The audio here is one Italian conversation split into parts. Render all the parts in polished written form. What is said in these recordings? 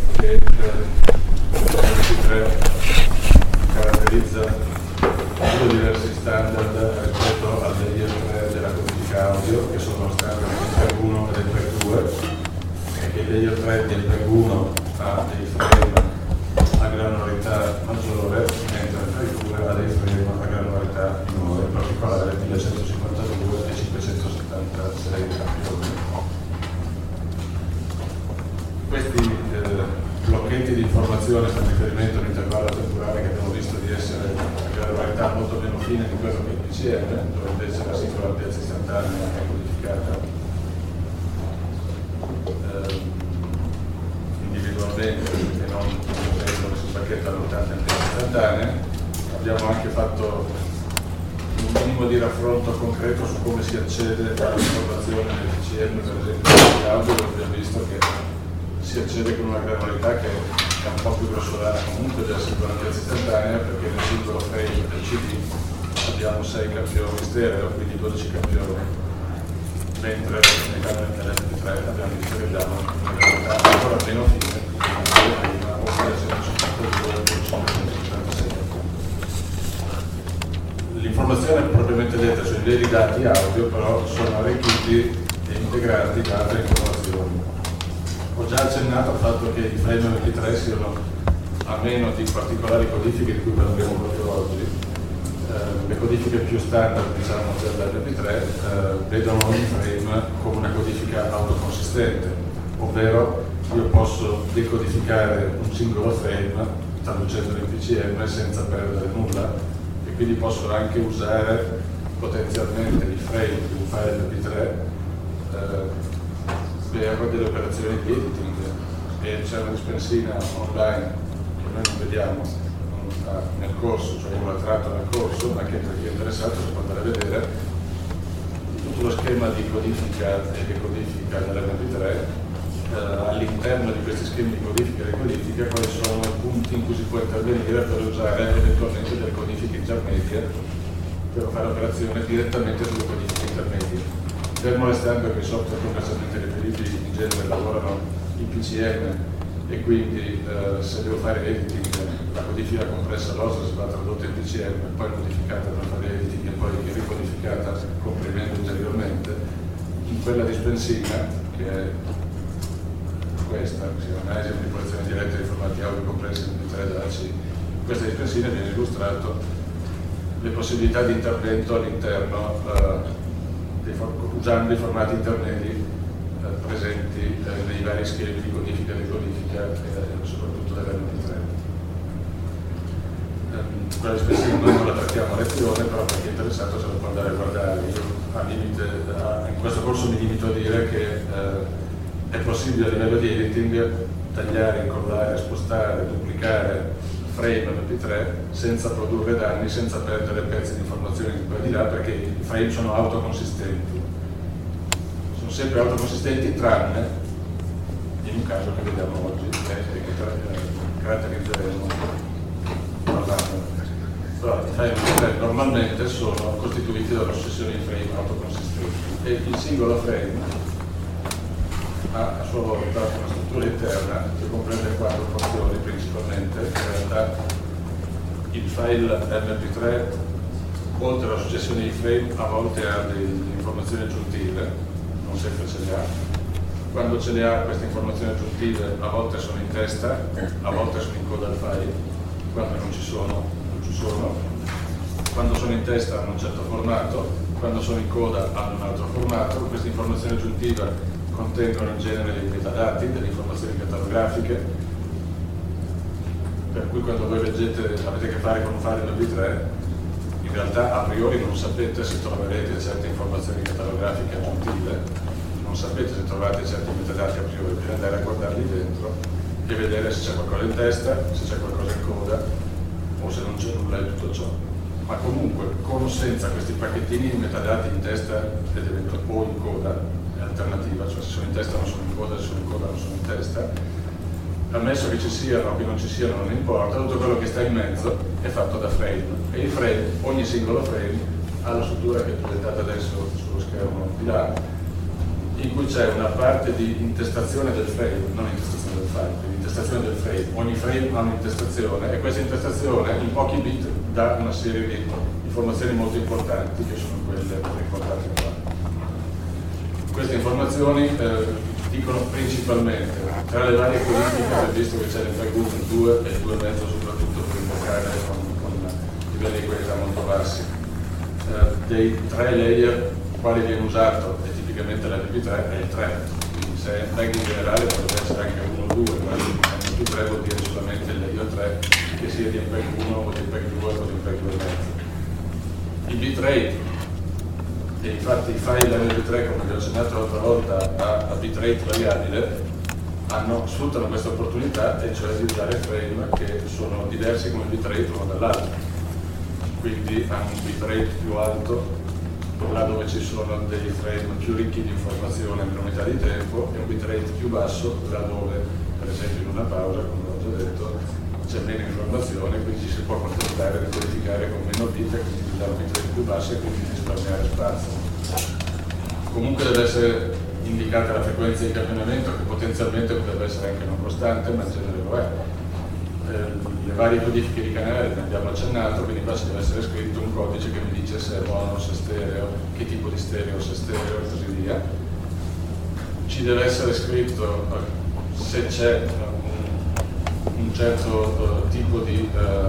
che l'MP3 caratterizza due diversi standard rispetto al layer 3 della codifica audio, che sono standard del 1 e del 2, e che il layer 3 del 1 ha dei frame a granularità maggiore, mentre il 2 ha dei frame a granularità minore, in particolare 1152 e 576 campioni. Questi blocchetti di informazione con riferimento all'intervallo temporale che abbiamo visto di essere a granularità molto meno fine di quello che è il PCM, dove invece la singola ampiezza istantanea è codificata individualmente e non dove si pacchettano tante ampiezze istantanee. Abbiamo anche fatto un minimo di raffronto concreto su come si accede all'informazione nel PCM, per esempio di audio, dove abbiamo visto che si accede con una granularità che è un po' più grossolana comunque della singola ampiezza istantanea, perché nel singolo frame del CD abbiamo 6 campioni stereo, quindi 12 campioni, mentre nel caso dell'MP3 abbiamo visto che abbiamo una granularità ancora meno fine, prima, ossia 152 e 576. L'informazione propriamente detta, cioè i veri dati audio, però sono arricchiti e integrati da altre informazioni. Ho già accennato al fatto che i frame MP3 siano, a meno di particolari codifiche di cui parleremo proprio oggi, le codifiche più standard, diciamo, dell'MP3 vedono ogni frame come una codifica autoconsistente, ovvero io posso decodificare un singolo frame traducendolo in PCM senza perdere nulla, e quindi posso anche usare potenzialmente i frame di un file MP3 per delle operazioni di editing, e c'è una dispensina online che noi non vediamo nel corso, cioè io l'ho tratto nel corso, ma che per chi è interessato si può andare a vedere tutto lo schema di codifica e decodifica dell'MP3. All'interno di questi schemi di codifica e decodifica quali sono i punti in cui si può intervenire per usare eventualmente delle codifiche intermedie per fare operazione direttamente sulle codifiche intermedie. Fermo restando che i software commercialmente riferiti in genere lavorano in PCM, e quindi se devo fare editing, la codifica compressa lossless va tradotta in PCM, poi modificata per fare editing e poi ricodificata comprimendo ulteriormente. In quella dispensina, che è questa, che si chiama analisi e manipolazione diretta di formati audio compressi in MP3 dalla C, in questa dispensina viene illustrato le possibilità di intervento all'interno usando i formati intermedi presenti nei vari schemi di codifica e decodifica, soprattutto dell'MP3. Quella dispensina noi non la trattiamo a lezione, però per chi è interessato se lo può andare a guardare. Io in questo corso mi limito a dire che è possibile a livello di editing tagliare, incollare, spostare, duplicare frame MP3 senza produrre danni, senza perdere pezzi di informazioni di qua e di là, perché i frame sono autoconsistenti. Sono sempre autoconsistenti tranne in un caso che vediamo oggi, che caratterizzeremo parlando. Però i frame MP3 normalmente sono costituiti da una successione di frame autoconsistenti, e il singolo frame ha a sua volta una struttura interna che comprende 4 porzioni principalmente. In realtà il file MP3, oltre alla successione di frame, a volte ha delle informazioni aggiuntive, non sempre ce le ha. Quando ce le ha queste informazioni aggiuntive, a volte sono in testa, a volte sono in coda al file, quando non ci sono. Quando sono in testa hanno un certo formato, quando sono in coda hanno un altro formato. Queste informazioni aggiuntive contengono in genere dei metadati, delle informazioni catalografiche, per cui quando voi avete a che fare con un file MP3, in realtà a priori non sapete se troverete certe informazioni catalografiche aggiuntive, non sapete se trovate certi metadati a priori, bisogna andare a guardarli dentro e vedere se c'è qualcosa in testa, se c'è qualcosa in coda o se non c'è nulla di tutto ciò. Ma comunque, con o senza questi pacchettini di metadati in testa o in coda, alternativa, cioè se sono in testa non sono in coda, se sono in coda non sono in testa, ammesso che ci siano o che non ci siano non importa, tutto quello che sta in mezzo è fatto da frame, e il frame, ogni singolo frame ha la struttura che è presentata adesso sullo schermo di là, in cui c'è una parte di intestazione del frame, non intestazione del file, quindi intestazione del frame. Ogni frame ha un'intestazione e questa intestazione in pochi bit dà una serie di informazioni molto importanti, che sono quelle riportate qua. Queste informazioni dicono principalmente, tra le varie codifiche, abbiamo visto che c'è l'MPEG 1, il 2 e il 2,5 soprattutto per invocare con livelli di qualità molto bassi. Dei 3 layer, quali viene usato, e tipicamente l'MP3 è il 3, quindi se è MPEG in generale potrebbe essere anche 1 o 2, ma l'MP3 vuol dire solamente il layer 3, che sia di MPEG 1 o di MPEG 2 o di MPEG 2,5. Il bitrate, e infatti i file MP3, come vi ho accennato l'altra volta, a bitrate variabile, sfruttano questa opportunità, e cioè di usare frame che sono diversi come bitrate uno dall'altro. Quindi hanno un bitrate più alto là dove ci sono dei frame più ricchi di informazione per unità di tempo, e un bitrate più basso là dove, per esempio in una pausa, come ho già detto, c'è meno informazione, quindi ci si può controllare e codificare con meno bit, e quindi usare un bitrate più basso e quindi risparmiare spazio. Comunque deve essere indicata la frequenza di campionamento, che potenzialmente potrebbe essere anche non costante, ma in genere lo è. Le varie codifiche di canale ne abbiamo accennato, quindi qua ci deve essere scritto un codice che mi dice se è mono, se è stereo, che tipo di stereo, se è stereo e così via. Ci deve essere scritto se c'è un certo tipo di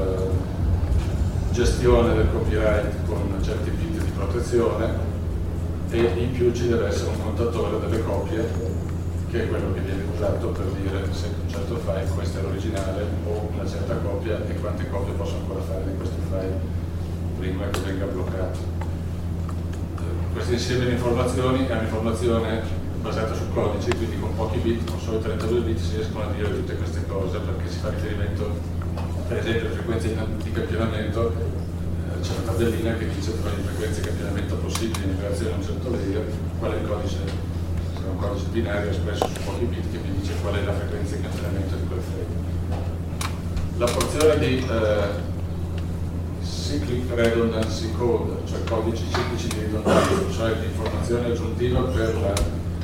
gestione del copyright con certi bit di protezione, e in più ci deve essere un contatore delle copie, che è quello che viene usato per dire se un certo file, questo è l'originale, o una certa copia, e quante copie posso ancora fare di questo file prima che venga bloccato. Questo insieme di informazioni è un'informazione basata su codici, quindi con pochi bit, con solo 32 bit, si riescono a dire tutte queste cose, perché si fa riferimento, per esempio, alle frequenze di campionamento. C'è una tabellina che dice tra le frequenze di campionamento possibili in relazione a un certo layer qual è il codice, se è un codice binario espresso su pochi bit, che mi dice qual è la frequenza di campionamento di quel frame. La porzione di cyclic redundancy code, cioè codici ciclici di ridondanza, cioè di informazione aggiuntiva per la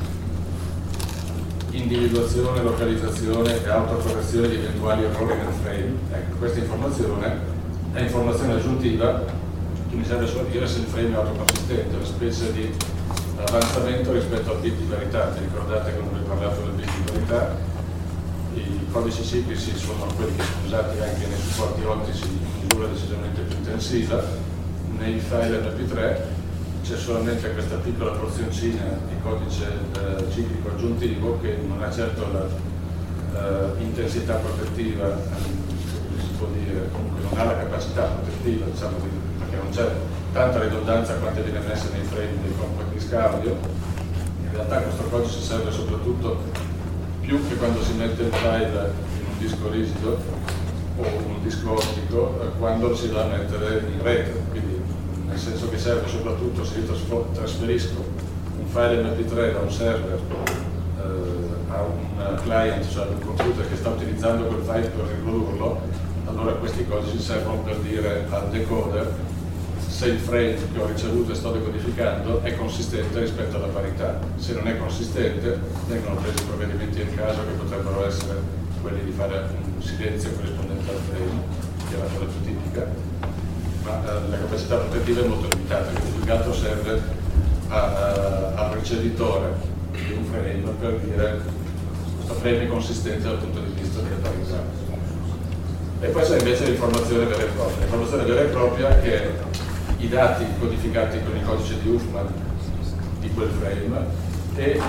individuazione, localizzazione e autocorrezione di eventuali errori nel frame. Ecco, questa informazione è informazione aggiuntiva che mi serve solo a dire se il frame è autoconsistente, una specie di avanzamento rispetto al bit di verità. Vi ricordate che non vi ho parlato del bit di verità? I codici ciclici sono quelli che sono usati anche nei supporti ottici in misura decisamente più intensiva. Nei file MP3 c'è solamente questa piccola porzioncina di codice ciclico aggiuntivo, che non ha certo la intensità protettiva, può dire, comunque non ha la capacità protettiva, diciamo, perché non c'è tanta ridondanza quanto viene messa nei frame dei compact disc audio. In realtà questo codice serve soprattutto, più che quando si mette il file in un disco rigido o un disco ottico, quando si va a mettere in rete, quindi nel senso che serve soprattutto se io trasferisco un file MP3 da un server a un client, cioè ad un computer che sta utilizzando quel file per riprodurlo. Allora questi codici servono per dire al decoder se il frame che ho ricevuto e sto decodificando è consistente rispetto alla parità. Se non è consistente, vengono presi provvedimenti in caso, che potrebbero essere quelli di fare un silenzio corrispondente al frame, che è la cosa più tipica, ma la capacità protettiva è molto limitata, quindi più che altro serve al ricevitore di un frame per dire questo frame è consistente dal punto di vista della parità. E poi c'è invece l'informazione vera e propria. L'informazione vera e propria, che è i dati codificati con il codice di Huffman di quel frame, e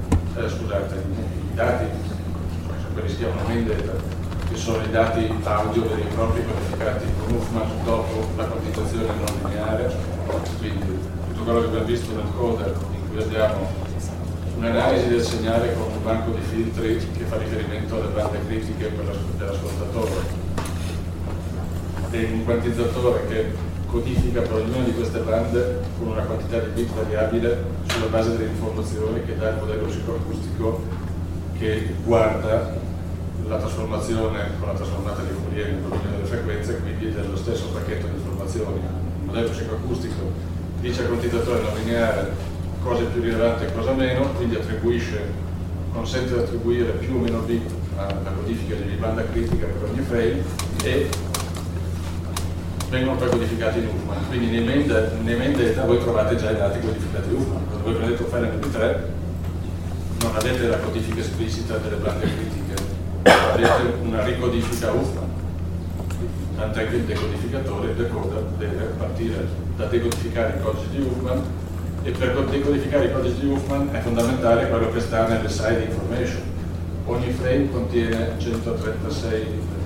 i dati, quelli si chiamano main data, che sono i dati audio veri e propri codificati con Huffman dopo la quantizzazione non lineare, quindi tutto quello che abbiamo visto nel coder, in cui abbiamo un'analisi del segnale con un banco di filtri che fa riferimento alle bande critiche dell'ascoltatore, e un quantizzatore che codifica per ognuna di queste bande con una quantità di bit variabile sulla base delle informazioni che dà il modello psicoacustico, che guarda la trasformazione con la trasformata di Fourier nel dominio delle frequenze, quindi dello stesso pacchetto di informazioni. Il modello psicoacustico dice al quantizzatore non lineare cosa è più rilevante e cosa meno, quindi consente di attribuire più o meno bit alla codifica di banda critica per ogni frame e vengono poi codificati in Huffman. Quindi nei main data voi trovate già i dati codificati in Huffman. Quando voi prendete un file MP3 non avete la codifica esplicita delle bande critiche, avete una ricodifica Huffman. Tant'è che il decodificatore, il decoder, deve partire da decodificare i codici di Huffman, e per decodificare i codici di Huffman è fondamentale quello che sta nelle side information. Ogni frame contiene 136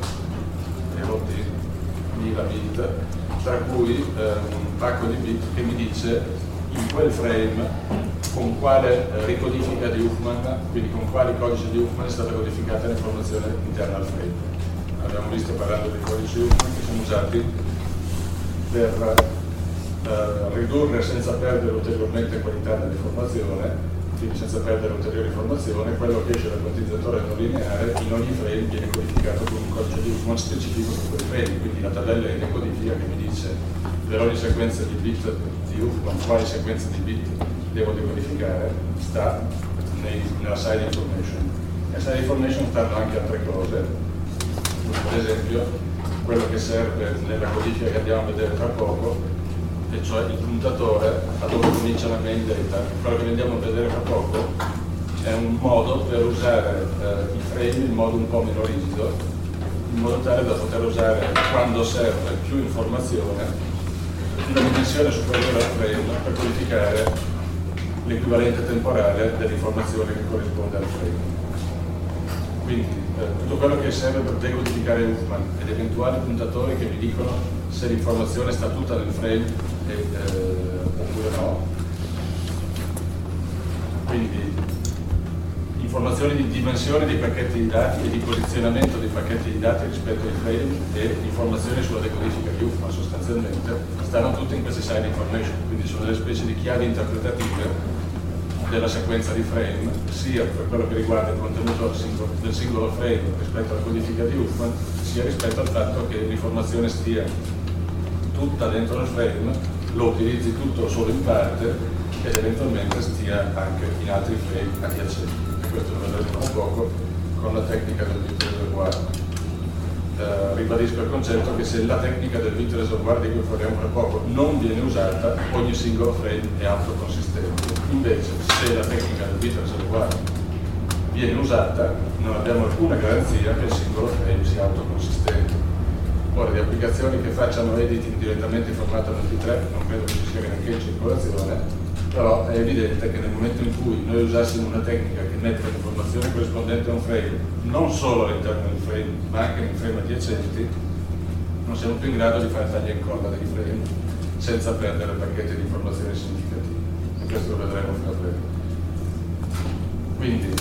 mila bit, tra cui un pacco di bit che mi dice in quel frame con quale ricodifica di Huffman, quindi con quali codici di Huffman è stata codificata l'informazione interna al frame. Abbiamo visto, parlando dei codici Huffman, che sono usati per ridurre senza perdere ulteriormente qualità dell'informazione, quindi senza perdere ulteriore informazione, quello che esce dal quantizzatore non lineare in ogni frame viene codificato con un codice di Huffman specifico su quel frame, quindi la tabella di decodifica che mi dice per ogni sequenza di bit di Huffman quali sequenze di bit devo decodificare sta nella side information. Nella side information stanno anche altre cose, ad esempio quello che serve nella codifica che andiamo a vedere tra poco, e cioè il puntatore a dove comincia la main data. Quello che andiamo a vedere tra poco è un modo per usare i frame in modo un po' meno rigido, in modo tale da poter usare quando serve più informazione una dimensione superiore al frame per codificare l'equivalente temporale dell'informazione che corrisponde al frame. Quindi tutto quello che serve per decodificare Huffman ed eventuali puntatori che mi dicono se l'informazione sta tutta nel frame oppure no. Quindi informazioni di dimensione dei pacchetti di dati e di posizionamento dei pacchetti di dati rispetto ai frame e informazioni sulla decodifica di Huffman sostanzialmente stanno tutte in queste side information, quindi sono delle specie di chiavi interpretative della sequenza di frame, sia per quello che riguarda il contenuto del singolo frame rispetto alla codifica di Huffman, sia rispetto al fatto che l'informazione stia tutta dentro il frame, lo utilizzi tutto solo in parte ed eventualmente stia anche in altri frame adiacenti. E questo lo vedremo tra poco con la tecnica del bit reservoir. Ribadisco il concetto che se la tecnica del bit reservoir di cui parliamo tra poco non viene usata, ogni singolo frame è autoconsistente. Invece, se la tecnica del bit reservoir viene usata, non abbiamo alcuna garanzia che il singolo frame sia autoconsistente. Ora, di applicazioni che facciano editing direttamente in formato MP3 non credo che ci sia neanche in circolazione, però è evidente che nel momento in cui noi usassimo una tecnica che mette l'informazione corrispondente a un frame non solo all'interno del frame ma anche nei frame adiacenti, non siamo più in grado di fare taglia e incolla dei frame senza perdere pacchetti di informazioni significativi, e questo lo vedremo fra breve. Quindi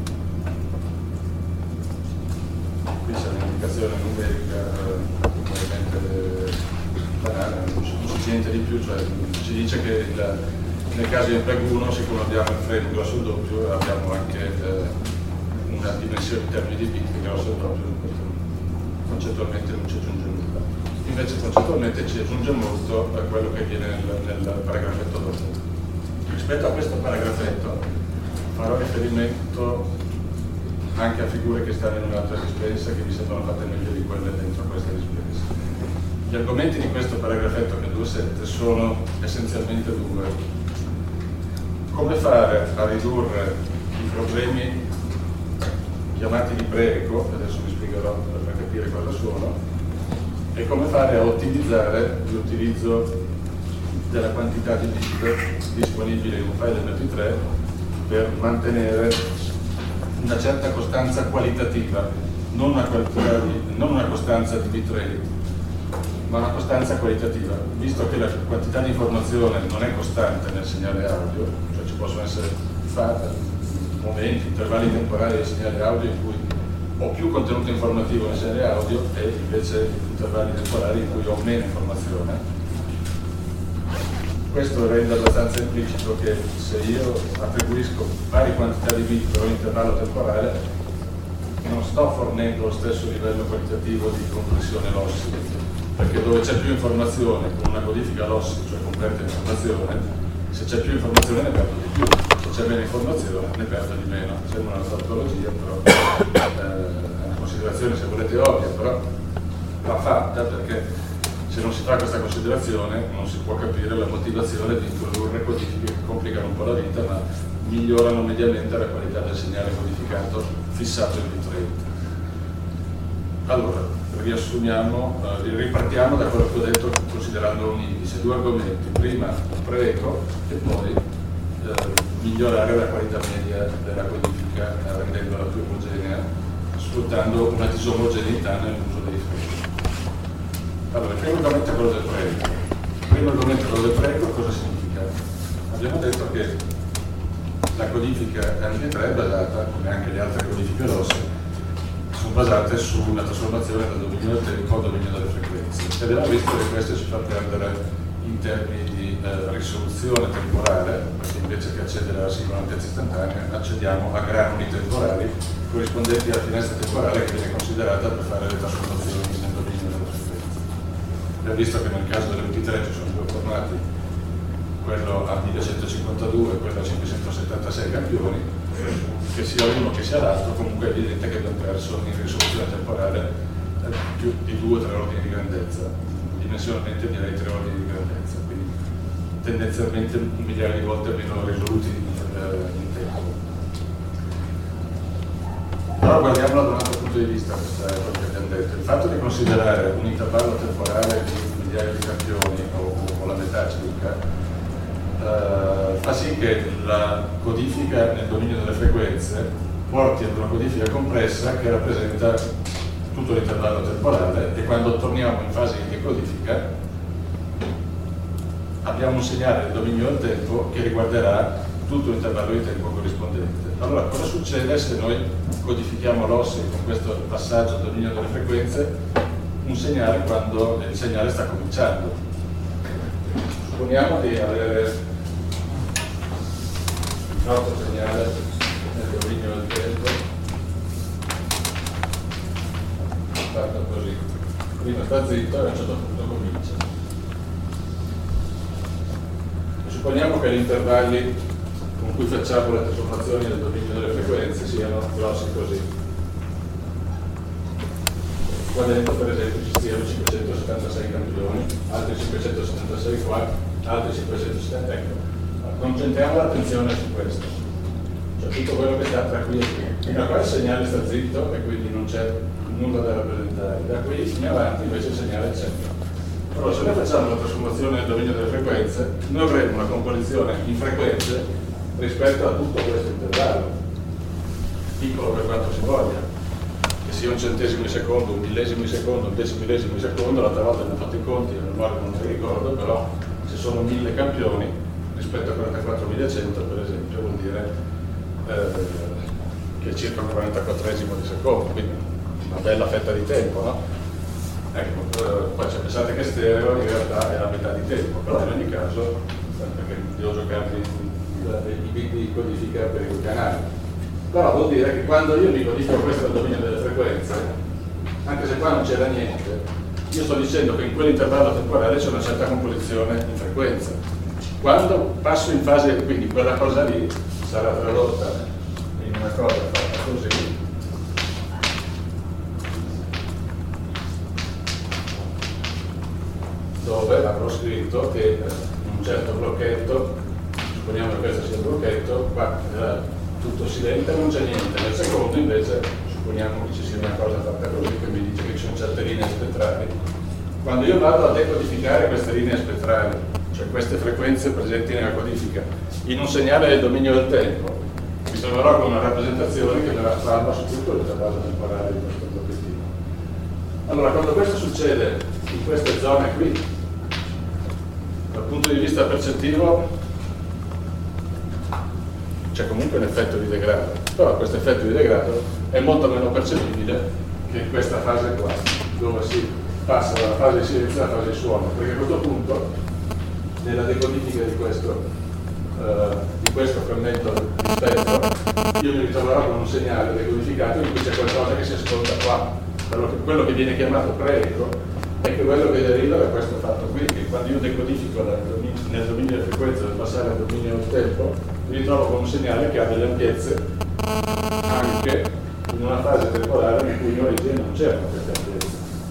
qui c'è un'indicazione numerica ovviamente banale, non si dice niente di più, cioè ci dice che nel caso di MPEG 1, siccome abbiamo il frame grosso il doppio, abbiamo anche una dimensione in termini di bit grosso il doppio, concettualmente non ci aggiunge nulla. Invece concettualmente ci aggiunge molto a quello che viene nel paragrafetto dopo. Rispetto a questo paragrafetto farò riferimento anche a figure che stanno in un'altra dispensa che mi sembrano fatte meglio di quelle dentro questa dispensa. Gli argomenti di questo paragrafetto, che è 2.7, sono essenzialmente due. Come fare a ridurre i problemi chiamati di pre-eco, adesso vi spiegherò per far capire cosa sono, e come fare a ottimizzare l'utilizzo della quantità di bit disponibile in un file MP3 per mantenere una certa costanza qualitativa, non una costanza di bitrate, ma una costanza qualitativa, visto che la quantità di informazione non è costante nel segnale audio, cioè ci possono essere momenti, intervalli temporali del segnale audio in cui ho più contenuto informativo nel segnale audio e invece intervalli temporali in cui ho meno informazione. Questo rende abbastanza implicito che se io attribuisco varie quantità di bit per un intervallo temporale non sto fornendo lo stesso livello qualitativo di compressione lossi, perché dove c'è più informazione con una codifica lossi, cioè completa informazione, Se c'è più informazione ne perdo di più, se c'è meno informazione ne perdo di meno. Sembra una tautologia, però è una considerazione, se volete, ovvia, però va fatta, perché se non si fa questa considerazione non si può capire la motivazione di introdurre codifiche che complicano un po' la vita, ma migliorano mediamente la qualità del segnale codificato fissato in bitrate. Allora, ripartiamo da quello che ho detto considerando un indice, due argomenti: prima pre-eco e poi migliorare la qualità media della codifica rendendola più omogenea, sfruttando una disomogeneità nell'uso dei frame. Allora, il primo argomento è quello del pre-eco. Il primo argomento è quello del pre-eco. Cosa significa? Abbiamo detto che la codifica MP3 è basata, come anche le altre codifiche rosse, sono basate su una trasformazione dal dominio del tempo al dominio delle frequenze. E abbiamo visto che questo ci fa perdere in termini di risoluzione temporale, perché invece che accedere alla singola altezza istantanea accediamo a granuli temporali corrispondenti alla finestra temporale che viene considerata per fare le trasformazioni nel dominio delle frequenze. Abbiamo visto che nel caso dell'MP3 ci sono due formati, quello a 1152 e quello a 576 campioni, che sia uno che sia l'altro, comunque è evidente che abbiamo perso in risoluzione temporale più di 2 o 3 ordini di grandezza, dimensionalmente direi 3 ordini di grandezza, quindi tendenzialmente un migliaio di volte meno risoluti in tempo. Però guardiamola da un altro punto di vista, questo è quello che abbiamo detto. Il fatto di considerare un intervallo temporale di un migliaio di campioni o la metà circa fa sì che la codifica nel dominio delle frequenze porti ad una codifica compressa che rappresenta tutto l'intervallo temporale, e quando torniamo in fase di decodifica abbiamo un segnale del dominio del tempo che riguarderà tutto l'intervallo di tempo corrispondente. Allora, cosa succede se noi codifichiamo l'OSSI con questo passaggio al dominio delle frequenze un segnale quando il segnale sta cominciando? Supponiamo di avere il nostro segnale nel dominio del tempo fatto così: prima sta zitto e a un certo punto comincia. E supponiamo che gli intervalli con cui facciamo le trasformazioni del dominio delle frequenze siano grossi così. Qua dentro per esempio ci siano 576 campioni, altri 576 qua, altri 570, ecco. Concentriamo l'attenzione su questo, cioè tutto quello che sta tra qui e qui. Fino a qua il segnale sta zitto e quindi non c'è nulla da rappresentare. Da qui in avanti invece il segnale c'è. Allora, se noi facciamo la trasformazione del dominio delle frequenze, noi avremo una composizione in frequenze rispetto a tutto questo intervallo, piccolo per quanto si voglia, che sia un centesimo di secondo, un millesimo di secondo, un decimillesimo di secondo. L'altra volta abbiamo fatto i conti, a memoria non mi ricordo, però se sono 1000 campioni rispetto a 44.100 per esempio vuol dire che è circa un 44esimo di secondo, quindi una bella fetta di tempo, no? Ecco, poi pensate che stereo in realtà è la metà di tempo, però in ogni caso, perché devo giocare i bit di codifica per i canali. Però vuol dire che quando io mi codifico questo al dominio delle frequenze, anche se qua non c'era niente, io sto dicendo che in quell'intervallo temporale c'è una certa composizione in frequenza. Quando passo in fase, quindi quella cosa lì sarà tradotta in una cosa fatta così, dove avrò scritto che un certo blocchetto, supponiamo che questo sia il blocchetto, qua tutto silente, non c'è niente. Nel secondo invece supponiamo che ci sia una cosa fatta così che mi dice che ci sono certe linee spettrali. Quando io vado a decodificare queste linee spettrali, cioè queste frequenze presenti nella codifica, in un segnale del dominio del tempo, mi troverò con una rappresentazione che verrà salva su tutto l'intervallo temporale di questo blocchettino. Allora, quando questo succede in queste zone qui, dal punto di vista percettivo c'è comunque un effetto di degrado, però questo effetto di degrado è molto meno percepibile che in questa fase qua, dove si passa dalla fase di silenzio alla fase di suono, perché a questo punto nella decodifica di questo frammento di spettro io mi ritroverò con un segnale decodificato in cui c'è qualcosa che si ascolta qua, quello che viene chiamato pre-eco, è che quello che deriva da questo fatto qui, che quando io decodifico nel dominio della frequenza del passare al dominio del tempo, mi ritrovo con un segnale che ha delle ampiezze anche in una fase temporale in cui in origine non c'erano queste ampiezze.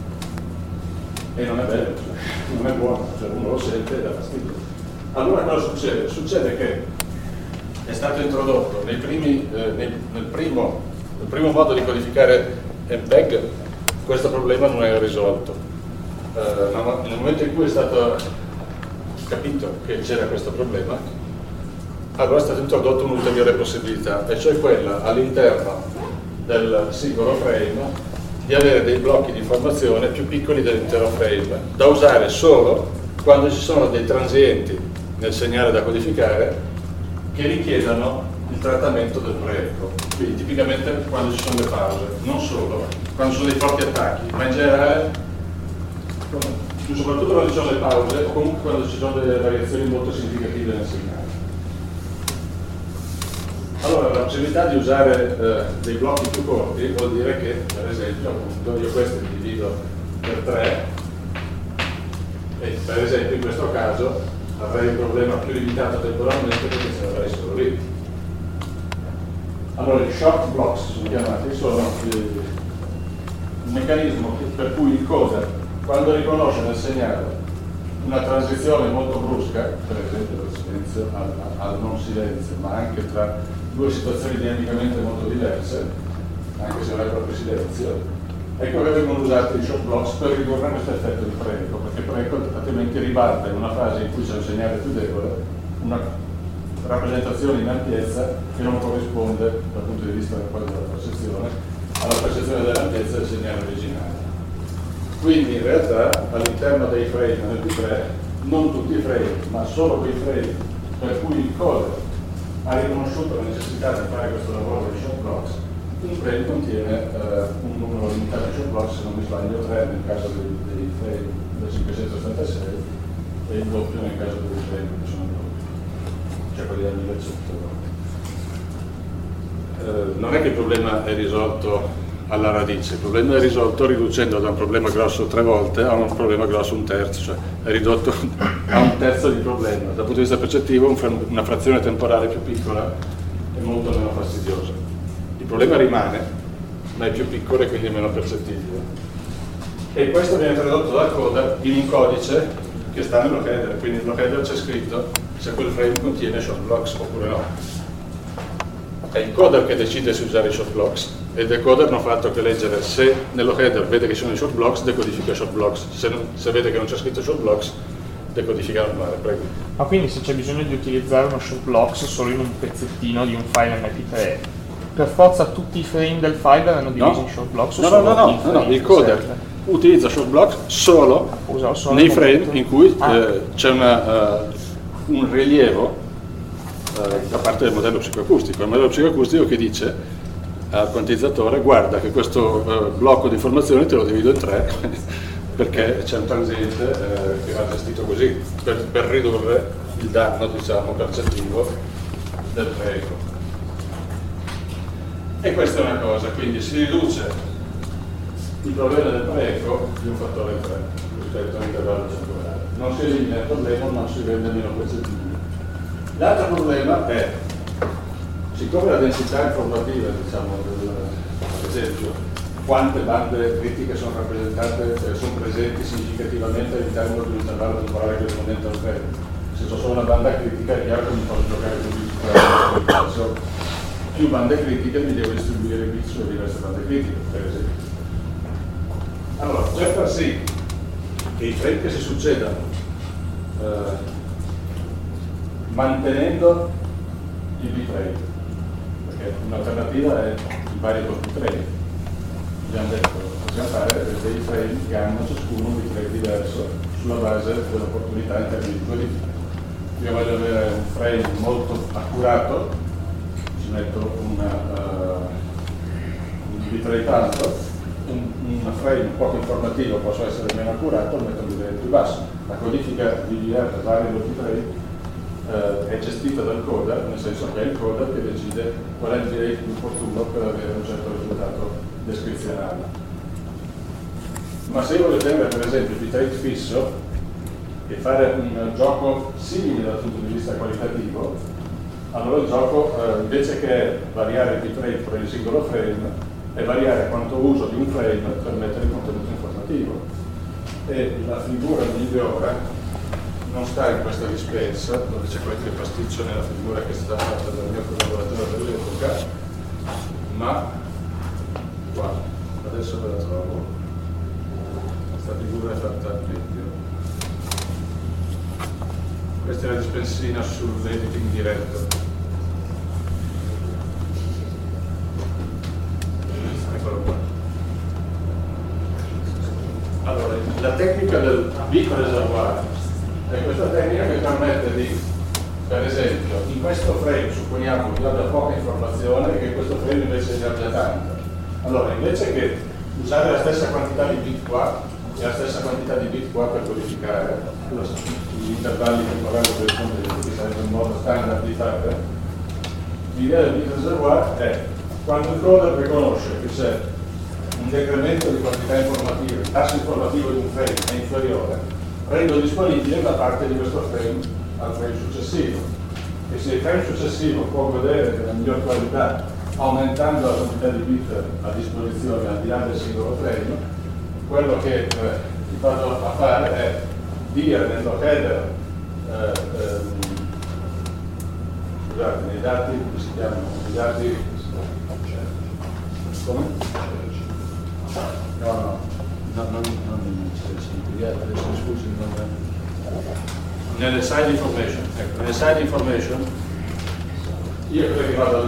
E non è bello, non è buono, cioè uno lo sente e dà fastidio. Allora cosa succede? Succede che è stato introdotto nel primo modo di codificare MPEG, questo problema non era risolto. Nel momento in cui è stato capito che c'era questo problema, allora è stata introdotta un'ulteriore possibilità, e cioè quella all'interno del singolo frame di avere dei blocchi di informazione più piccoli dell'intero frame, da usare solo quando ci sono dei transienti nel segnale da codificare che richiedano il trattamento del preeco. Quindi tipicamente quando ci sono le pause, non solo, quando ci sono dei forti attacchi, ma in generale, soprattutto quando ci sono le pause o comunque quando ci sono delle variazioni molto significative nel segnale. Allora, la possibilità di usare dei blocchi più corti vuol dire che, per esempio, appunto, io questo li divido per 3 e, per esempio, in questo caso avrei un problema più limitato temporalmente perché ce l'avrei solo lì. Allora, i short blocks sono chiamati, sono un meccanismo per cui il coder, quando riconosce nel segnale una transizione molto brusca, per esempio dal silenzio al non silenzio, ma anche tra due situazioni dinamicamente molto diverse, anche se non è proprio silenzio, ecco che vengono usati i short blocks per ridurre questo effetto di preeco, perché preeco altrimenti ribalta in una fase in cui c'è un segnale più debole una rappresentazione in ampiezza che non corrisponde dal punto di vista della percezione alla percezione dell'ampiezza del segnale originale. Quindi in realtà all'interno dei frame nel P3, non tutti i frame, ma solo quei frame per cui il coder ha riconosciuto la necessità di fare questo lavoro di short blocks, un frame contiene un numero limitato di short blocks, se non mi sbaglio 3 nel caso dei frame del 586 e il doppio nel caso dei frame che sono doppi, cioè quelli del 1100. Non è che il problema è risolto alla radice, il problema è risolto riducendo da un problema grosso 3 volte a un problema grosso 1/3, cioè è ridotto a 1/3 di problema. Dal punto di vista percettivo una frazione temporale più piccola è molto meno fastidiosa. Il problema rimane, ma è più piccolo e quindi è meno percettibile. E questo viene tradotto dal coder in un codice che sta nello header, quindi nello header c'è scritto se quel frame contiene short blocks oppure no. È il coder che decide se usare i short blocks, ed il coder non fa altro che leggere se nello header vede che ci sono i short blocks, decodifica short blocks, se vede che non c'è scritto short blocks, decodifica normale. Prego. Ma quindi se c'è bisogno di utilizzare uno short blocks solo in un pezzettino di un file MP3, per forza tutti i frame del file verranno divisi in short blocks? No, il coder utilizza short blocks solo nei frame in cui c'è un rilievo da parte del modello psicoacustico. Il modello psicoacustico che dice al quantizzatore: guarda che questo blocco di informazioni te lo divido in 3 perché c'è un transiente che va gestito così per ridurre il danno, diciamo, percettivo del preeco. E questa è una cosa, quindi si riduce il problema del preeco di un fattore 3 rispetto all'intervallo circolare. Non si elimina il problema, ma si rende meno percettibile. L'altro problema è, siccome la densità informativa, diciamo, ad esempio, quante bande critiche sono rappresentate, sono presenti significativamente all'interno di un intervallo temporale corrispondente al frame. Se ho solo una banda critica è chiaro che mi posso giocare con bit. Se ho più bande critiche mi devo distribuire i bit sulle diverse bande critiche, per esempio. Allora, per far sì che i frame che si succedano mantenendo il bitrate, perché un'alternativa è il variable bitrate. Abbiamo detto che possiamo fare dei frame che hanno ciascuno un bitrate diverso sulla base dell'opportunità in termini di codifica. Io voglio avere un frame molto accurato, ci metto un bitrate alto, un frame poco informativo posso essere meno accurato, metto un bitrate più basso. La codifica di variable bitrate è gestita dal coder, nel senso che è il coder che decide qual è il bitrate più opportuno per avere un certo risultato descrizionale. Ma se io voglio tenere per esempio il bitrate fisso e fare un gioco simile dal punto di vista qualitativo, allora il gioco invece che variare il bitrate per il singolo frame è variare quanto uso di un frame per mettere il contenuto informativo. E la figura migliore non sta in questa dispensa, dove c'è qualche pasticcio nella figura che è stata fatta dal mio collaboratore dell'epoca, ma qua, adesso ve la trovo. Questa figura è fatta meglio. Questa è la dispensina sull'editing diretto. Eccolo qua. Allora, la tecnica del bit reservoir è questa tecnica che permette di, per esempio, in questo frame supponiamo che abbia poca informazione e che questo frame invece ne abbia tanta. Allora, invece che usare la stessa quantità di bit qua e la stessa quantità di bit qua per codificare gli intervalli temporali corrispondenti, che sarebbe un modo standard di fare, l'idea del bit reservoir è quando il coder riconosce che c'è un decremento di quantità informativa, il tasso informativo di un frame è inferiore, rendo disponibile una parte di questo frame al frame successivo. E se il frame successivo può godere della miglior qualità aumentando la quantità di bit a disposizione al di là del singolo frame, quello che vado a fare è dire nello header, scusate, nei dati, come si chiamano? I dati, come? No, non adesso scusi, nelle side information, ecco, nelle side information io credo che vado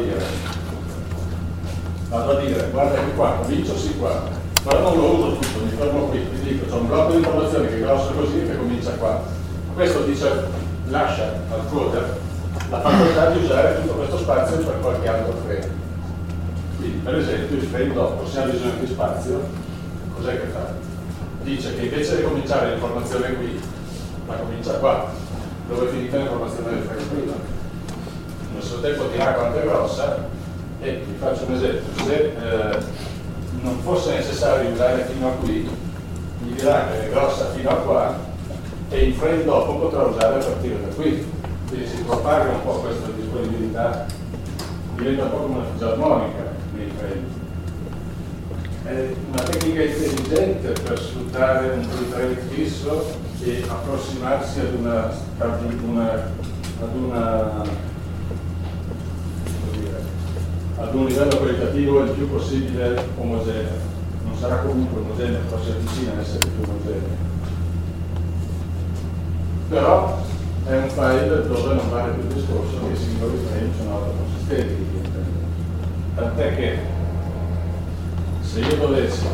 a dire, guarda che qua, comincio sì qua, però non lo uso tutto, mi fermo qui, ti dico, c'è un blocco di informazioni che è grosso così e che comincia qua. Questo dice, lascia al coder la facoltà di usare tutto questo spazio per qualche altro frame. Quindi, per esempio, il frame dopo, se ha bisogno di spazio, cos'è che fa? Dice che invece di cominciare l'informazione qui, la comincia qua, dove è finita l'informazione del frame prima. Nel suo tempo dirà quanto è grossa, e vi faccio un esempio, se non fosse necessario usare fino a qui, gli dirà che è grossa fino a qua, e il frame dopo potrà usare a partire da qui. Quindi si propaga un po' questa disponibilità, diventa un po' come una fisarmonica nei frame. È una tecnica intelligente per sfruttare un bitrate fisso e approssimarsi ad un livello qualitativo il più possibile omogeneo. Non sarà comunque omogeneo, però si avvicina a essere più omogeneo. Però è un file dove non vale più il discorso che i singoli frame sono autoconsistenti. Tant'è che se io dovessi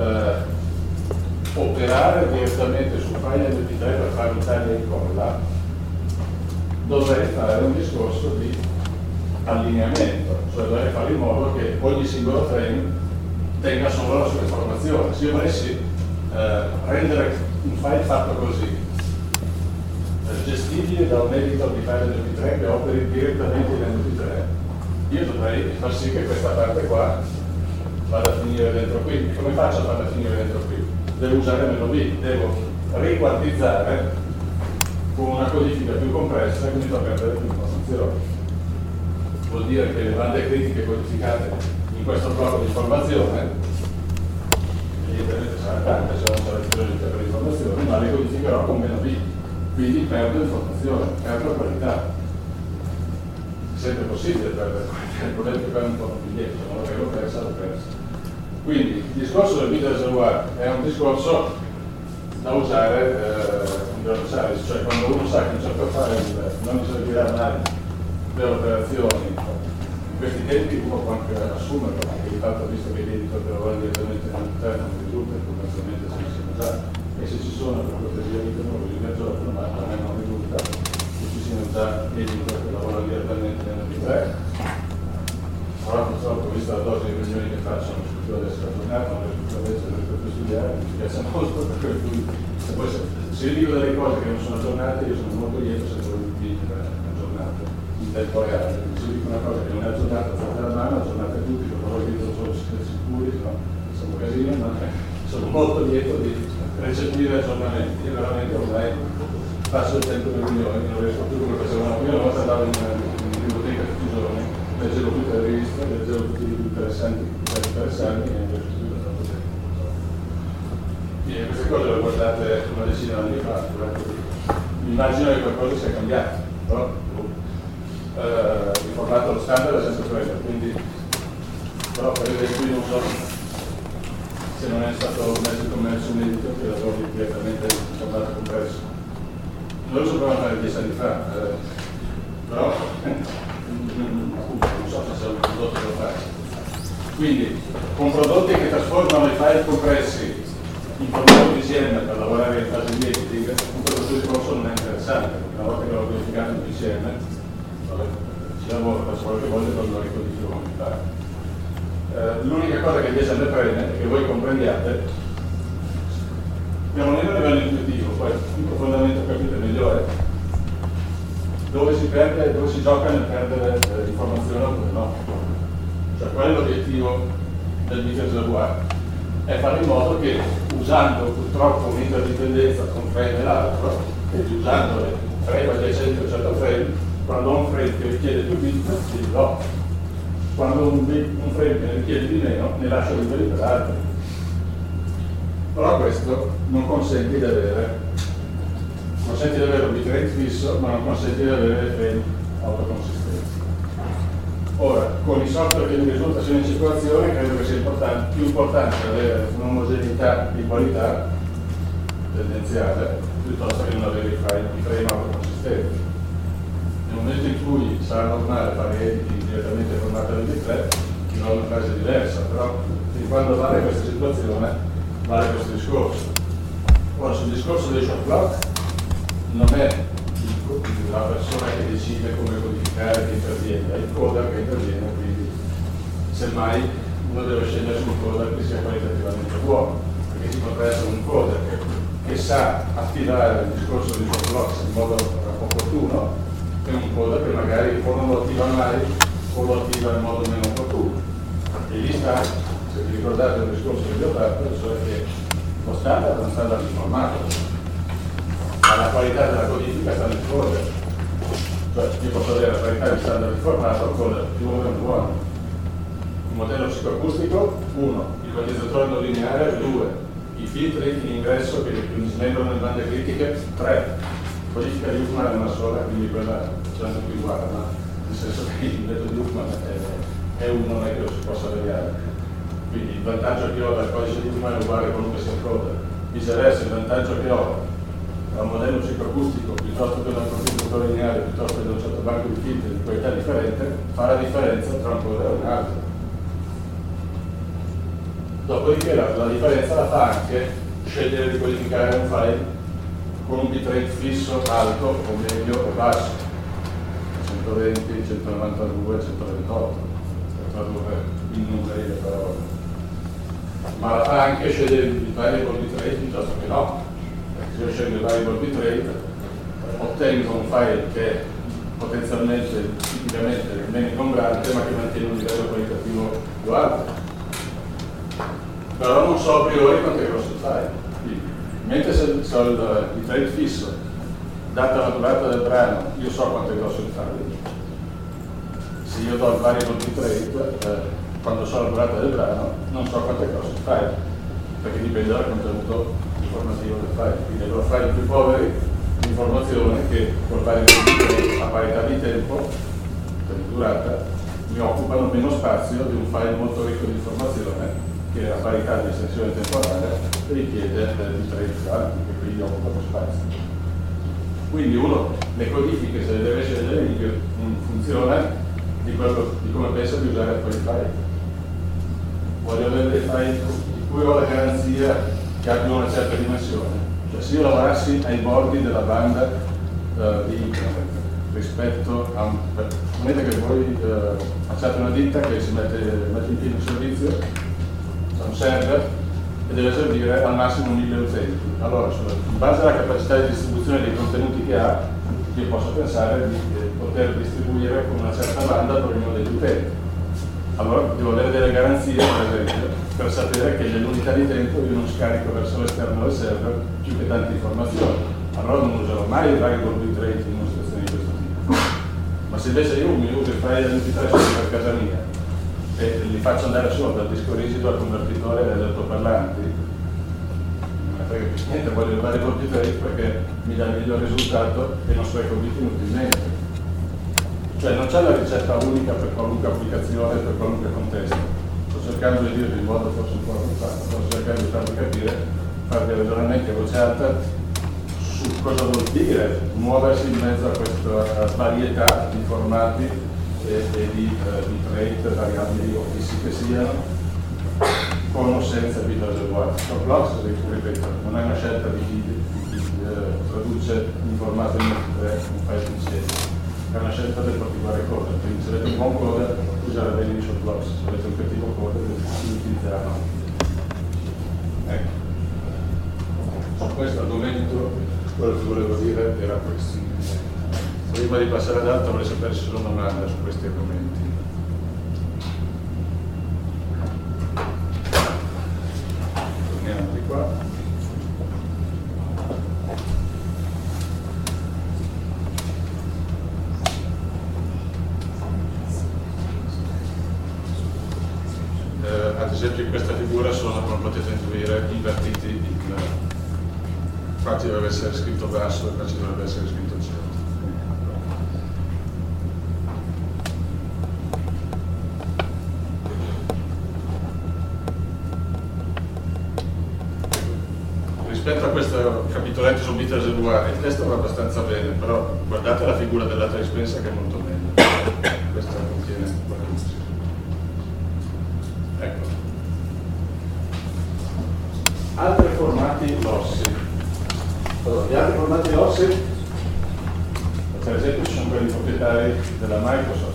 operare direttamente sul file MP3 per fare un taglia e incolla, dovrei fare un discorso di allineamento, cioè dovrei fare in modo che ogni singolo frame tenga solo la sua informazione. Se io volessi rendere un file fatto così, gestibile da un editor di file MP3 che operi direttamente in MP3, io dovrei far sì che questa parte qua vada a finire dentro qui. E come faccio a farla finire dentro qui? Devo usare MLB, devo riquantizzare con una codifica più compressa che mi fa perdere più informazioni. Vuol dire che le bande critiche codificate in questo blocco di informazione, evidentemente sarà tante se non sarà bisogno per l'informazione, ma le codificherò con meno bit, quindi perdo informazione, perdo qualità. Sempre possibile perdere qualità, il problema è che poi un po' più indietro, se non l'avevo persa, l'ho persa. Quindi il discorso del bit reservoir è un discorso da usare universale, cioè quando uno sa che un certo file non gli servirà mai per operazioni, in questi tempi uno può anche assumerlo, perché di fatto visto che gli editor per lavorare direttamente all'interno non risulta, potenzialmente ce ne siano già, e se ci sono per cortesia ditelo, così in mezzo alla ma a me non risulta che ci siano già editor che lavorano direttamente nell'MP3. Però purtroppo, vista la dose di riunioni che faccio, non riesco più ad essere aggiornato, non riesco più a leggere, non riesco più a studiare, mi piace molto, per cui se io dico delle cose che non sono aggiornate, io sono molto lieto se voi mi dite aggiornate in tempo reale. Se io dico una cosa che non è aggiornata, fate la mano, aggiornate tutti, per voi dite solo siete sicuri, no? Siamo casini, ma sono molto lieto di recepire aggiornamenti. Io veramente ormai passo il tempo per riunioni, non riesco più come facevo una prima volta, andavo in biblioteca tutti i giorni, leggevo tutte le riviste, leggevo tutti i libri interessanti e non riesco più da tanto tempo. E queste cose le guardate una decina di anni fa, immagino che qualcosa sia cambiato, però il formato, lo standard è sempre quello, quindi però per esempio io non so se non è stato messo in commercio un editor che lavori direttamente in formato compresso. Noi lo sapevamo fare 10 anni fa, però appunto, non so se c'è un prodotto che lo fa. Quindi con prodotti che trasformano i file compressi in formato PCM per lavorare in fase di editing, un prodotto di corso non è interessante, una volta che l'ho codificato in PCM, ci lavoro, faccio qualche volta e lo ricodifico come mi pare. L'unica cosa che invece a me preme è che voi comprendiate, non è a livello intuitivo, poi più profondamente capite meglio è dove si perde, dove si gioca nel perdere informazione oppure no. Cioè qual è l'obiettivo del microreservoir? È fare in modo che usando purtroppo un'interdipendenza tra un frame e l'altro, quindi usando le frame adiacenti a un certo frame, quando ho un frame che richiede più bit, li do. Quando un frame che ne richiede di meno, ne lascio liberi per altri. Però questo non consente di avere un bitrate fisso, ma non consente di avere frame autoconsistenti. Ora, con i software che mi risulta siano in circolazione, credo che sia più importante avere un'omogeneità di qualità tendenziale piuttosto che non avere i frame autoconsistenti. Nel momento in cui sarà normale fare editing direttamente in formato MP3, ci sarà una fase diversa, però fin quando vale questa situazione, vale questo discorso. Ora, sul discorso dei short block, non è la persona che decide come codificare che interviene, è il coder che interviene, quindi semmai uno deve scegliere un coder che sia qualitativamente buono, perché ci potrebbe essere un coder che sa attivare il discorso dei short blocks in modo opportuno, è un coder che magari o non lo attiva mai o lo attiva in modo meno opportuno. E lì sta, se vi ricordate il discorso che vi ho fatto, cioè che lo standard è un standard informato, ma la qualità della codifica sta nel coder. Cioè io posso avere la qualità di standard informato con coder più o meno buono. Il modello psicoacustico, 1, il quantizzatore non lineare, 2, i filtri in ingresso che smembrano le bande critiche, 3. Codifica di Huffman è una sola, quindi quella c'è anche più uguale, ma nel senso che il metodo di Huffman è uno, non è che lo si possa variare. Quindi il vantaggio che ho dal codice di Huffman è uguale a qualunque sia il coder. Viceversa, il vantaggio che ho da un modello psicoacustico piuttosto che da un quantizzatore lineare, piuttosto che da un certo banco di filtri di qualità differente, fa la differenza tra un coder e un altro. Dopodiché la differenza la fa anche scegliere di codificare un file con un bitrate fisso alto o medio o basso, 120, 192, 128, per tradurre in numeri le parole. Ma la fa anche scegliere il variable bitrate piuttosto che no, perché se io scelgo il variable bitrate ottengo un file che è potenzialmente, tipicamente meno ingombrante, ma che mantiene un livello qualitativo più alto. Però non so a priori quanto è grosso il file. Mentre se ho il bitrate fisso, data la durata del brano, io so quanto è grosso il file. Se io do il variable bitrate, quando so la durata del brano, non so quanto è grosso il file, perché dipende dal contenuto informativo del file. Quindi avrò file più poveri di informazione che col variable bitrate a parità di tempo, per durata, mi occupano meno spazio di un file molto ricco di informazione che a parità di estensione temporale richiede bitrate più alti, che quindi occupano spazio. Quindi uno le codifiche, se le deve scegliere in funzione di come pensa di usare quei file. Voglio avere dei file di cui ho la garanzia che abbiano una certa dimensione. Cioè se io lavorassi ai bordi della banda di internet rispetto a supponete che voi facciate una ditta che si mette in piedi un servizio, un server, e deve servire al massimo 1000 utenti. Allora, in base alla capacità di distribuzione dei contenuti che ha, io posso pensare di poter distribuire con una certa banda per ognuno degli utenti. allora devo avere delle garanzie, per esempio, per sapere che nell'unità di tempo io non scarico verso l'esterno del server più che tante informazioni. Allora non userò mai il variable bitrate in una situazione di questo tipo. Ma se invece io mi uso i file MP3 per casa mia e li faccio andare solo dal disco rigido al convertitore degli altoparlanti, non me frega più niente, voglio il variable bitrate perché mi dà il miglior risultato e non spreco bit inutilmente. Cioè non c'è la ricetta unica per qualunque applicazione, per qualunque contesto. Sto cercando di dirvi in modo forse un po' avanzato, sto cercando di farvi capire, fare dei ragionamenti a voce alta su cosa vuol dire muoversi in mezzo a questa varietà di formati e di bitrate variabili o fissi che siano, con o senza bit reservoir. Blocks, ripeto, non è una scelta di chi traduce in formato MP3 un file insieme. È una scelta del particolare coder, quindi se avete un buon coder usare bene i shortblocks, se avete un cattivo coder li utilizzeranno. Ecco, su questo argomento quello che volevo dire era questo. Prima di passare ad altro vorrei sapere se sono domande su questi argomenti. Torniamo di qua. Ad esempio in questa figura sono, come potete intuire, invertiti qua ci dovrebbe essere scritto basso e qua ci dovrebbe essere scritto centro. Rispetto a questo capitoletto su bit reservoir il testo va abbastanza bene, però guardate la figura della dispensa che è molto meglio. Questa contiene qualcosa. Ecco. Altri formati lossi. Allora, gli altri formati lossi, per esempio, ci sono quelli proprietari della Microsoft,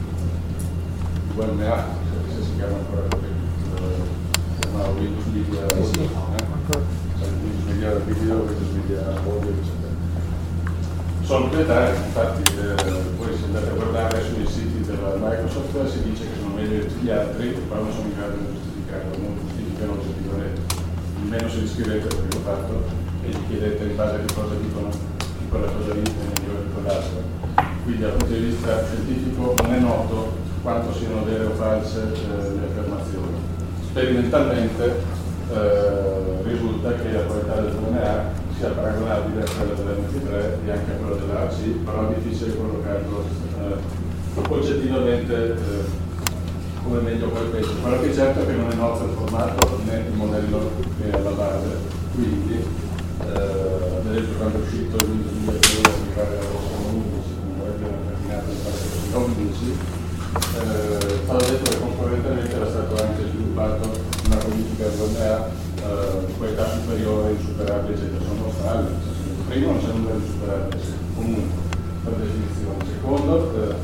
WMA, se si chiama ancora così, si chiama Windows Media Audio, Windows Media Video, Windows Media Audio, eccetera. Sono proprietari, infatti, poi se andate a guardare sui siti della Microsoft si dice che sono meglio di tutti gli altri, però non sono in grado di giustificarlo, non giustificano oggettivamente. Almeno se li scrivete, perché l'ho fatto, e gli chiedete in base a che cosa dicono di quella cosa lì è migliore di quell'altra. Quindi dal punto di vista scientifico non è noto quanto siano vere o false le affermazioni. Sperimentalmente risulta che la qualità del DNA sia paragonabile a quella dell'MP3 e anche a quella dell'AC, però è difficile collocarlo oggettivamente come meglio quel peso. Quello che è certo è che non è noto il formato né il modello che è alla base, quindi ad esempio quando è uscito il Windows 2002 mi pare la versione 11, comunque era terminato il versione 11, stava detto che concorrentemente era stato anche sviluppato una codifica RNA di qualità superiore, insuperabile, eccetera. Sono falli. Primo non c'è nulla di insuperabile, comunque per definizione. Secondo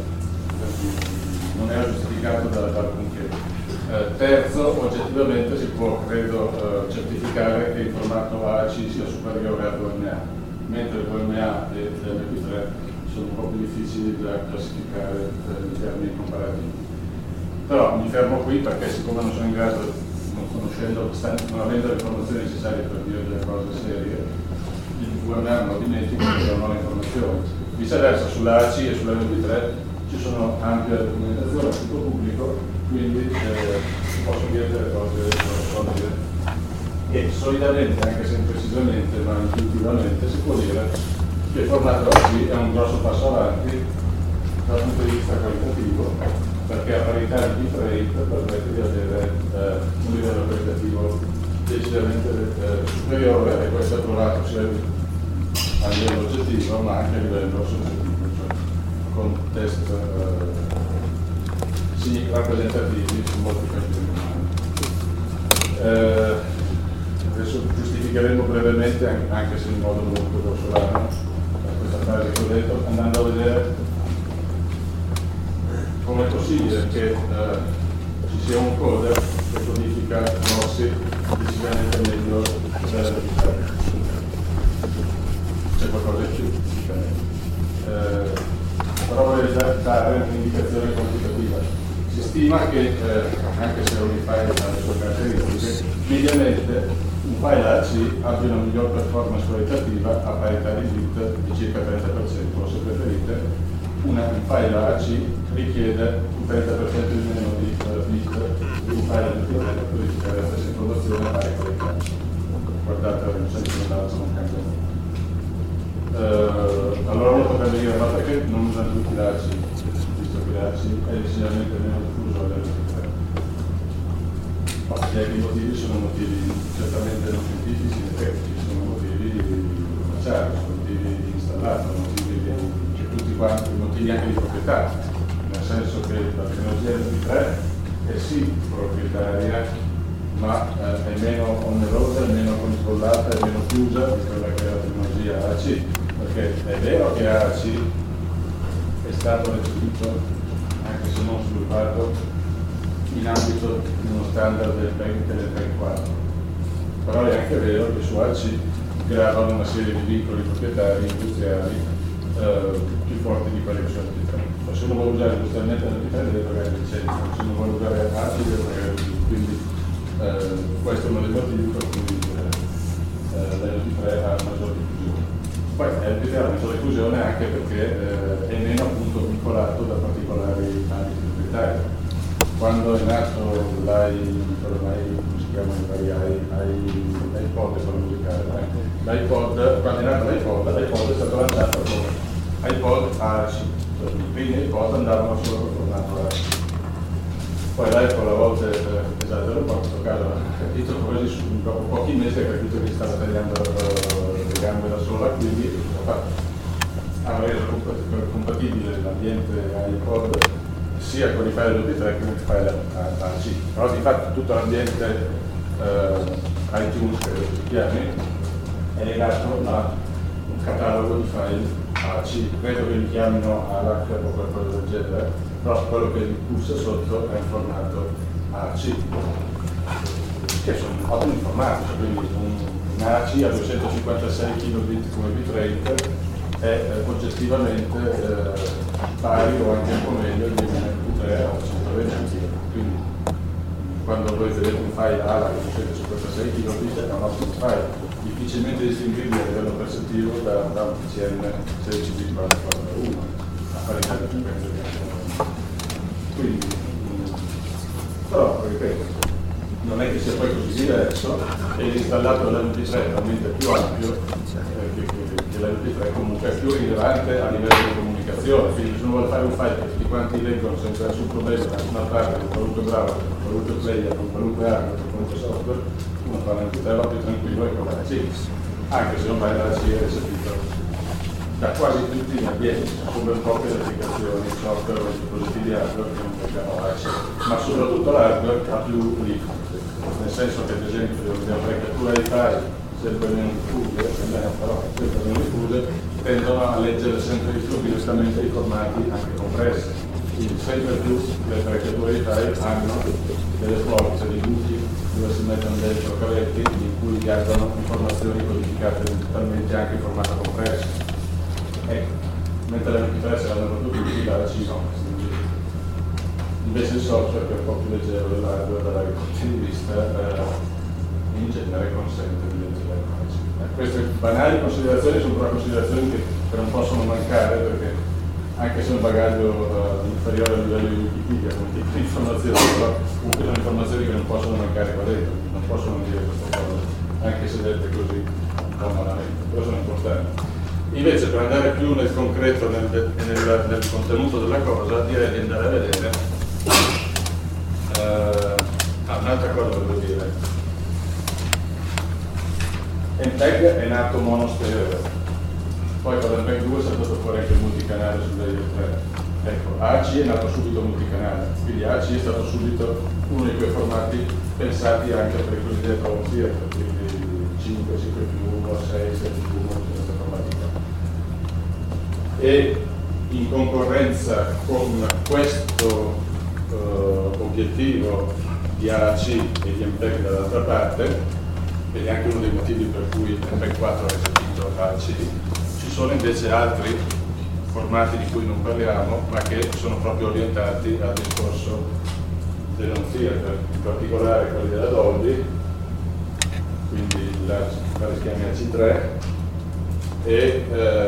non era giustificato dall'alcunché. Terzo, oggettivamente si può, credo, certificare che il formato AAC sia superiore al VMA, mentre il VMA e l'MP3 sono un po' più difficili da classificare in termini comparativi. Però mi fermo qui perché siccome non sono in grado, non avendo le informazioni necessarie per dire delle cose serie, il VMA non lo dimentico perché non ho le informazioni. Viceversa, sulla AAC e sulla MP3 ci sono ampia documentazione a tutto pubblico, quindi si possono dire delle cose solide. E solidamente, anche se imprecisamente, ma intuitivamente, si può dire che il formato oggi è un grosso passo avanti dal punto di vista qualitativo, perché a parità di bitrate permette di avere un livello qualitativo decisamente superiore, e questo è trovato sia a livello oggettivo ma anche a livello soggettivo, cioè con test rappresentativi su molti campi umani. Adesso giustificheremo brevemente, anche se in modo molto grossolano, questa frase che ho detto, andando a vedere come è possibile che ci sia un coder che codifica lossi decisamente meglio dell'MP3. C'è qualcosa in più, però vorrei dare un'indicazione quantitativa. Si stima che, anche se ogni file ha le sue caratteristiche, mediamente un file AC abbia una miglior performance qualitativa a parità di bit di circa 30%, o se preferite, un file AC richiede un 30% di meno di bit di un file di per verificare la stessa informazione a pari qualità. Guardate, non sempre nell'altro non cambia molto. Allora uno potrebbe dire, ma perché non usano tutti l'AC, visto che l'AC è decisamente meno diffuso all'LP3? Direi che i motivi sono motivi certamente non scientifici né tecnici, sono motivi commerciali, sono motivi di installato, motivi che tutti quanti, motivi anche di proprietà, nel senso che la tecnologia LP3 è sì proprietaria, ma è meno onerosa, è meno controllata, è meno chiusa di quella che è la tecnologia AC, perché è vero che AC è stato recepito, anche se non sviluppato, in ambito di uno standard del PEG del PEG 4, però è anche vero che su AC gravano una serie di vincoli proprietari industriali più forti di quelli che sono LP3. Se uno vuole usare industrialmente l'LP3 deve pagare licenza, se uno vuole usare AC deve pagare di più, quindi questo è uno dei motivi per cui l'LP3 ha una maggiore diffusione. Poi l'LP3 ha una maggiore diffusione anche perché è meno appunto vincolato da particolari ambiti proprietari. Quando è nato come si chiamano i vari iPod per musicale, quando è nato l'iPod è stato lanciato come iPod AAC, cioè i primi iPod andavano solo con formato AAC. Poi l'Apple a volte, esatto, l'ho portato a casa, ha capito quasi dopo pochi mesi, ha capito che stava tagliando le gambe da sola, quindi ha reso compatibile l'ambiente iPod sia con i file MP3 che con i file AC. Però di fatto tutto l'ambiente iTunes, che si chiami, è legato a un catalogo di file AC. Credo che li chiamino ALAC o qualcosa del genere, però quello che li pulsa sotto è un formato AC, che sono ottimi formati, cioè quindi un AC a 256 kilobit come bitrate è oggettivamente pari o anche un po' meglio di un MP3 a 120 kg. Quindi quando voi vedete un file ALA che 256 kb è un ottimo file, difficilmente distinguibile a livello percettivo da un PCM 16 bit 441 a parità di frequenza di anche. Quindi, però ripeto, non è che sia poi così diverso, e l'installato dell'MP3 è talmente più ampio che l'MP3 comunque è più rilevante a livello di comunicazione, quindi se uno vuole fare un file che tutti quanti leggono senza nessun problema da nessuna parte, con qualunque browser, con qualunque player, con qualunque hardware, con qualunque software, uno fa l'MP3 va più tranquillo e con l'AC, anche se ormai l'AC è recepito da quasi tutti gli ambienti, sono ben poche le applicazioni, software o dispositivi hardware che non abbiamo AC, ma soprattutto l'hardware ha più limiti, nel senso che ad esempio le apparecchiature di file sempre meno diffuse, però sempre meno diffuse, tendono a leggere sempre di più direttamente i formati anche compressi. Quindi sempre più le apparecchiature di file hanno delle forze, dei buchi dove si mettono dentro cavetti in cui viaggiano informazioni codificate digitalmente anche in formato compresso. Ecco, mentre l'MP3 se l'hanno tutti di la C no. Invece il software, che è un po' più leggero dell'hardware dal punto di vista, in genere consente di leggere l'AC. Queste banali considerazioni sono però considerazioni che non possono mancare, perché anche se un bagaglio inferiore al livello di Wikipedia come tipo di informazioni, però comunque sono informazioni che non possono mancare qua dentro, non possono dire queste cose, anche se dette così un po' malamente, però sono importanti. Invece per andare più nel concreto, nel contenuto della cosa, direi di andare a vedere un'altra cosa volevo dire. MPEG è nato monostereo, poi con l'MPEG 2 è stato fuori anche il multicanale sul layer 3. Ecco, AAC è nato subito multicanale, quindi AAC è stato subito uno di quei formati pensati anche per i cosiddetti home theater, quindi 5, 5+1, 6, 6+1, questi formati qua. E in concorrenza con questo obiettivo di AAC e di MPEG dall'altra parte, ed è anche uno dei motivi per cui MPEG 4 ha eseguito AAC, ci sono invece altri formati di cui non parliamo, ma che sono proprio orientati al discorso delle home theater, in particolare quelli della Dolby, quindi si chiama AC3, e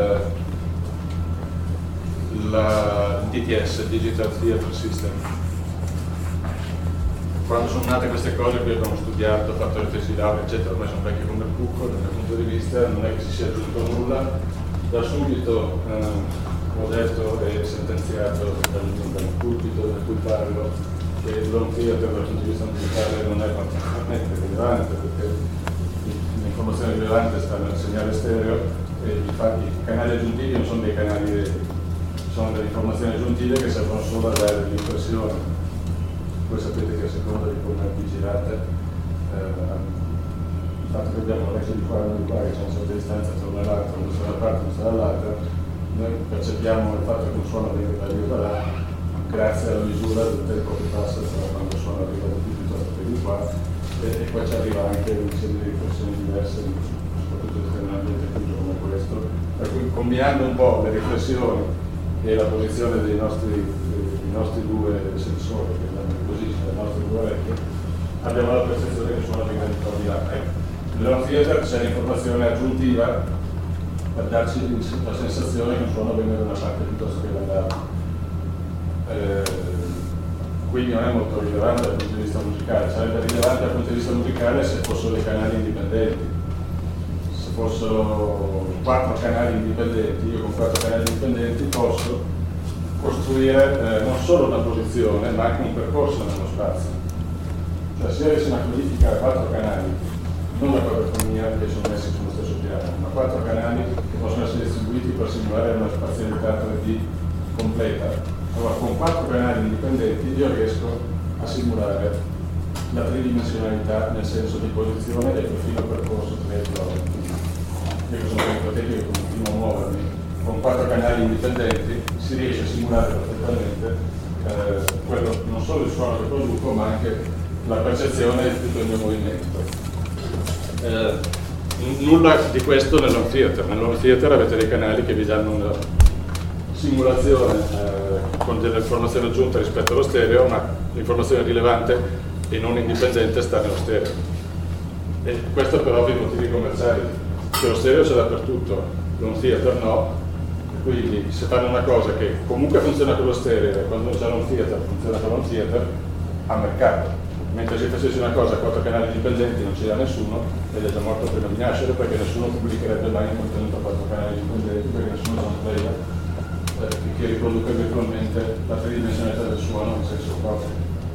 il DTS, Digital Theater System. Quando sono nate queste cose qui abbiamo studiato, fatto le tesi laurea, eccetera, ormai sono vecchie come il cucco, dal mio punto di vista non è che si sia aggiunto nulla. Da subito ho detto e sentenziato dal pulpito da cui parlo che l'home theater dal punto di vista musicale non è particolarmente rilevante, perché l'informazione rilevante sta nel segnale stereo e infatti i canali aggiuntivi non sono dei canali reti, sono delle informazioni aggiuntive che servono solo a dare dell'impressione. Voi sapete che a seconda di come vigilate, il fatto che abbiamo un orecchio di qua e di qua, che c'è una certa distanza tra una e l'altra, uno sta da una parte, uno sta dall'altra, noi percepiamo il fatto che un suono arriva da lì o da là grazie alla misura del tempo che passa tra quando il suono arriva da qui piuttosto che di qua, e poi ci arriva anche una serie di riflessioni diverse, soprattutto in un ambiente chiuso come questo, per cui combinando un po' le riflessioni e la posizione dei nostri due sensori, che danno così sulle nostre due orecchie, abbiamo la percezione che il suono venga di là. Nell'home theater c'è l'informazione aggiuntiva per darci la sensazione che un suono venga da una parte piuttosto che dall'altra. Quindi non è molto rilevante dal punto di vista musicale, sarebbe rilevante dal punto di vista musicale se fossero dei canali indipendenti. Se fossero 4 canali indipendenti, io con 4 canali indipendenti posso costruire non solo una posizione ma anche un percorso nello spazio. Cioè se avessimo a codificare 4 canali, non la quadrofonia che sono messi sullo stesso piano, ma 4 canali che possono essere distribuiti per simulare una spazialità 3D completa. Allora con 4 canali indipendenti io riesco a simulare la tridimensionalità nel senso di posizione e profilo percorso 3 km. Io sono un ipotetico che continuo a muovermi con 4 canali indipendenti, si riesce a simulare perfettamente quello, non solo il suono che produco, ma anche la percezione di tutto il mio movimento. Nulla di questo nell'home theater. Nell'home theater avete dei canali che vi danno una simulazione con delle informazioni aggiunte rispetto allo stereo, ma l'informazione rilevante e non indipendente sta nello stereo. E questo per ovvi motivi commerciali, che lo stereo c'è dappertutto, l'home theater no. Quindi se fanno una cosa che comunque funziona con lo stereo e quando c'è l'home theater funziona con l'home theater, a mercato. Mentre se facessi una cosa a 4 canali indipendenti non c'era nessuno, ed è già morto prima di nascere, perché nessuno pubblicherebbe mai in contenuto a 4 canali indipendenti, perché nessuno sono player che riproduca virtualmente la tridimensionalità del suono in senso proprio.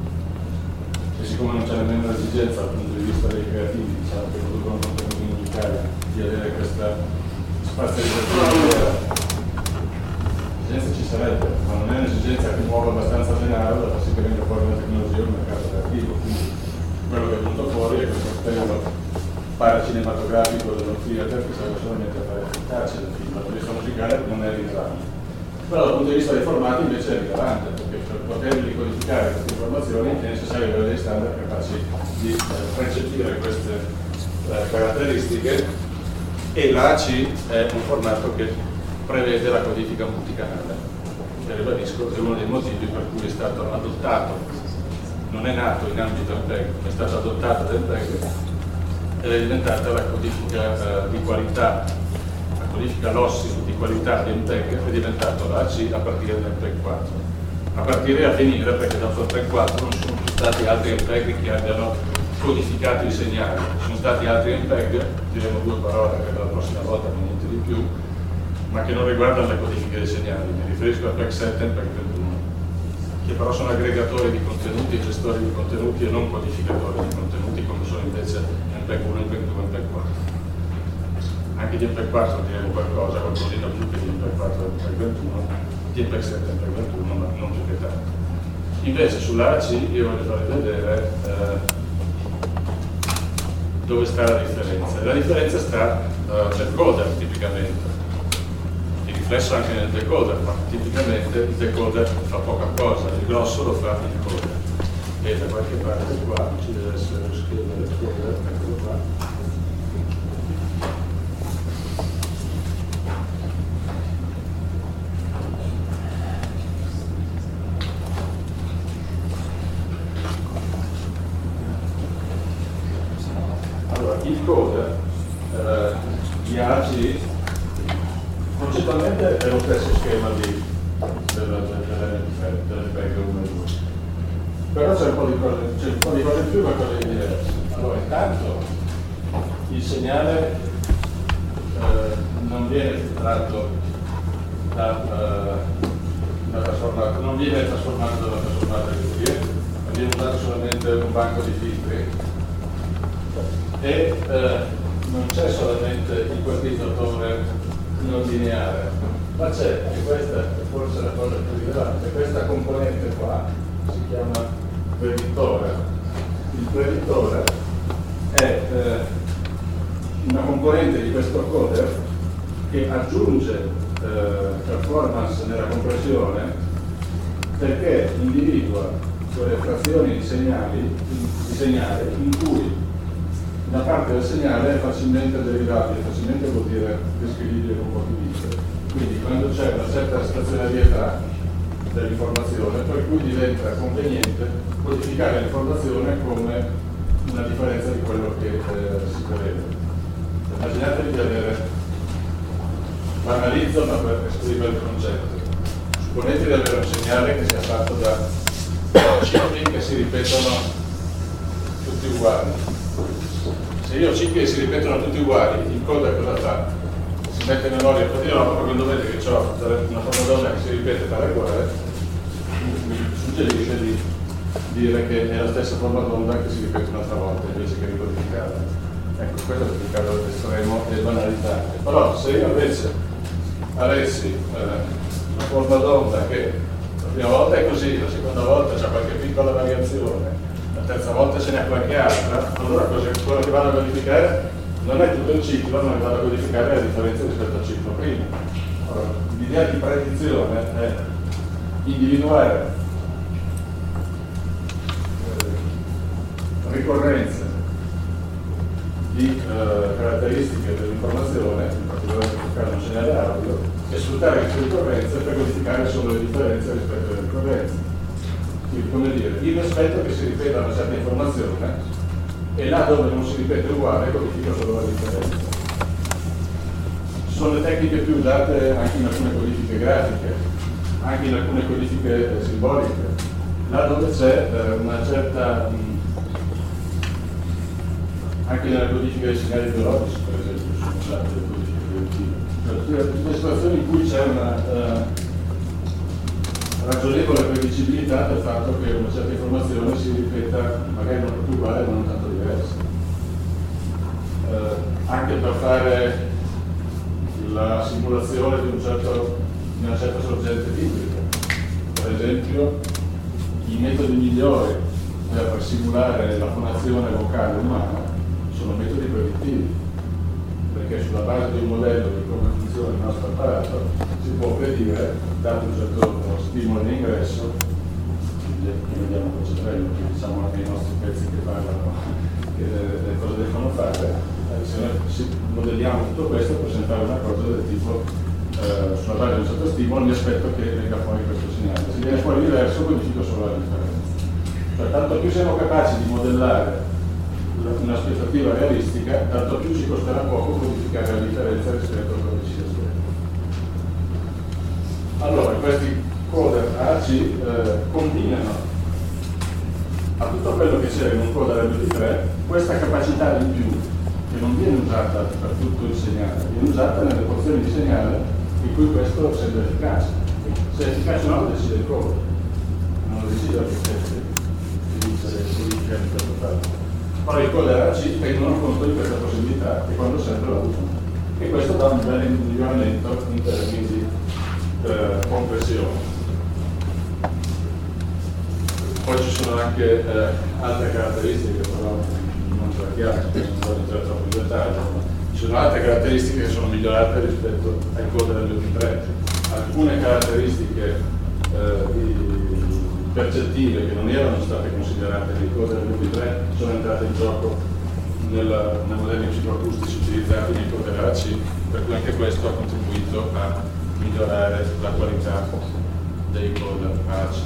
E siccome non c'è nemmeno l'esigenza dal punto di vista dei creativi, diciamo, che producono contenuti musicali, di avere questa spazializzazione, l'esigenza ci sarebbe, ma non è un'esigenza che muove abbastanza denaro da far sì che venga fuori una tecnologia o un mercato creativo. Quindi quello che è venuto fuori è questo appello paracinematografico dello theater che serve solamente a fare efficacia del film. Dal punto di vista musicale non è rilevante. Però dal punto di vista dei formati invece è rilevante, perché per poter decodificare queste informazioni è necessario avere dei standard capaci di recepire queste caratteristiche, e l'AC è un formato che prevede la codifica multicanale, che ribadisco è uno dei motivi per cui è stato adottato, non è nato in ambito MPEG, è stato adottato da MPEG ed è diventata la codifica di qualità, la codifica lossi di qualità di MPEG è diventato l'AC a partire da MPEG 4, a partire e a finire, perché dopo MPEG 4 non sono più stati altri MPEG che abbiano codificato i segnali, sono stati altri MPEG, diremo 2 parole per la prossima volta, ma niente di più, ma che non riguardano le codifiche dei segnali. Mi riferisco a MPEG 7 e MPEG 21, che però sono aggregatori di contenuti, gestori di contenuti e non codificatori di contenuti, come sono invece MPEG 1, MPEG 2 e MPEG 4. Anche di MPEG 4 diremo qualcosina più che di MPEG 4 e MPEG 21, di MPEG 7 e MPEG 21, ma non più che tanto. Invece sull'AC io voglio farvi vedere dove sta la differenza. La differenza sta nel decoder tipicamente. Il riflesso anche nel decoder, ma tipicamente il decoder fa poca cosa, il grosso lo fa il decoder. E da qualche parte qua ci deve essere lo schema del decoder, eccolo qua. Gli ACI concettualmente è lo stesso schema dell'MPEG 1 e 2, però c'è un po' di cose in più e qualcosa di diverso. Allora, intanto il segnale non viene filtrato non viene trasformato dalla trasformata di Fourier, ma viene usato solamente un banco di filtri e non c'è solamente il quantizzatore non lineare, ma c'è, e questa è forse la cosa più rilevante, questa componente qua si chiama predittore. Il predittore è una componente di questo coder che aggiunge performance nella compressione perché individua quelle frazioni di segnale in cui una parte del segnale è facilmente derivabile, facilmente vuol dire descrivibile con pochi bit. Quindi quando c'è una certa stazionarietà dell'informazione, per cui diventa conveniente codificare l'informazione come una differenza di quello che si prevede. Immaginatevi di avere, banalizzo ma per esprimere il concetto, supponete di avere un segnale che sia fatto da cicli che si ripetono tutti uguali. Se io ho cicli che si ripetono tutti uguali, il coder cosa fa? Si mette in memoria un po' di roba, ma quando vede che ho una forma d'onda che si ripete tale quale, mi suggerisce di dire che è la stessa forma d'onda che si ripete un'altra volta invece che ricodificarla. Ecco, questo è il caso estremo e banalizzante. Però se io invece avessi una forma d'onda che la prima volta è così, la seconda volta c'è qualche piccola variazione, la terza volta ce n'è qualche altra, allora quello che vado a codificare non è tutto il ciclo, ma vado a codificare la differenza rispetto al ciclo prima. Allora, l'idea di predizione è individuare ricorrenze di caratteristiche dell'informazione, in particolare in questo caso un segnale audio, e sfruttare queste ricorrenze per codificare solo le differenze rispetto alle ricorrenze. Quindi, come dire, io mi aspetto che si ripeta una certa informazione e là dove non si ripete uguale codifico solo la differenza. Ci sono le tecniche più usate anche in alcune codifiche grafiche, anche in alcune codifiche simboliche, là dove c'è una certa anche nella codifica dei segnali biologici, per esempio, sono usate le codifiche predittive. Tutte le situazioni in cui c'è una ragionevole prevedibilità del fatto che una certa informazione si ripeta magari non più uguale ma non tanto diversa. Anche per fare la simulazione di una certa sorgente biblica. Per esempio, i metodi migliori per simulare la fonazione vocale umana sono metodi predittivi, perché sulla base di un modello di come funziona il nostro apparato si può predire, dato un certo stimolo in ingresso, che vediamo con cervello, che diciamo anche i nostri pezzi che parlano, che le cose devono fare, se noi modelliamo tutto questo possiamo fare una cosa del tipo sulla base di un certo stimolo mi aspetto che venga fuori questo segnale. Se viene fuori diverso codifico solo la differenza. Cioè, tanto più siamo capaci di modellare un'aspettativa realistica, tanto più ci costerà poco codificare la differenza rispetto a quello che ci aspetta. Allora, questi coder AC combinano a tutto quello che c'è in un coder MP3 questa capacità in più, che non viene usata per tutto il segnale, viene usata nelle porzioni di segnale in cui questo sembra efficace. Se è efficace o no lo decide il coder, non lo decide l'architetto, che dice se è efficace. Però i coder AC tengono conto di questa possibilità e quando serve la usano. E questo dà un bel miglioramento in termini di compressione. Poi ci sono anche altre caratteristiche, però non trattiamo, perché non voglio entrare troppo in dettaglio. Ci sono altre caratteristiche che sono migliorate rispetto ai coder MP3. Alcune caratteristiche percettive che non erano state considerate nei coder MP3 sono entrate in gioco nei modelli psicoacustici utilizzati nei coder AC, per cui anche questo ha contribuito a migliorare la qualità dei coder AC.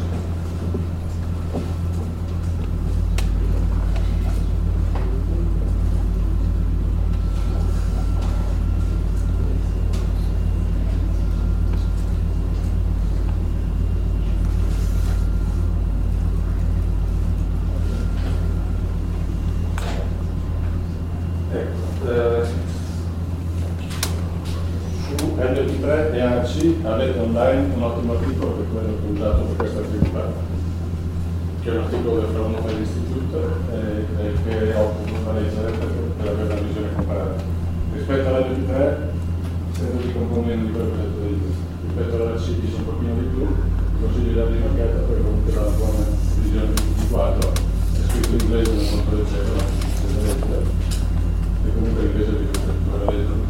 MP3 e ARC avete online un ottimo articolo che è quello che ho usato per questa attività, che è un articolo del Fraunhofer Institute che ho potuto leggere per avere una visione comparata. Rispetto all'MP3 credo di un po' meno di quello che ho detto io. Rispetto all'ARC dice un pochino di più, consiglio di dare di marchetta perché comunque dà una buona visione di quadro, è scritto in inglese, non molto leggero, e comunque l'inglese di questa leggere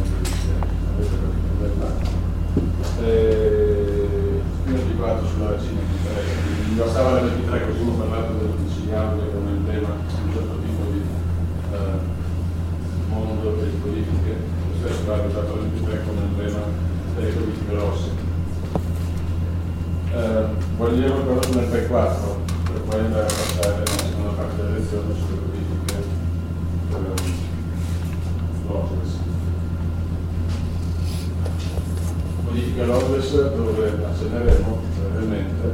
prima di 4 sulla Cina mi bastava l'MP3 così ho parlato del siciliano che è un emblema di un certo tipo di mondo delle politiche, spesso va usato l'MP3 come emblema delle politiche rosse. Voglio dire qualcosa sull'MP4 per poi andare a passare nella seconda parte della lezione sulle politiche lossless. Politiche lossless dove accenneremo brevemente,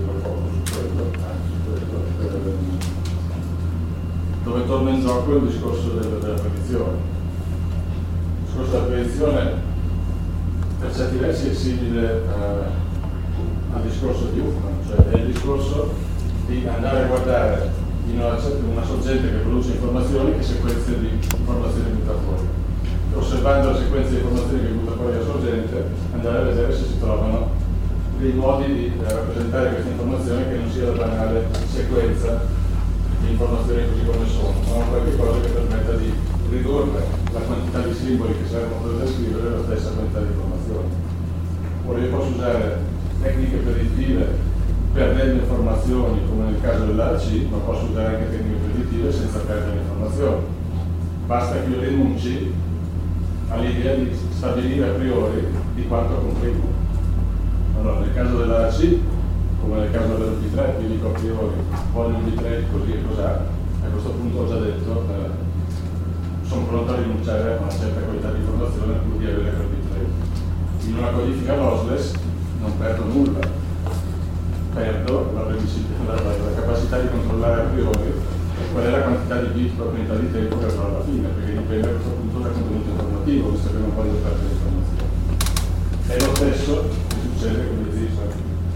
dove torna in gioco il discorso della predizione. Il discorso della predizione per certi versi è simile al discorso di Huffman, cioè è il discorso di andare a guardare in una sorgente che produce informazioni che sequenze di informazioni butta fuori. Osservando la sequenza di informazioni che butta fuori la sorgente, andare a vedere se si trovano dei modi di rappresentare queste informazioni che non sia la banale sequenza di informazioni così come sono, ma qualche cosa che permetta di ridurre la quantità di simboli che servono per descrivere la stessa quantità di informazioni. Ora io posso usare tecniche predittive perdendo informazioni, come nel caso dell'ARC, ma posso usare anche tecniche predittive senza perdere informazioni. Basta che io rinunci all'idea di stabilire a priori di quanto comprimo. Allora, nel caso dell'ARC, come nel caso dell'MP3, vi dico a priori, voglio un MP3 così e cos'ha, a questo punto ho già detto, sono pronto a rinunciare a una certa qualità di informazione pur di avere quel MP3. In una codifica lossless non perdo nulla, perdo la capacità di controllare a priori qual è la quantità di bit per unità di tempo che avrò alla fine, perché dipende a questo punto dal contenuto informativo, visto che non voglio perdere informazioni. È lo stesso che succede con gli zip,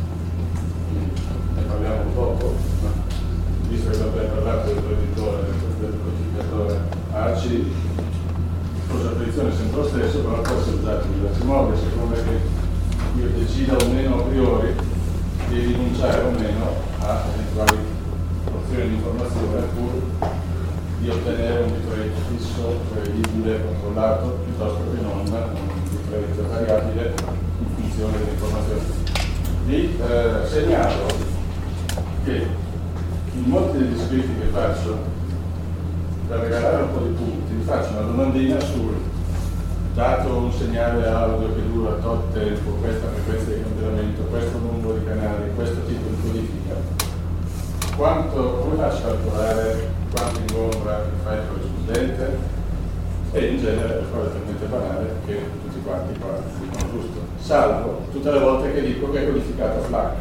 ne parliamo dopo, ma visto che abbiamo parlato del preditore, del codificatore ARC, la predizione è sempre lo stesso, però può essere usato in diversi modi, a seconda che io decida o meno a priori di rinunciare o meno a eventuali porzioni di informazione pur di ottenere un bitrate fisso, prevedibile, controllato, piuttosto che non un bitrate variabile in funzione delle informazioni. Vi segnalo che in molti degli scritti che faccio, per regalare un po' di punti, vi faccio una domandina sul dato un segnale audio che dura tot tempo, questa frequenza di cambiamento, questo numero di canali, questo tipo di codifica, come faccio a calcolare quanto ingombra il file corrispondente? E in genere la cosa è talmente banale che tutti quanti qua dicono giusto, salvo tutte le volte che dico che è codificato FLAC.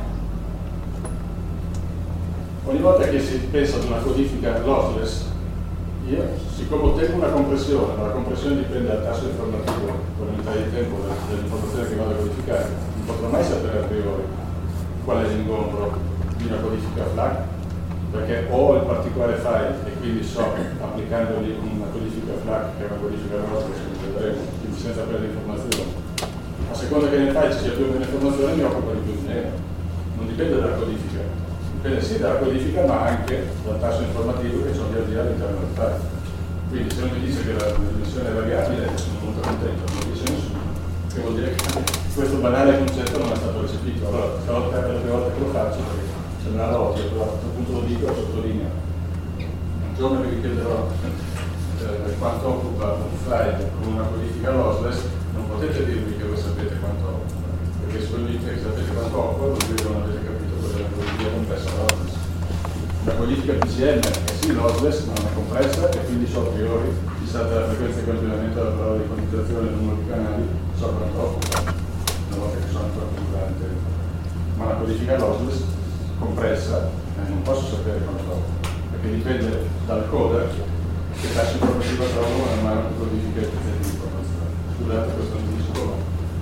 Ogni volta che si pensa ad una codifica lossless, io, siccome ottengo una compressione, ma la compressione dipende dal tasso informativo per unità di tempo dell'informazione che vado a codificare, non potrò mai sapere a priori qual è l'ingombro di una codifica FLAC, perché ho il particolare file e quindi so, applicandogli una codifica FLAC, che è una codifica lossless, come vedremo, quindi senza perdere informazioni. A seconda che nel file ci sia più o meno informazione, mi occupo di più di meno. Non dipende dalla codifica. Dipende sì dalla codifica, ma anche dal tasso informativo che ho via via all'interno del file. Quindi se non mi dice che la dimensione è variabile, sono molto contento, non mi dice nessuno, che vuol dire che questo banale concetto non è stato recepito. Allora, stavolta è la prima volta che lo faccio, perché sembrava ovvio, però a questo punto lo dico e sottolineo. Un giorno vi chiederò quanto occupa un file con una codifica lossless, non potete dirmi che voi sapete quanto occupa, perché se voi dite che sapete quanto occupa, vuol dire che non avete capito cos'è una codifica compressa lossless. Una codifica PCM è sì lossless, ma non è compressa e quindi so a priori, chissà la frequenza di cambiamento della parola di quantizzazione del numero di canali, so quanto occupa, una volta che sono ancora completamente. Ma la codifica lossless compressa non posso sapere quanto occupa, perché dipende dal coder che tasso informativo trovo man mano che codifica il pezzetto di informazione. Scusate, questo non dice come.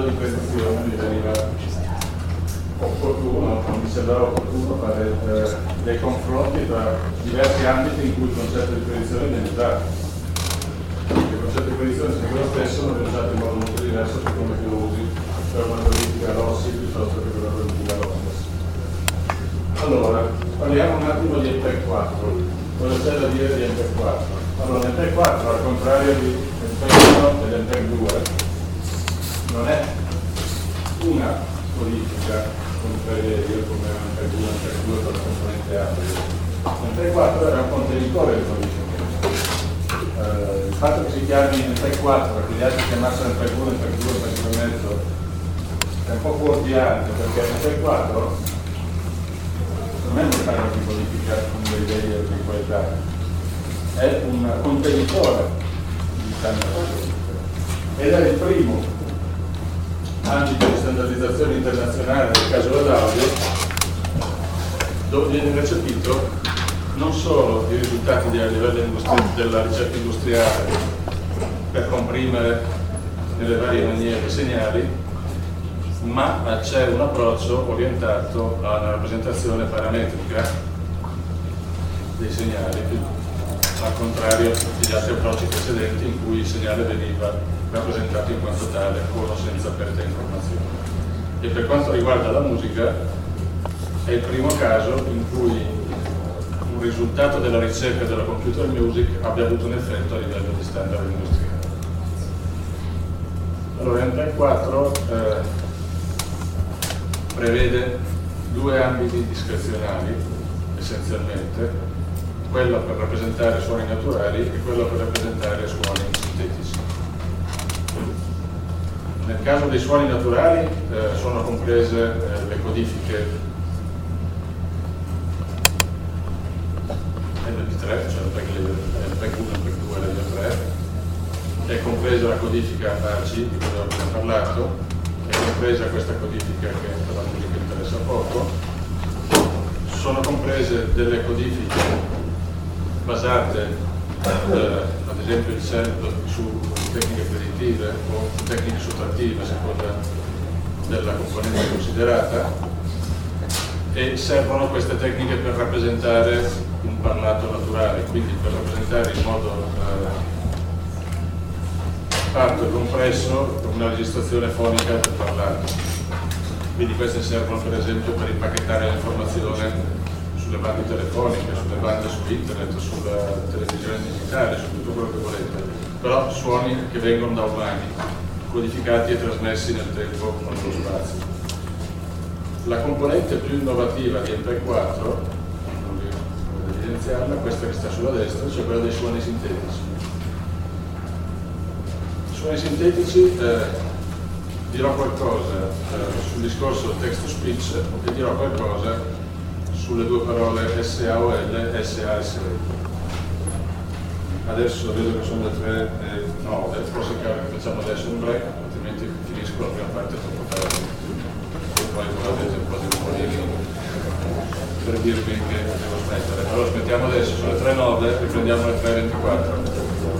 livello di prestazione mi veniva opportuno, mi sembrava opportuno fare dei confronti tra diversi ambiti in cui il concetto di predizione viene usato. Il concetto di predizione è sempre lo stesso, ma viene usato in modo molto diverso secondo che lo usi per una politica lossi piuttosto che per una politica lossless. Allora, parliamo un attimo di MPEG 4. Cosa c'è da dire di MPEG 4? Allora, l'MPEG 4, al contrario di MPEG 1 e l'MPEG 2, non è una codifica come prevede come MPEG 1 e MPEG 2 per la componente API. L'MPEG 4 è un contenitore di codifica. Il fatto che si chiami MPEG 4 e che gli altri chiamassero MPEG 1, MPEG 2, MPEG 2 e mezzo è un po' fuorviante, perché MPEG 4 non è un standard di codifica con dei layer di qualità, è un contenitore di standard di codifica ed è il primo ambito di standardizzazione internazionale nel caso dell'audio dove viene recepito non solo i risultati a livello della ricerca industriale per comprimere nelle varie maniere i segnali, ma c'è un approccio orientato alla rappresentazione parametrica dei segnali, al contrario degli altri approcci precedenti in cui il segnale veniva rappresentato in quanto tale con o senza perdita di informazioni. E per quanto riguarda la musica è il primo caso in cui un risultato della ricerca della computer music abbia avuto un effetto a livello di standard industriale. Allora MPEG 4 prevede due ambiti discrezionali essenzialmente, quello per rappresentare suoni naturali e quello per rappresentare suoni sintetici. Nel caso dei suoni naturali sono comprese le codifiche LP3, cioè LPEG 1, LPEG 2 e LP3, è compresa la codifica AC di cui abbiamo parlato, è compresa questa codifica che per la musica interessa poco, sono comprese delle codifiche basate ad esempio il SERP su tecniche predittive o tecniche sottrattive a seconda della componente considerata, e servono queste tecniche per rappresentare un parlato naturale, quindi per rappresentare in modo parto e compresso una registrazione fonica del parlato. Quindi queste servono per esempio per impacchettare l'informazione sulle bande telefoniche, sulle bande su internet, sulla televisione digitale, su tutto quello che volete, però suoni che vengono da umani, codificati e trasmessi nel tempo o nello spazio. La componente più innovativa di MPEG 4, non voglio evidenziarla, questa che sta sulla destra, cioè quella dei suoni sintetici. I suoni sintetici dirò qualcosa sul discorso text-to-speech e dirò qualcosa sulle due parole SAOL e SASL. Adesso vedo che sono le 3:09, forse è chiaro che facciamo adesso un break, altrimenti finisco la prima parte troppo tardi. E poi avete un po' di tempo per dirvi che devo smettere. Allora aspettiamo adesso, sono le 3:09, riprendiamo le 3:24.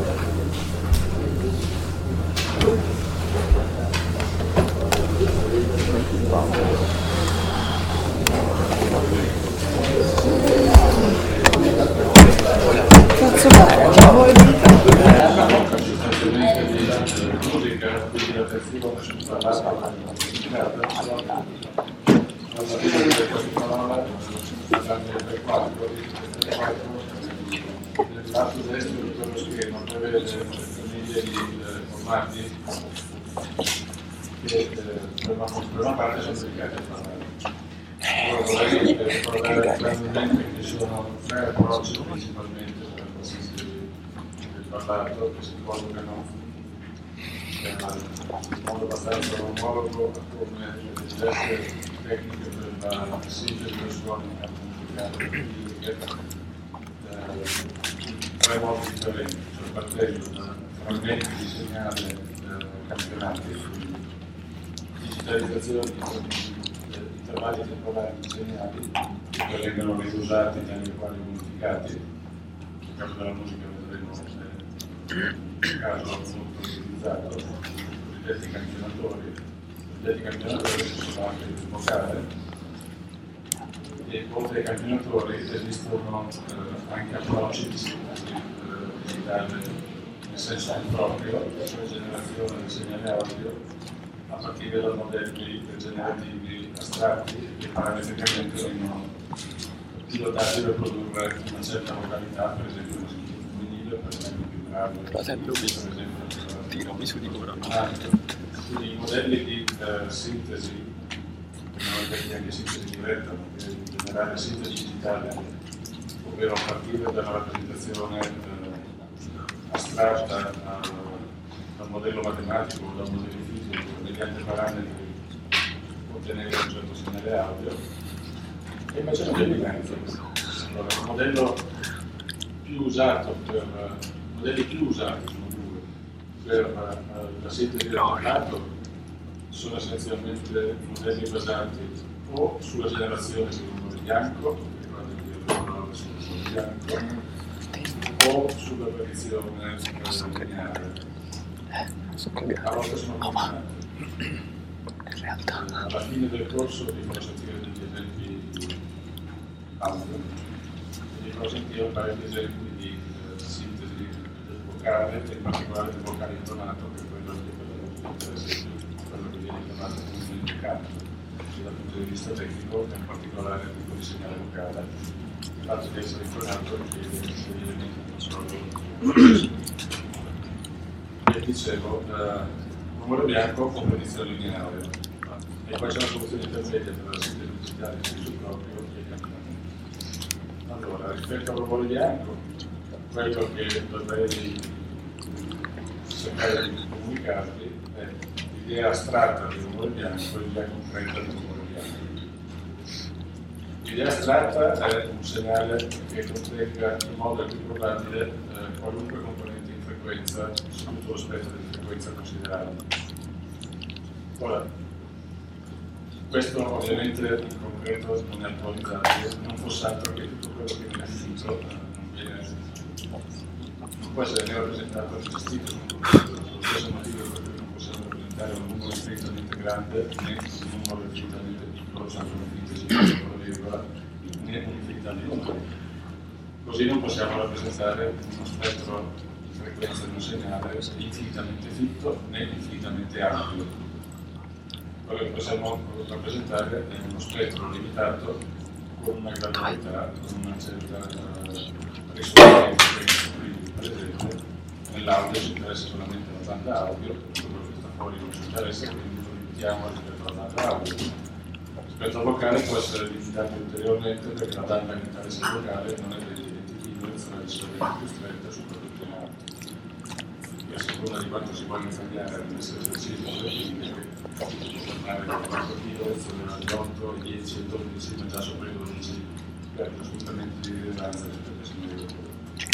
Cazzo vai, già vuoi Lato destro di quello schermo prevede famiglie di formati che per una parte sono dedicati al parlato. Ora vorrei ricordare brevemente che ci sono tre approcci principalmente per la sintesi del parlato che si collocano in modo abbastanza omologo come le diverse tecniche per la sintesi del suono in campo musicale. Tre modi differenti, cioè partendo da frammenti di segnale campionati, digitalizzazione di intervalli temporali di segnali che vengono riusati negli quali unificati. Nel caso della musica vedremo un caso molto utilizzato, i cosiddetti campionatori, Dei campionatori ci sono anche il vocale, e oltre ai campionatori esistono anche approcci digitali nel senso proprio, cioè generazione di segnali audio a partire da modelli generativi astratti che parametricamente vengono pilotati per produrre una certa vocalità, per esempio un vinile, per esempio più grave, per esempio tirami su di ora. Quindi i modelli di sintesi, non è anche sintesi diretta, ma che in generale sintesi digitale, ovvero a partire dalla rappresentazione astratta dal modello matematico o dal modello fisico, mediante parametri ottenere un certo segnale audio, e invece modelli di mezzo. Allora, il modello più usato modelli più usati sono due per la sintesi del parlato, sono essenzialmente modelli basati o sulla generazione di rumore bianco, bianco, o sulla predizione lineare. A volte sono combinati. Alla fine del corso vi farò sentire degli esempi audio, vi farò sentire parecchi esempi di sintesi del vocale, e in particolare del vocale intonato, che è quello che interessa di più, quello che viene chiamato come canto, sia dal punto di vista tecnico, e in particolare il tipo di segnale vocale. Il fatto di essere intonato richiede degli elementi non solo. E dicevo, rumore bianco o predizione lineare. E poi c'è una soluzione intermedia tra la sintesi digitale e il proprio e il cambiamento. Allora, rispetto al rumore bianco, quello che dovrei cercare di comunicarvi è l'idea astratta del rumore bianco e l'idea concreta del rumore bianco. L'idea astratta è un segnale che contenga in modo più probabile qualunque componente in frequenza su tutto lo spettro di frequenza considerato. Ora, questo ovviamente in concreto non è attualizzabile, non fosse altro che tutto quello che viene finito non può essere né rappresentato né gestito, per lo stesso motivo per cui non possiamo rappresentare un numero infinitamente grande né un numero infinitamente piccolo, cioè una virgola, né un'infinità di numeri. Così non possiamo rappresentare uno spettro di frequenza di un segnale infinitamente fitto né infinitamente ampio. Quello che possiamo rappresentare è uno spettro limitato con una gradualità, con una certa risoluzione. Per esempio, nell'audio ci interessa solamente la banda audio, quello che sta fuori non ci interessa, quindi lo limitiamo rispetto alla banda audio. Rispetto al vocale può essere limitato ulteriormente perché la banda che interessa al vocale non è di 20 kHz, ma è solamente più stretta, soprattutto in audio. A seconda di quanto si voglia cambiare nell'essere preciso, tornare da 4 kHz, da 8, 10, 12, ma già sopra i 12 per assolutamente di rilevanza rispetto ai segnali vocali.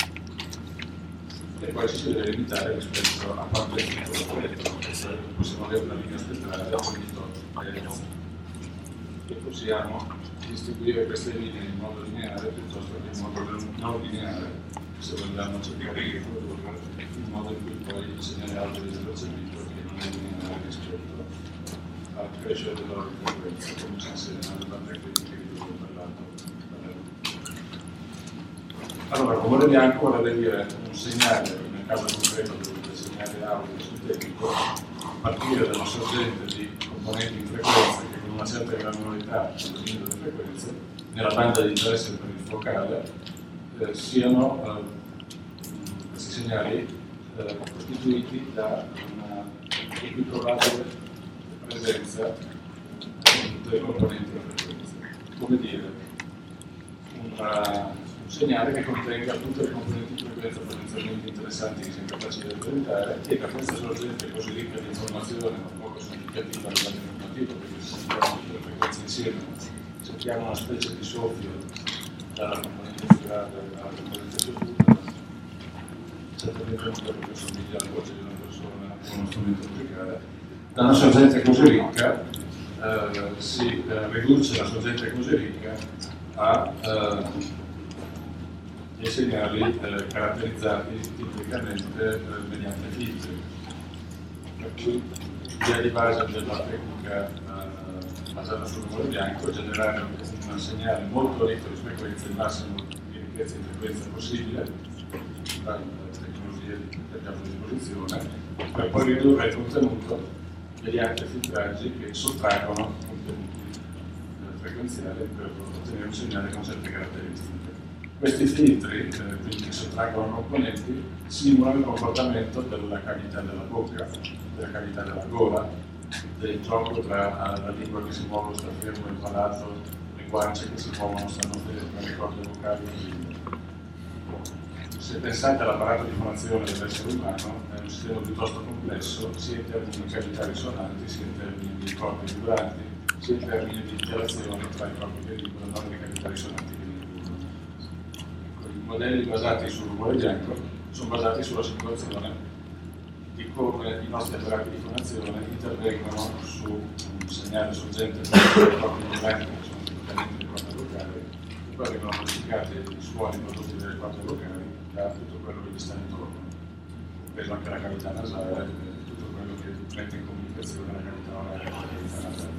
E poi ci si deve limitare rispetto a quanto è tutto lo spettro, possiamo avere una linea spettrale ogni tot kHz. E possiamo distribuire queste linee in modo lineare piuttosto che in modo non lineare, se vogliamo cercare di riprodurre il modo in cui poi il segnale audio viene percepito, che non è lineare rispetto al crescere della loro frequenza, come ci insegna le bande critiche di cui ho parlato. Allora, rumore bianco vuol dire un segnale, nel caso concreto del segnale audio sintetico, a partire da una sorgente di componenti in frequenza che con una certa granularità, dominio delle frequenze, nella banda di interesse per il focale, siano questi segnali costituiti da una più probabile presenza di tutte le componenti della frequenza. Come dire, un segnale che contenga tutte le componenti di frequenza potenzialmente interessanti che siamo capaci di rappresentare, e da questa sorgente così ricca di informazione, ma poco significativa a livello informativo, perché se sentiamo tutte le frequenze insieme, sentiamo una specie di soffio dalla componente più grave alla componente più piccola, certamente non quello che somiglia alla voce di una persona con uno strumento musicale. Da una sorgente così ricca si riduce la sorgente così ricca a dei segnali caratterizzati tipicamente mediante filtri. Per cui l'idea di base della tecnica basata sul rumore bianco è generare un segnale molto ricco di frequenze, il massimo di ricchezza di frequenza possibile, dalle tecnologie che abbiamo a disposizione, per poi ridurre il contenuto mediante filtraggi che sottraggono contenuti frequenziali per ottenere un segnale con certe caratteristiche. Questi filtri, quindi che sottraggono componenti, simulano il comportamento della cavità della bocca, della cavità della gola, del gioco tra la lingua che si muove, sta fermo, il palato, le guance che si muovono, stanno ferme, le corde vocali e così via. Se pensate all'apparato di fonazione dell'essere umano, è un sistema piuttosto complesso, sia in termini di cavità risonanti, sia in termini di corpi vibranti, sia in termini di interazione tra i corpi che vibrano e le cavità risonanti che vibrano. I modelli basati sul rumore bianco sono basati sulla simulazione di come i nostri apparati di fonazione intervengono su un segnale sorgente dei corpi vibranti che sono tipicamente le corde vocali, e poi vengono modificati i suoni prodotti dalle corde vocali da tutto quello che gli sta intorno, compreso anche la cavità nasale, tutto quello che mette in comunicazione la cavità orale e la cavità nasale.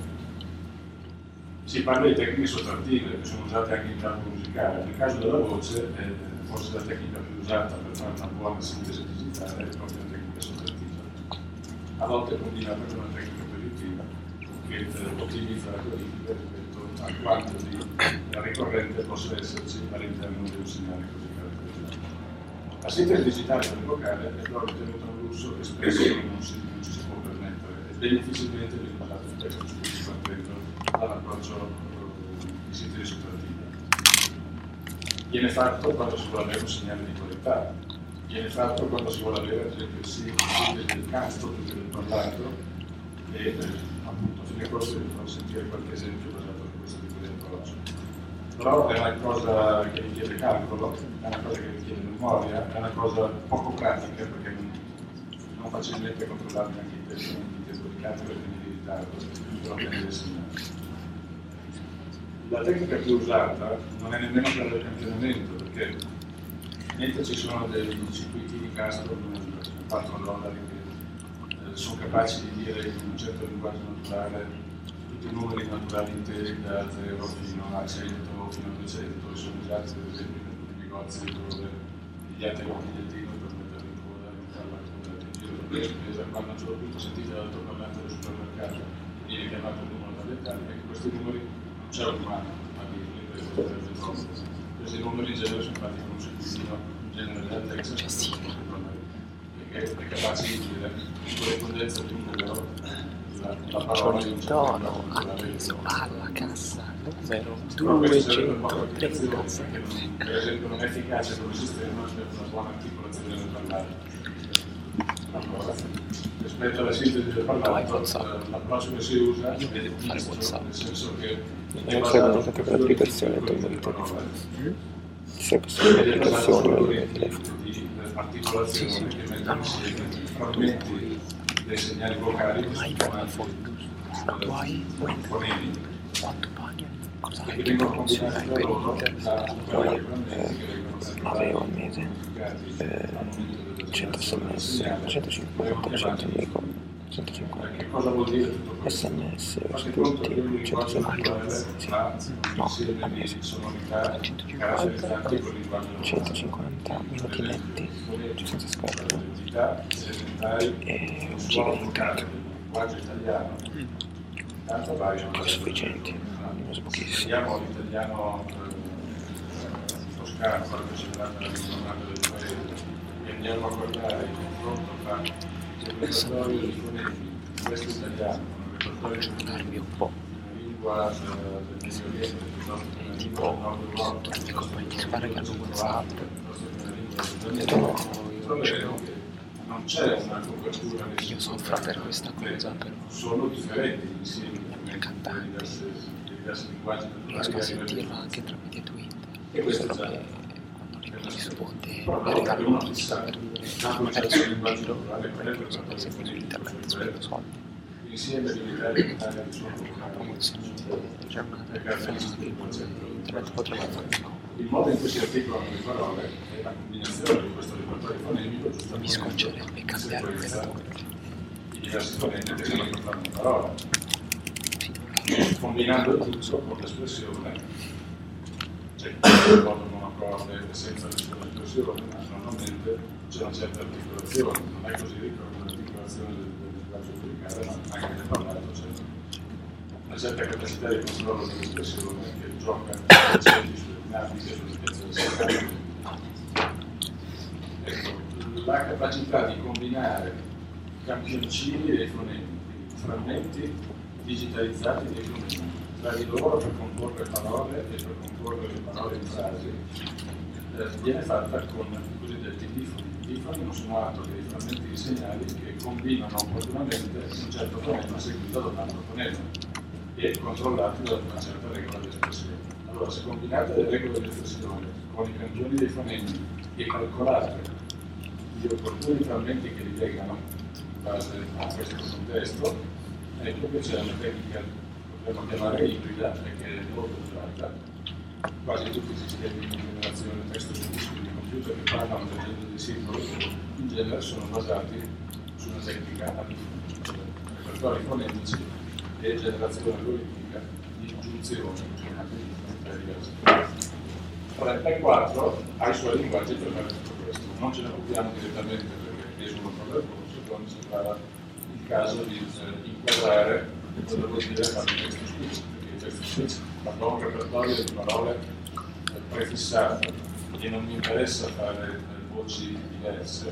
Si parla di tecniche sottrattive che sono usate anche in campo musicale. Nel caso della voce, forse la tecnica più usata per fare una buona sintesi digitale è proprio la tecnica sottrattiva. A volte combinata con una tecnica predittiva che ottimizza la codifica rispetto a quanto di ricorrente possa esserci all'interno di un segnale così caratterizzato. La sintesi digitale per il vocale è però ritenuta un lusso che spesso non ci si può permettere e ben difficilmente viene usato spesso partendo dall'approccio di sintesi sottrattiva. Viene fatto quando si vuole avere un segnale di qualità, viene fatto quando si vuole avere ad esempio sintesi del canto più che del parlato e appunto a fine corso vi farò sentire qualche esempio basato su questo tipo di approccio. Però è una cosa che richiede calcolo, è una cosa che richiede memoria, è una cosa poco pratica perché non facilmente controllabile anche in tempo di calcolo e quindi di ritardo per ottenere il segnale. La tecnica più usata non è nemmeno quella del campionamento, perché mentre ci sono dei circuiti di Castro, $4 che sono capaci di dire in un certo linguaggio naturale tutti i numeri naturali interi da 0 fino a 100 fino a 200, e sono usati per esempio in alcuni negozi dove gli altri con il bigliettino per mettere in coda e fare la coda in giro per la spesa. Quando a un certo punto sentite l'altoparlante del supermercato viene chiamato il numero da dettagli, e questi numeri non c'è un umano a dirli, questi numeri in genere sono fatti con un circuitino in genere della Texas che è capace di dire in corrispondenza di un numero la parola di un Ciolitono atteso alla cassa numero 236. Per esempio non è efficace come sistema per una buona articolazione del parlato. Rispetto alla sintesi del parlato, l'approccio che si usa è difficile, nel senso che Non servono anche per l'applicazione del numero di telefono. Serve solo per l'applicazione del numero di telefono. Articolazione che mettono insieme frammenti dei segnali vocali che sono chiamati fonemi e che vengono combinati tra loro da frammenti che vengono Avevo al mese 100 sms, 150, 100 mega, 150 che cosa vuol dire tutto questo? sms su tutti, 150, sì, no, al mese, 150, 150 minuti netti, cioè senza scarto, e 1 giga di internet, sufficienti, ne uso pochissimo. Vediamo l'italiano toscano, quello che si tratta del comando del paese, e andiamo a guardare il confronto tra il repertorio di fonemi, questo italiano, il repertorio di fonemi, Un po', lingua del Medio Oriente, piuttosto che la lingua del Nord Europa, tutti i compagni di squadra che hanno WhatsApp, non c'è una copertura io soffro per questa cosa, però sono differenti insieme il cantante diversi linguaggi riesco a naturali sentirlo anche tramite Twitter, e questo solo già che quando li risponde mi però arrivano uno notizie sa per dire tanto magari c'è sono un in linguaggio giro, naturale perché lo so per esempio su internet spendo soldi, insieme di livelli di Italia di suono una promozione aggiornata e caratteristiche che internet potrebbe fare. il modo in cui si articolano le parole e la combinazione di questo repertorio fonemico Mi scoccerebbe cambiare operatore. i diversi fonenti che sono in una parola. Combinando tutto con l'espressione, cioè in modo monocorde senza nessuna espressione, ma normalmente c'è una certa articolazione, non è così ricca come l'articolazione del linguaggio musicale, ma anche nel parlato c'è una certa capacità di controllo dell'espressione che gioca sulle dinamiche, sulle specializzazioni. Ecco, la capacità di combinare campioncini dei fonemi, frammenti digitalizzati dei fonemi, tra di loro per comporre parole e per comporre le parole in frasi, viene fatta con i cosiddetti difoni. I difoni non sono altro che dei frammenti di segnali che combinano opportunamente un certo fonema seguito da un altro fonema e controllati da una certa regola di espressione. Allora, se combinate le regole di espressione con i campioni dei fonemi e calcolate gli opportuni frammenti che li legano in base a questo contesto, ecco che c'è una tecnica, potremmo chiamare ibrida, perché è molto usata. Quasi tutti i sistemi di generazione testo su dischi di computer che parlano per esempio di simboli, in genere sono basati su una tecnica repertori fonetici e generazione algoritmica di giunzioni, chiamate diverse. Ora, il PEC 4 ha i suoi linguaggi per fare tutto questo. Non ce ne occupiamo direttamente perché esulo un percorso, però mi sembrava il caso di inquadrare cosa vuol dire fare un testo switch, perché il testo switch quando ho un repertorio di parole prefissate e non mi interessa fare voci diverse,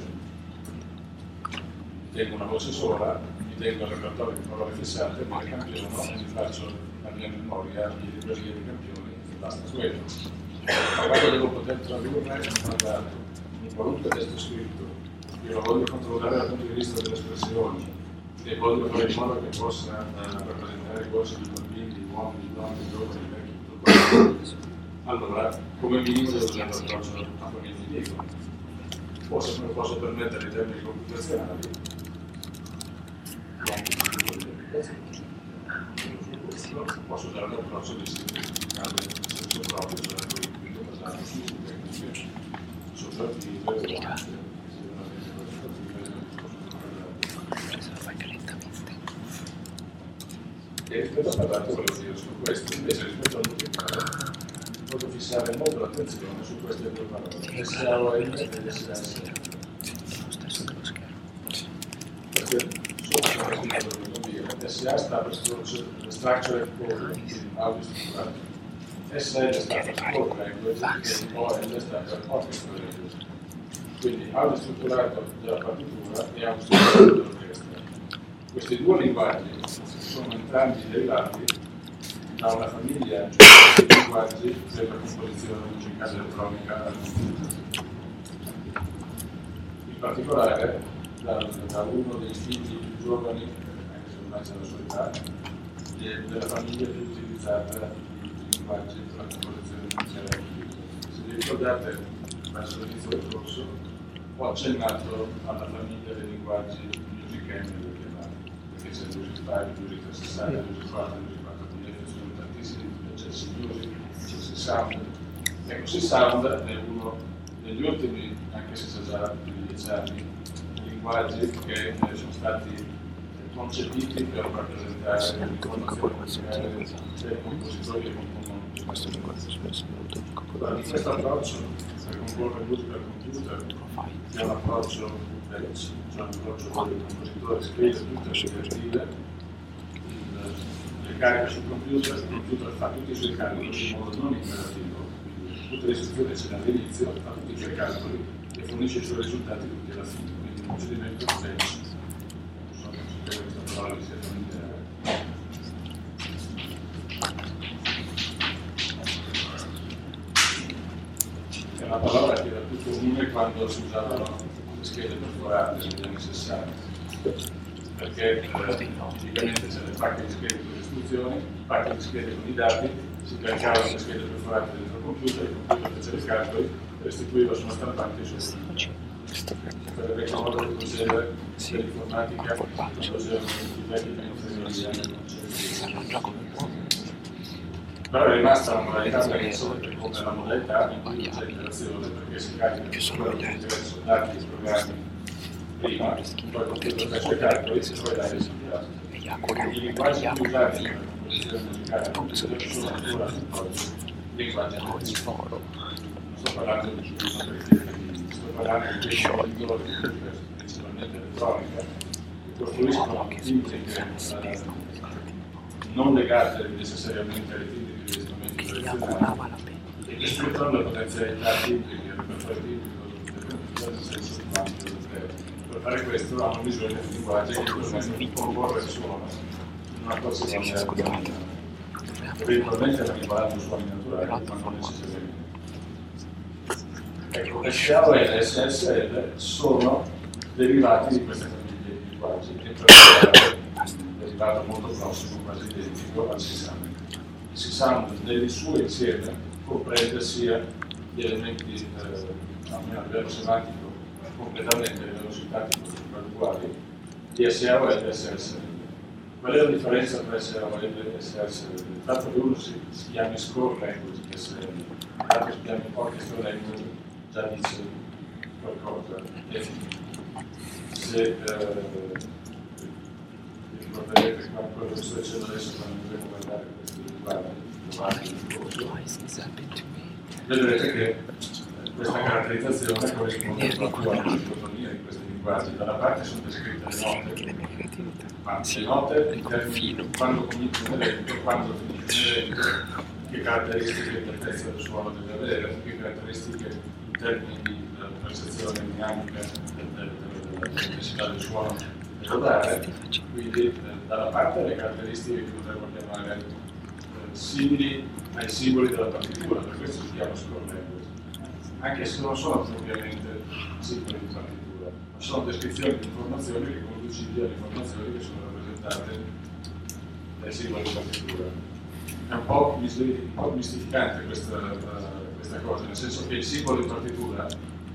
tengo una voce sola, mi tengo il repertorio di parole fissate, me le campiono e mi faccio la mia memoria di librerie di campioni e basta quello. Ma quando devo poter tradurre in qualunque testo scritto, io lo voglio controllare dal punto di vista delle espressioni e voglio fare in modo che possa rappresentare i voci di bambini, di uomini, di donne, di giovani, di vecchi, tutto. Allora, come minimo devo usare l'approccio a famiglie di difoni. O se me lo posso permettere in termini computazionali, posso usare l'approccio di semplificare il senso proprio, cioè l'algoritmo basato su tecniche soprattutto e rispetto a parlare volevo dire su questo, invece rispetto al musicale voglio fissare molto l'attenzione su queste due parole, SAOM e SAS. Perché SA sta per Structured Code, quindi audio strutturato. SL sta per Code Language e OL sta per Orchestral Language. Quindi audio strutturato della partitura e audio strutturato dell'orchestra. Questi due linguaggi sono entrambi derivati da una famiglia di linguaggi per la composizione musicale elettronica al computer. In particolare da uno dei figli più giovani, anche se ormai c'è la sua età, della famiglia più utilizzata di linguaggi per la composizione musicale al computer. Se vi ricordate, verso l'inizio del corso, ho accennato alla famiglia dei linguaggi Music perché c'è Music 5, Music 360, Music 4, Music 4.0, sono tantissimi, c'è C-Music, c'è C-Sound. Ecco, C-Sound è uno degli ultimi, anche se c'è già più di 10 anni, linguaggi che sono stati concepiti per rappresentare l'informazione musicale dei compositori che compongono questo linguaggio. Questo approccio per comporre musica al computer è un approccio veloce, cioè un approccio dove il compositore scrive tutte le creative, le carica sul computer, il computer fa tutti i suoi calcoli in modo non imperativo, quindi tutte le istruzioni ce l'ha all'inizio, fa tutti i suoi calcoli e fornisce i suoi risultati tutti alla fine, quindi un procedimento semplice. Non so se questa parola vi sia familiare. È una parola che era più comune quando si usavano le schede perforate negli anni 60, perché tipicamente c'è le pacche di schede con le istruzioni, pacche di schede con i dati, si caricavano le schede perforate dentro il computer faceva i calcoli e restituiva su una stampante i suoi risultati. Per il vecchio modo di procedere dell'informatica, quando c'erano i vecchi pensieri però è rimasta una modalità come la modalità in cui c'è interazione perché si carica su dati e programmi prima, poi con tutto il suoi calcoli, e poi dai risultati. I linguaggi più usati nella composizione musicale sono ancora linguaggi non sto parlando di sto parlando di tecnologie principalmente elettronica che costruiscono timbriche non legate necessariamente ai timbri degli strumenti tradizionali e che sfruttano la potenzialità timbrica del repertorio timbrico nel senso più ampio del termine. Per fare questo hanno bisogno di linguaggi che permettono di comporre il suono in una qualsiasi maniera. Eventualmente manipolando suoni naturali, ma non necessariamente. Ecco, SAO e SSL sono derivati di queste famiglie di linguaggi, che in particolare è derivato molto prossimo, quasi identico al C-Sound. Il C-Sound nel suo insieme comprende sia gli elementi, almeno a livello semantico, completamente a livello sintattico uguali, di SAO e SSL. Qual è la differenza tra SAO e SSL? Il fatto che uno si chiami score language SSL, l'altro si chiami orchestra language, già dice qualcosa. E se vi ricorderete quello che sto dicendo adesso quando dovremo guardare questi linguaggi, vedrete che questa caratterizzazione corrisponde proprio alla dicotomia di questi linguaggi. Da una parte sono descritte le note, ma le note in termini quando comincia un evento, quando finisce un evento, che caratteristiche di altezza del suono deve avere, che caratteristiche in termini di percezione dinamica dell'intensità del suono deve dare. Quindi da una parte le caratteristiche che potremmo chiamare simili ai simboli della partitura, per questo si chiama score language. Anche se non sono propriamente simboli di partitura, ma sono descrizioni di informazioni riconducibili alle informazioni che sono rappresentate dai simboli di partitura. È un po' mistificante questa cosa, nel senso che il simbolo di partitura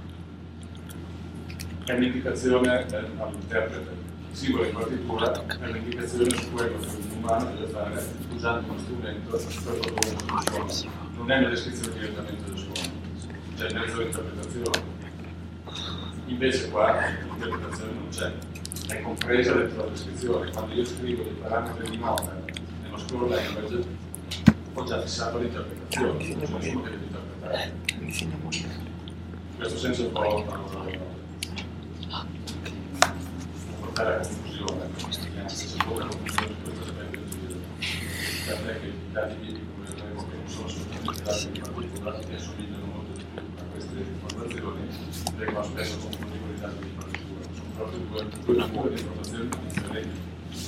è un'indicazione all'interprete. Il simbolo di partitura è un'indicazione su quello che un umano deve fare usando uno strumento per produrre un suono. Non è una descrizione direttamente del suono. C'è il mezzo di interpretazione. Invece qua l'interpretazione non c'è, è compresa dentro la descrizione. Quando io scrivo dei parametri di nota nello score language ho già fissato l'interpretazione, nessuno che deve interpretare. In questo senso è un po' portare a confusione, anche se c'è poca confusione su questo aspetto del giro. Tant'è che i dati biblici, come vedremo, che non sono assolutamente dati di partitura, che assomigliano molto di più a queste informazioni, vengono spesso confusi con i dati di partitura. Sono proprio due figure di informazioni differenti.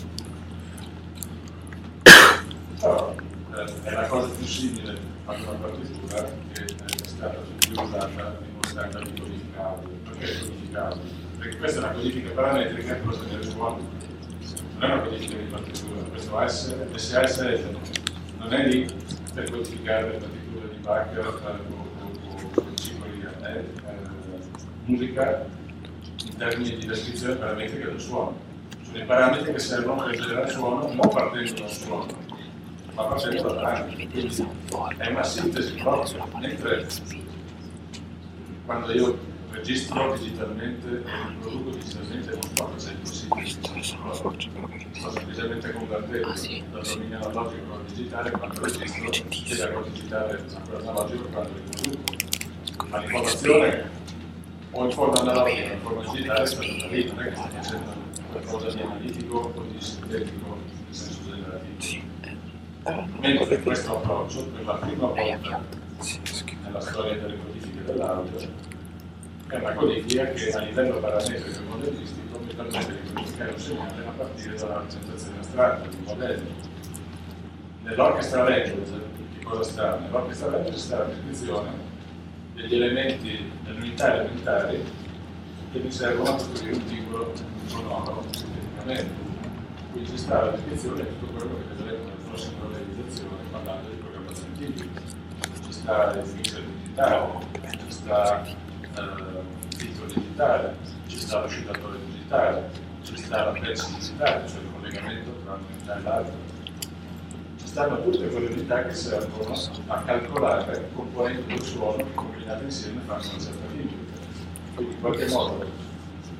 Però è la cosa più simile a una partitura che è stata più usata in uno standard di codifica audio. Perché è codifica audio? Perché questa è una codifica parametrica per ottenere suono. Non è una codifica di partitura, questo SASL non è lì per codificare le partiture di Bach o cicloria, è musica in termini di descrizione parametrica del suono. Sono i parametri che servono per generare suono non partendo dal suono, ma partendo da parametri. Quindi è una sintesi proprio, mentre quando io registro digitalmente e riproduco digitalmente non sto facendo sto semplicemente convertendo dal dominio analogico al digitale quando registro e dal digitale a quello analogico quando riproduco. Ma l'informazione o in forma analogica o in forma digitale è stata lì, non è che sto facendo qualcosa di analitico o di sintetico in senso generativo. Mentre questo approccio, per la prima volta nella storia delle codifiche dell'audio, è una codifica che a livello parametrico e modellistico mi permette di codificare un segnale a partire dalla rappresentazione astratta, di un modello. Nell'orchestra language, che cosa sta? Nell'orchestra language sta la descrizione degli elementi, delle unità elementari che mi servono a costruire un timbro sonoro sinteticamente. Qui ci sta la descrizione di tutto quello che vedremo nella prossima realizzazione parlando di programmazione timbrica. Ci sta il mixer digitale, ci sta il filtro digitale, ci sta l'oscillatore digitale, ci sta la patch digitale, cioè il collegamento tra un'unità e l'altra. Ci stanno tutte quelle unità che servono a calcolare componenti del suono che combinate insieme fanno una certa timbrica. Quindi in qualche modo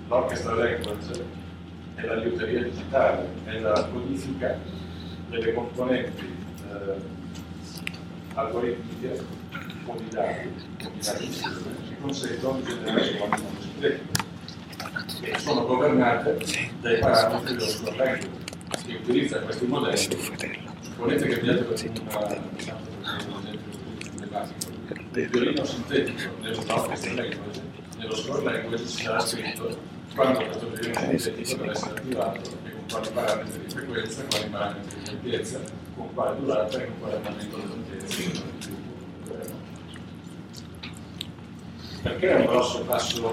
l'orchestra language è la liuteria digitale, è la codifica delle componenti algoritmiche o di dati insieme che consentono di generare suoni non sintetici che sono governate dai parametri dello score language che utilizza questi modelli. Volete che abbiate per il violino sintetico nell'orchestra language, nello score language ci sarà scritto quando questo violino sintetico deve essere attivato e con quali parametri di frequenza, quali parametri di ampiezza, con quale durata e con quale aumento dell'ampiezza. Perché è un grosso passo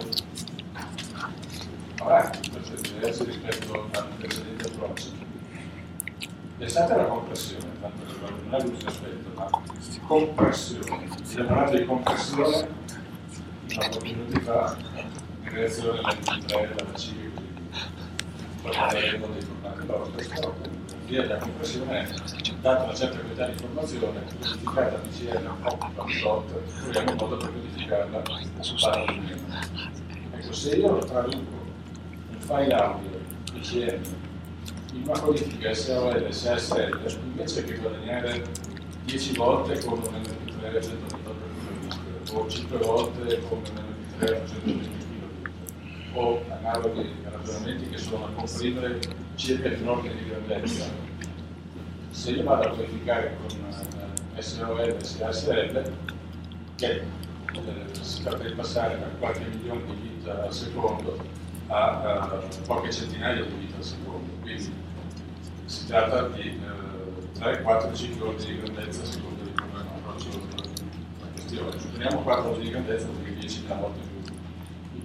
avanti per certi versi rispetto al precedente approccio? Pensate alla compressione, tanto per non è l'ultimo aspetto, ma compressione. Si è parlato di compressione una pochi minuti fa in relazione all'MP3 della C e così parleremo dei formati loro. Via della compressione è data una certa quantità di informazione, codificata PCL o dot, troviamo un modo per codificarla su parallelo. Ecco, se io lo traduco un file audio PCM in una codifica SAOL, SASL, invece che guadagnare 10 volte con un MP3 a 128 kb o 5 volte con un MP3 a 120 kb o analoghi ragionamenti che sono a comprimere circa di un ordine di grandezza, se io vado a codificare con SAOL, SASL, che si tratta di passare da qualche milione di bit al secondo a poche centinaia di bit al secondo, quindi si tratta di 3, 4, 5 ordini di grandezza a seconda di come approccio la questione. Supponiamo 4 ordini di grandezza perché 10 è volte più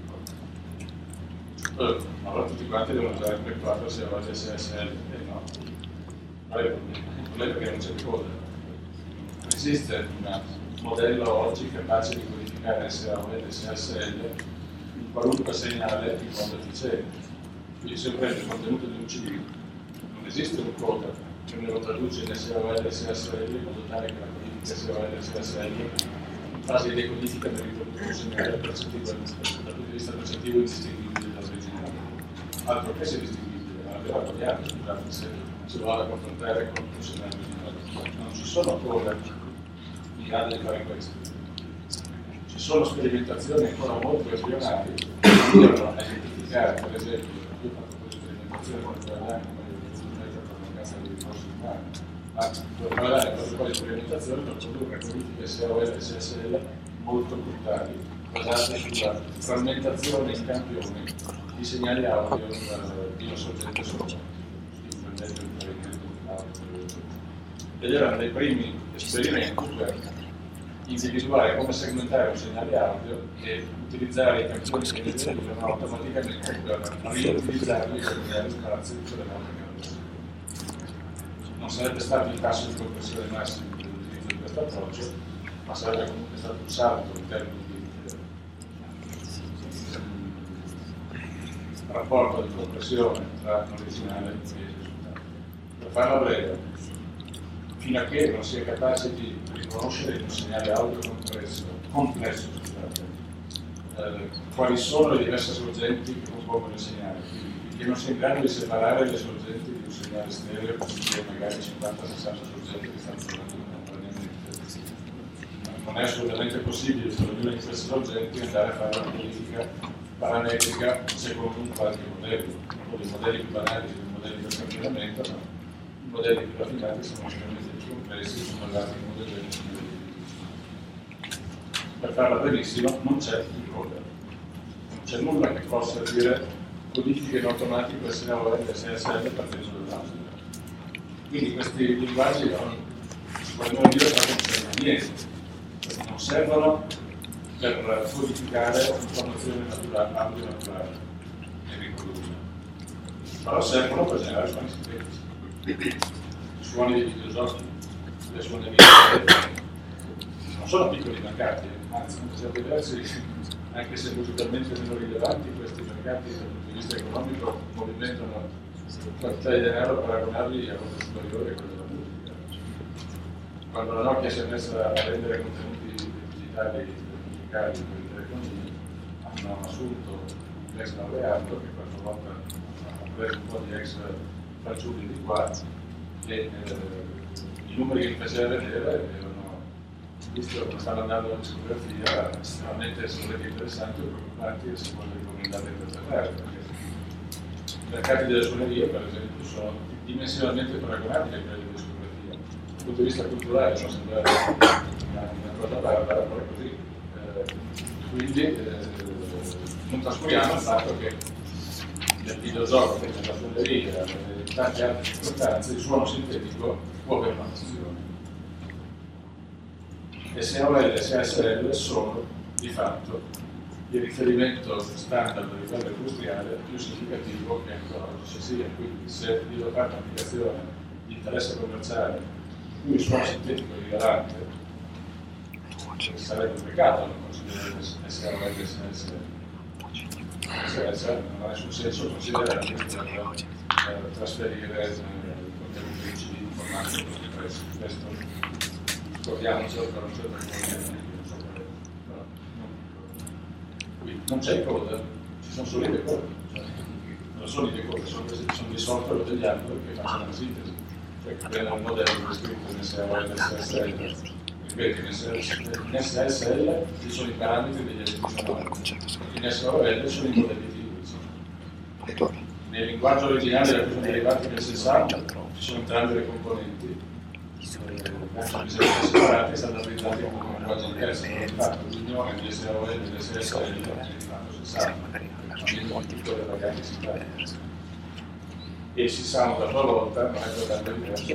piccolo. Allora tutti quanti devono usare per 4 SAOL e SASL e no. Il problema è che non c'è più coda. Non esiste un modello oggi capace di codificare SAOL e SASL in qualunque segnale in modo efficiente. Quindi se prendo il contenuto di un CD, non esiste un coda che me lo traduce in SAOL e SASL in modo tale che la codifica SAOL e SASL in fase di decodifica mi riproduce un segnale percettivo dal punto di vista percettivo indistinguibile dall'originale. Altro che sia distinguibile, ma l'abbiamo variato, scusate, se lo vado a confrontare con un segnale originale. Non ci sono coda in grado di fare questo. Ci sono sperimentazioni ancora molto embrionali che mirano a identificare, per esempio, io ho fatto questa sperimentazione con il guadagno, per mancanza di risorse umane, ma per guardare proprio quale sperimentazione per produrre codifiche SAOL e SSL molto brutali, basate sulla frammentazione in campioni di segnali audio di una sorgente sola. Ed erano dei primi esperimenti per individuare come segmentare un segnale audio e utilizzare i campioni che ne derivano automaticamente per riutilizzarli per creare spazio per le note che non sarebbe stato il tasso di compressione massimo dell'utilizzo di questo approccio, ma sarebbe comunque stato un salto in termini di rapporto di compressione tra l'originale e il risultato. Per farla breve, fino a che non si è capace di riconoscere un segnale audio complesso quali sono le diverse sorgenti che compongono il segnale, che non si è in grado di separare le sorgenti di un segnale stereo che magari 50-60 sorgenti che stanno trovando contemporaneamente. Non è assolutamente possibile per ognuna di queste sorgenti andare a fare una codifica parametrica secondo un qualche modello, o dei modelli più banali, dei modelli per campionamento, ma i modelli più raffinati sono estremamente più complessi, sono basati in modelli più. Per farla brevissima, non c'è il coda, non c'è nulla che possa dire codifiche in automatico SAOL e SSL partendo dall'altro. Quindi questi linguaggi vogliono dire che non servono a niente, non servono per codificare informazione naturale, audio naturale e riprodurre, però servono per generare suoni sintetici, suoni di videogiochi, le suoni di non sono piccoli mercati, anzi, per certi versi, anche se musicalmente meno rilevanti, questi mercati dal punto di vista economico movimentano quantità di denaro paragonabili a volte superiori a quelle della musica. Quando la Nokia si è messa a vendere contenuti digitali musicali per i telefonini, hanno assunto ex laureato, che qualche volta ha preso un po' di ex fanciulli di qua, e i numeri che mi faceva vedere erano, visto come stava andando la psicografia, estremamente interessanti e preoccupanti, e si può ricomendare per tornare, perché i mercati delle suonerie, per esempio, sono dimensionalmente paragonabili a quelli della psicografia. Dal punto di vista culturale può sembrare una cosa barbara, però è così. Quindi non trascuriamo il fatto che nel videogioco, nella suoneria, in tante altre circostanze, il suono sintetico può avere una funzione. E SAOL e SASL sono, di fatto, il riferimento standard a livello industriale più significativo che ancora oggi ci sia. Quindi se io devo fare un'applicazione di interesse commerciale in cui il suono sintetico è rilevante, sarebbe un peccato non considerare SAOL e SASL. Non ha nessun senso considerare trasferire contenuti in CD informatico questo scordiamocelo per un certo momento. Qui non c'è il code, ci sono solo i decode, non sono i decode, sono dei software degli hardware che fanno la sintesi, cioè che prendono un modello descritto in SAOL e SASL. Ripeto, in SASL ci sono i parametri degli addizionali, in SAOL sono i modelli di utilizzo. Nel linguaggio originale da cui sono derivati nel 60 ci sono entrambe le componenti, bisogna separati e standardizzati come un linguaggio diverso. Infatti l'unione di SAOL e di SASL è diventato 60, quindi tutte le varianti si fanno. E si sanno da sua volta, non è totalmente diverso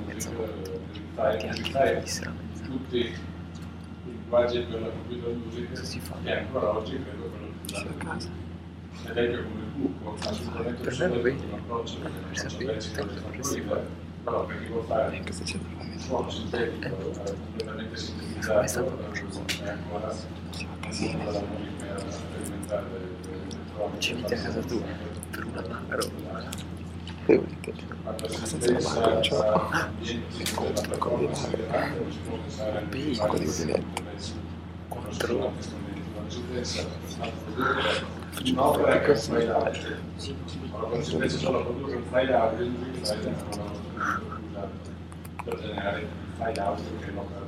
dal tutti i linguaggi per la computer music che ancora oggi credo quello più usato. Ed è che come il buco, assolutamente un approccio lecito di fattoria, però per chi vuol fare un suono sintetico completamente sintetizzato è ancora una della musica sperimentale ci metti a casa tua per una mano quando si pensa a ambienti della performance il codice di net contro si pensa a produrre un'opera che è un file audio. Quando si pensa solo a produrre un file audio, il file è una cosa per generare il file audio che è l'opera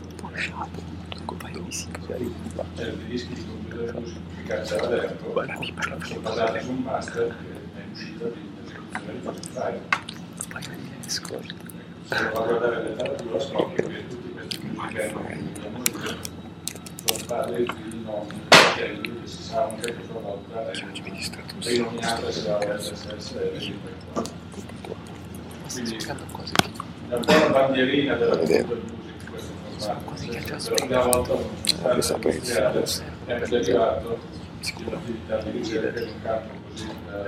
cioè i dischi di computer music che cacciava dentro sono basati su un master che è uscita di esecuzione di questo file. Se lo va a guardare in letteratura scopre che tutti questi musicisti sono stati di nomi che si sa anche che sua volta è rinominata SAOL SSL. Quindi è un po' una bandierina della computer music questo formato. Per la prima volta uno stato industriale è derivato di un'attività di ricerca in un campo così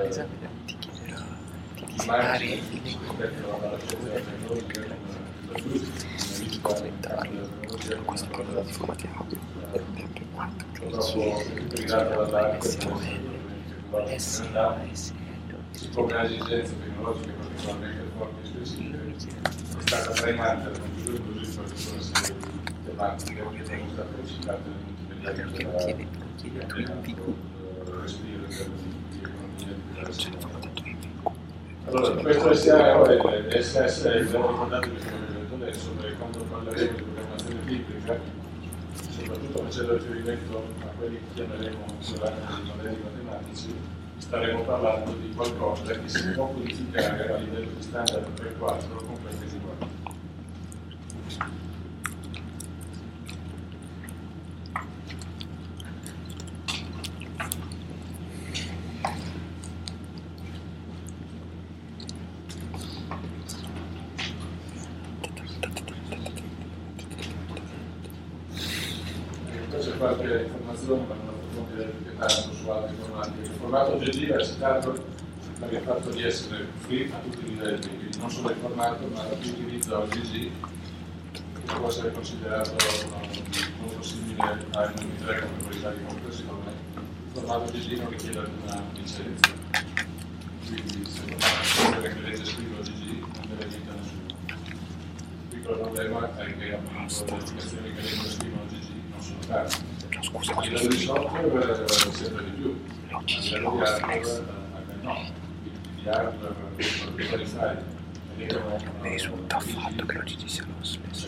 immagine rispetto alla scienza della tecnologia come la musica, questo programma di formati audio purtroppo guidata dall'arte siccome ha esigenze tecnologiche particolarmente forti e specifiche è stata trainante dal computer music per tutta una serie di tematiche che sono state citate nei multimediali del respiro di economia di allora, questo SAOL e SSL, ricordate che vi ho detto adesso, perché quando parleremo di programmazione biblica, soprattutto facendo riferimento a quelli che chiameremo dei modelli matematici, staremo parlando di qualcosa che si può codificare a livello di standard 3-4 con questi linguaggi. C'è qualche informazione ma non approfondire più tanto su altri formati. Il formato GG era citato per il fatto di essere free a tutti i livelli, quindi non solo il formato ma la più utilizzo GG che può essere considerato molto simile al MP3 come qualità di compressione. Il formato GG non richiede alcuna licenza, quindi se lo fa che legge scrivo GG non deve niente a nessuno. Il piccolo problema è che appunto le applicazioni che leggono e scrivono GG non sono tante. scusa, a livello di software sempre di più, a livello di hardware anche no, di hardware per qualità mi risulta affatto che oggi ci sia lo spesso.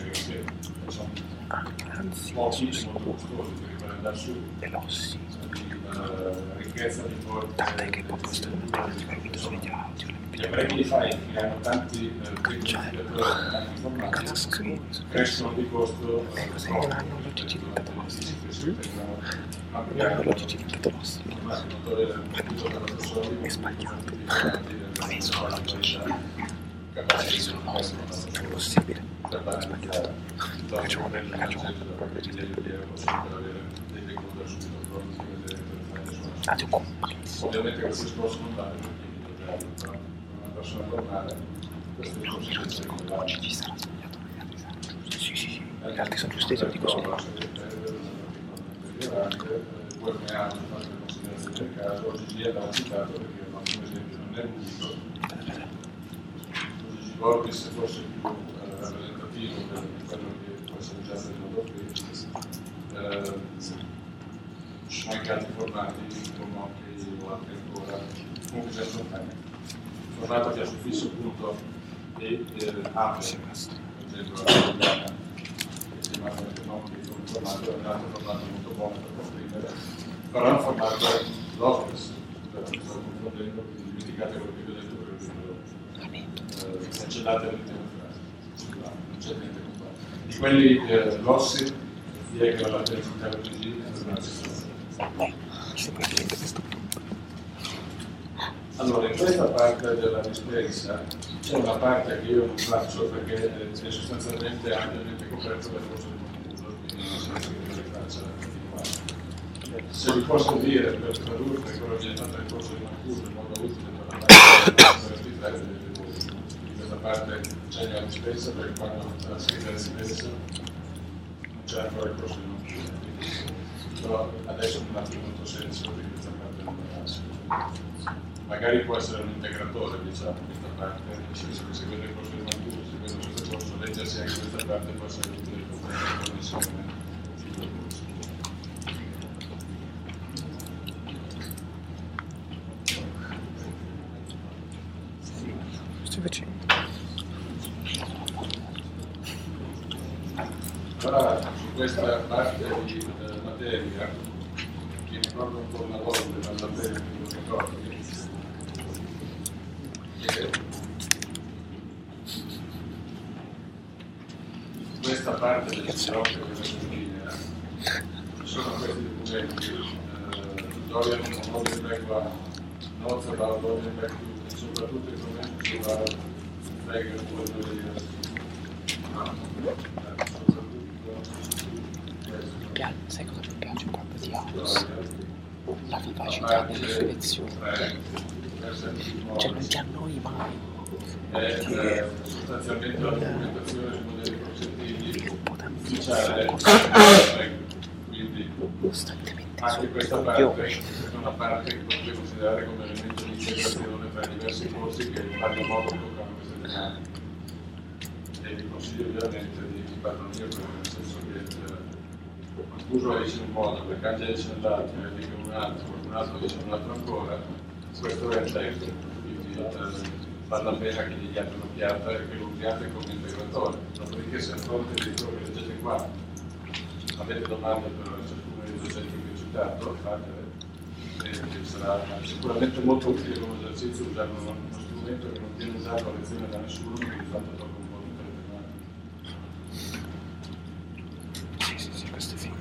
Anzi, moltissimo costosi per andare su velossi. Ricchezza di forza, Tant'è che proprio stanno per video di audio. gli apparecchi di file che hanno tanti informatici crescono di costo. Non hanno l'oggi diventato nostri. Non hanno l'oggi diventato nostri. È sbagliato. Non sono l'oggi. Quelli sono nostri. È impossibile. È sbagliato. Ragione. Ti compreso. Ovviamente questi possono andare per una persona normale. Oggi ci sarà sbagliato. Sì. Gli altri sono giusti, lo dico solo. Poi ne ha fatto le considerazioni del caso. Oggi l'ha citato perché è un ottimo esempio, non è l'unico. Oggi Borghi, se fosse più rappresentativo di quello che può essere già venuto qui, ci sono anche altri formati, come anche o altri ancora, comunque già sono tanti. Il formato che ha su fisso punto e apre, per esempio la che si chiama no, che come formato è un altro formato molto buono per comprimere, però è un formato Lopez, sto confondendo, quindi dimenticate quello che vi ho detto perché cancellate l'intero frase, non c'è niente da fare. Di quelli lossi, direi che la latenza TG è una Allora, in questa parte della dispensa c'è una parte che io non faccio perché è sostanzialmente ampiamente coperto dal corso di confuso, quindi non so che le faccia. Se vi posso dire per tradurre quello che viene fatto nel corso di confuso in modo utile per la parte di in questa parte c'è la dispensa perché quando la scritta la dispensa non c'è ancora il corso di confuso. Però adesso non ha più molto senso di questa parte non faccio. Magari può essere un integratore, diciamo, questa parte, nel senso che se vede il corso di natura, se vede questo corso, leggersi anche questa parte può essere utile per la connessione del corso. Sto facendo. Allora, su questa parte di materia, mi ricordo un po' una volta della materia che non ricordo, questa parte del ginocchio che è in linea ci sono questi documenti Dorian Model Back 1 Notes about Dorian Back 2 e soprattutto information sulla Back 2 Sai cosa mi piace proprio di House? La vivacità delle sue lezioni. Cioè non ti annoi mai. È sostanzialmente la documentazione sui modelli concettivi ufficiale, quindi costantemente anche questa parte è una parte che potete considerare come elemento di integrazione tra i diversi corsi che in vario modo toccano queste tematiche. E vi consiglio ovviamente di farlo io, nel senso che Confuso dice un modo, Mercanti dice nell'altro, dice un altro, qualcun altro dice un altro ancora, questo è il testo, quindi vale la pena che gli diate un'occhiata e che lo usiate come integratore. Dopodiché se a fronte di quello che leggete qua avete domande per ciascuno dei docenti che ho citato, fatele. E sarà sicuramente molto utile come esercizio usare uno strumento che non viene usato a lezione da nessuno, che di fatto tocca un po' tutte le tematiche. Sì, questo è figo.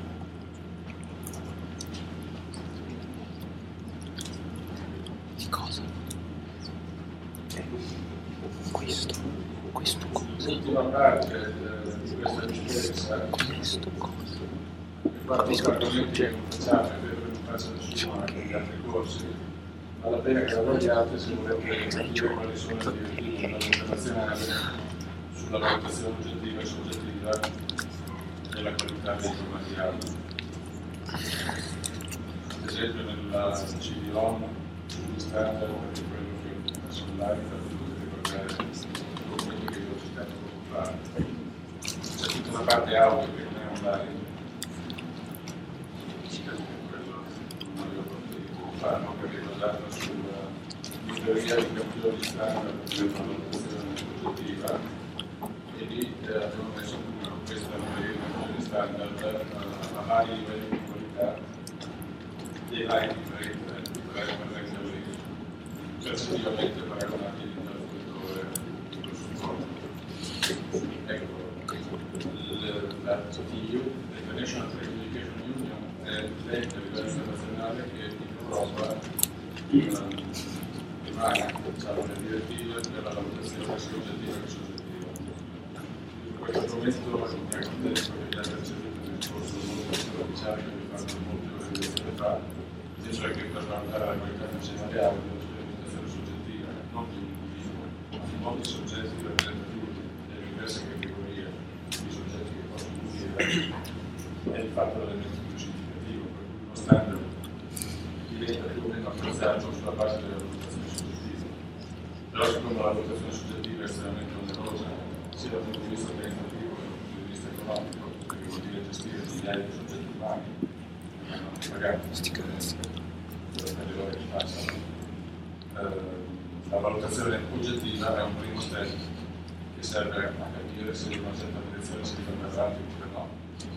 Di cosa? Questo cosa? L'ultima parte di questa esperienza Questo cosa? capisco il che non facciamo e credo che non faccia nessuno anche negli altri corsi, vale la pena che lavoriate se volete capire quali sono gli obiettivi della legge nazionale sulla valutazione oggettiva e soggettiva della qualità dei formati audio. Ad esempio nella CDOM sugli standard per quello che sono l'ARITA, potete ricordare il documento che vi ho citato poco fa. C'è tutta una parte audio che non è un ARITA. teoria i campioni standard per una valutazione oggettiva e lì abbiamo messo questa campioni standard a vari livelli di qualità dei vari differenti percettivamente paragonati all'interlocutore sullo supporto. Ecco, la TTU, International Telecommunication Union, è l'ente a livello internazionale che in Europa rimane le direttive per la valutazione sia oggettiva che soggettiva. Questo strumento è un contesto che vi ha percepito nel corso molto ufficiale che vi fatto molte ore di fa, cioè che per valutare la qualità del segnale audio l'imitazione soggettiva non di un individuo, ma di molti soggetti rappresentativi delle diverse categorie di soggetti che possono uscire è il fatto dell'elemento più significativo, per cui uno standard diventa più o meno apprezzato sulla base della valutazione soggettiva. Però siccome la valutazione soggettiva è estremamente onerosa sia dal punto di vista organizzativo che dal punto di vista economico, perché vuol dire gestire migliaia di soggetti umani, magari le ore che facciano. La valutazione oggettiva è un primo step che serve a capire se una certa direzione si deve andare avanti oppure no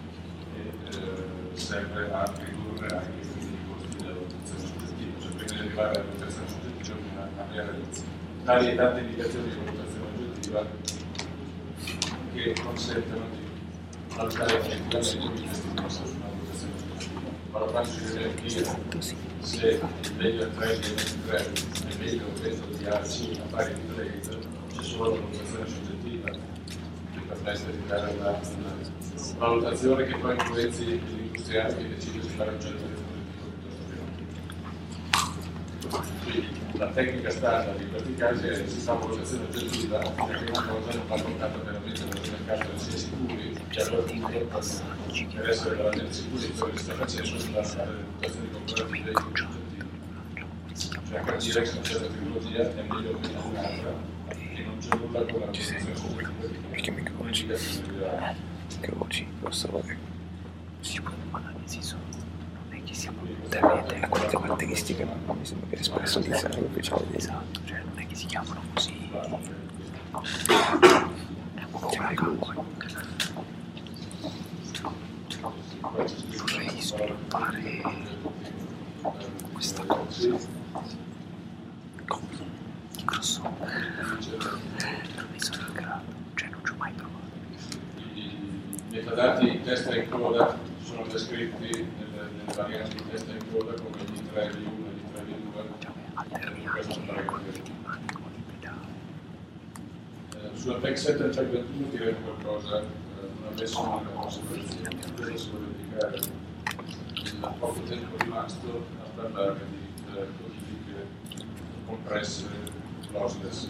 e serve a ridurre anche i costi della valutazione soggettiva, cioè prima di arrivare alla valutazione soggettiva bisogna avere tali e tante indicazioni di valutazione oggettiva che consentono di valutare effettivamente i testi possa su una valutazione soggettiva. Ora quando si deve dire se il meglio 3 di 3 è meglio di A5 a pari di 3, c'è solo la valutazione soggettiva che permette di dare una valutazione che poi influenzi l'industriale che decide se fare un certo dispositivo piuttosto che no. Quindi la tecnica standard in questi casi è si fa valutazione oggettiva, la prima cosa non va portata veramente nel mercato di essere sicuri, che a quel punto per essere veramente sicuri di quello che si sta facendo si va a fare le valutazioni comparative oggettive. Cioè capire se una certa tecnologia è meglio o meno un'altra e non c'è nulla con la valutazione soggettiva che oggi posso fare si può nel senso non è che siamo veramente a quelle caratteristiche ma mi sembra che espresso di essere ufficiale esatto, cioè non è che si chiamano così vorrei sviluppare questa cosa con Microsoft non ne sono in grado, cioè non ci ho mai provato. I metadati testa in coda sono descritti nelle varianti di testa in coda come gli 3 di 1 e gli 3 di 2. Sulla PEC 7 e PEC 21 diremo qualcosa, non adesso non è una considerazione, adesso voglio dedicare il poco tempo rimasto a parlare di codifiche compresse lossless.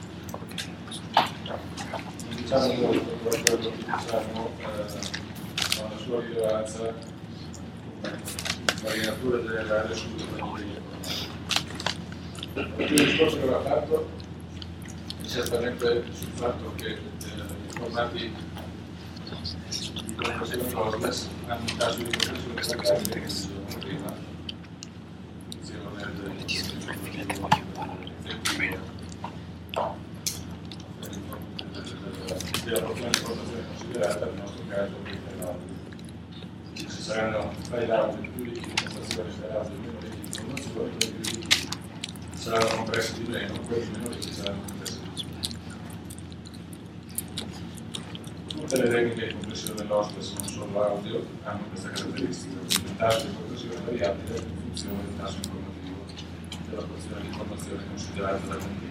Non diciamo molto, però quello che diciamo ha una sua rilevanza come marinatura generale sulle famiglie informatiche. Il discorso che aveva fatto è certamente sul fatto che i formati di compressione lossless hanno un tasso di compressione standard che dicevamo prima, della porzione di informazione considerata nel nostro caso ci saranno file audio più ricchi di informazioni, file audio meno ricchi di informazioni, quelli più ricchi saranno compressi di meno, quelli meno ricchi saranno compressi di più. Tutte le tecniche di compressione lossless, non solo audio, hanno questa caratteristica, quindi il tasso di compressione è variabile in funzione del tasso informativo della porzione di informazione considerata da continuo.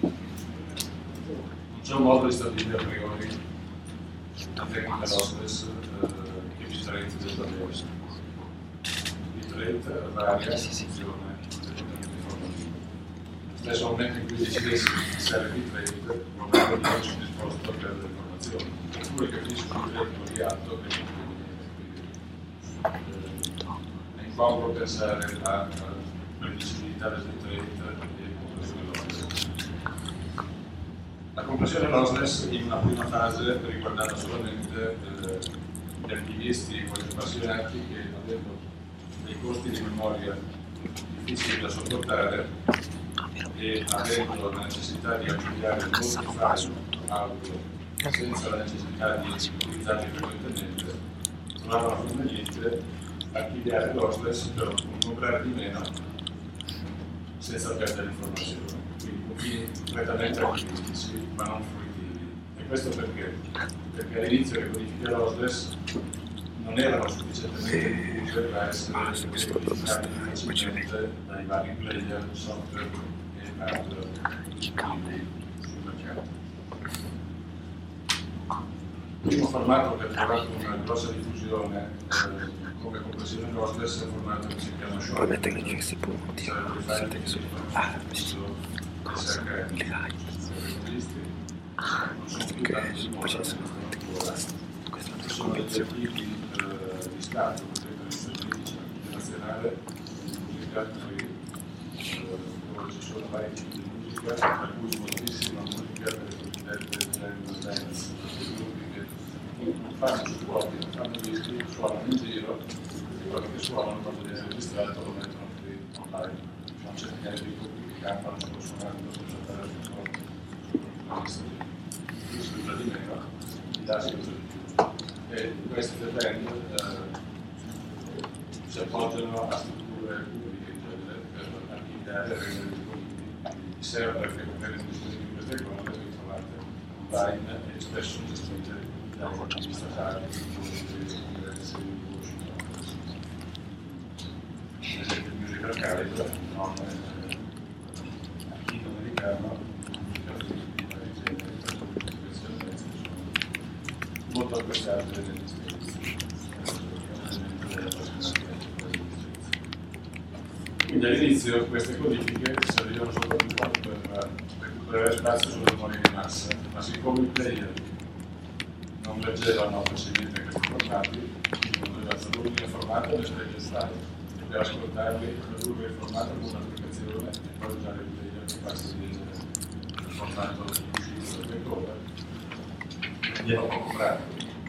C'è un modo di stabilire a priori la tecnica lossless che bitrate del davvero. Bitrate varia in funzione dell'intervento informativo. Nel stesso momento in cui decidessi di fissare bitrate, non è che sono disposto a perdere le informazioni. Oppure capisco il bitrate variato è incomodo pensare alla predicibilità del bitrate e compressione lossless. La compressione lossless in una prima fase riguardava solamente gli attivisti o gli appassionati che avendo dei costi di memoria difficili da sopportare e avendo la necessità di ampliare molti file audio senza la necessità di utilizzarli frequentemente, trovavano conveniente archiviare lossless per un comprare di meno senza perdere informazioni. Quindi confini completamente archivistici ma non fruitivi. E questo perché? Perché all'inizio le codifiche lossless non erano sufficientemente diffuse da essere decodificate facilmente dai vari player, software e hardware sul mercato. Il primo formato che ha trovato una grossa diffusione come compressione lossless è un formato che si chiama Short. Probabilmente che questi punti Sarebbe file che si fanno non sono più tanti di moda, sono degli archivi di Stato, per esempio internazionale, musica, dove ci sono vari tipi di musica, tra cui moltissima musica per le cosiddette trend dance, gruppi che non fanno supporti, non fanno dischi, suonano in giro, e quello che suonano quando viene registrato lo mettono qui online. Ci sono centinaia di gruppi che cantano, stanno suonando senza fare supporti, qui si usa di meno, i dati si usa di più. E queste band si appoggiano a strutture pubbliche in genere per archiviare e rendere disponibili i server che contengono dispositivi di queste cose li trovate online e spesso gestite da uffici statali, congressi, ad esempio il Music Archive, non archivio americano, molto apprezzate negli Stati. Quindi all'inizio queste codifiche servivano soprattutto per recuperare spazio sulle memorie di massa, ma siccome i player non leggevano facilmente questi formati, non doveva tradurli in formato nel player style, e per ascoltarli tradurli in formato con un'applicazione e poi usare il player capace di leggere il formato uscito del cover. Andiamo a comprare.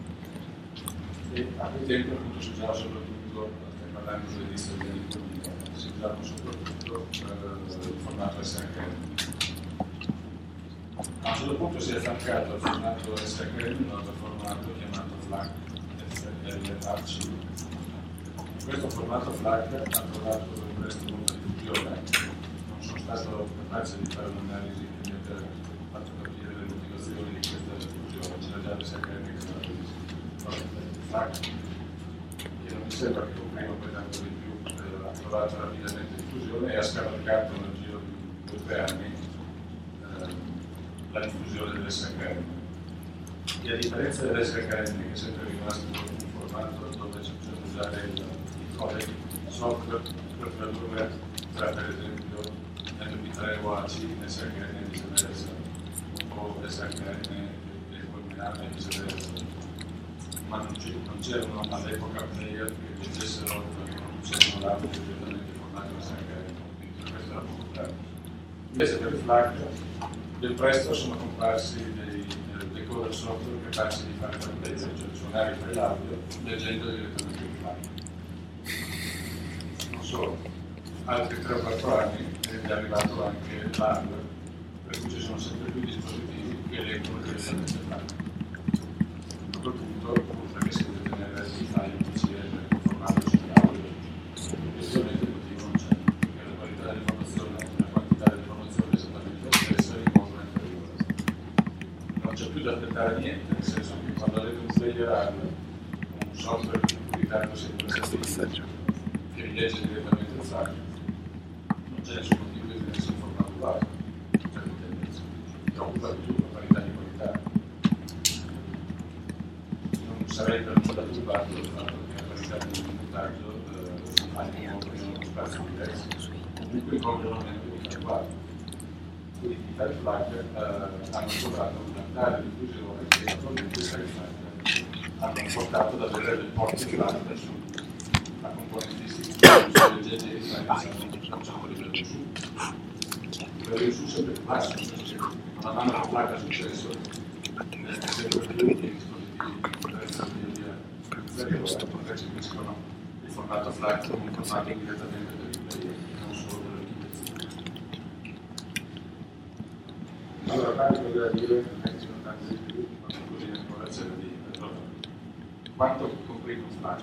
E a quel tempo appunto si usava soprattutto, stai parlando dell'inizio degli anni 2000, si usava soprattutto il formato SHM. A un certo punto si è affiancato al formato SHM un altro formato chiamato FLAC, FLAC. Questo formato FLAC ha trovato presto molta diffusione, non sono stato capace di fare un'analisi che mi abbia fatto capire le motivazioni di questa diffusione, c'era già l'SHM che stava benissimo. FLAC, che non mi sembra che copriva poi tanto di più, ha trovato rapidamente diffusione e ha scavalcato nel giro di 2 o 3 anni la diffusione dell'SHM. E a differenza dell'SHM, che è sempre rimasto un formato dove c'è bisogno di usare il codec software per tradurre tra per esempio MP3 o AC in SHM e viceversa, o SHM e culminare e viceversa. Ma non c'erano all'epoca player che leggessero e producessero l'audio direttamente in formato SHM, quindi per questo era molto tardi. Invece per il FLAC ben presto sono comparsi dei decoder software capaci di fare per player, cioè di suonare il file audio leggendo direttamente il FLAC. Non solo, altri 3 o 4 anni è arrivato anche l'hardware, per cui ci sono sempre più dispositivi che leggono direttamente il FLAC. A quel punto, perché si deve tenere i file insieme in formato audio, ovviamente il motivo non c'è, perché la qualità dell'informazione e la quantità dell'informazione è esattamente la stessa e il costo è inferiore. Non c'è più da aspettare niente, nel senso che quando avete un player hardware, un software pubblicato sempre che rilegge direttamente il FLAC, non c'è nessun motivo di tenersi in formato uguale, certe tendenze. Si preoccupa più la parità di qualità. Non sarei per nulla turbato del fatto che la qualità di montaggio hanno spazi diversi, comunque compiono meno di uguali. Quindi i file FLAC hanno trovato una tale diffusione che attualmente i file FLAC hanno portato ad avere dei porti FLAC su la componentistica sulle GG di per il su sempre FLAC, ma man mano che FLAC è successo sempre più di dispositivi invece sono il formato FLAC come formato direttamente per il player, non solo per l'architettura. carico della dire, non è che sono tanti di più, ma così ancora c'è da dire. Quanto comprime un flag?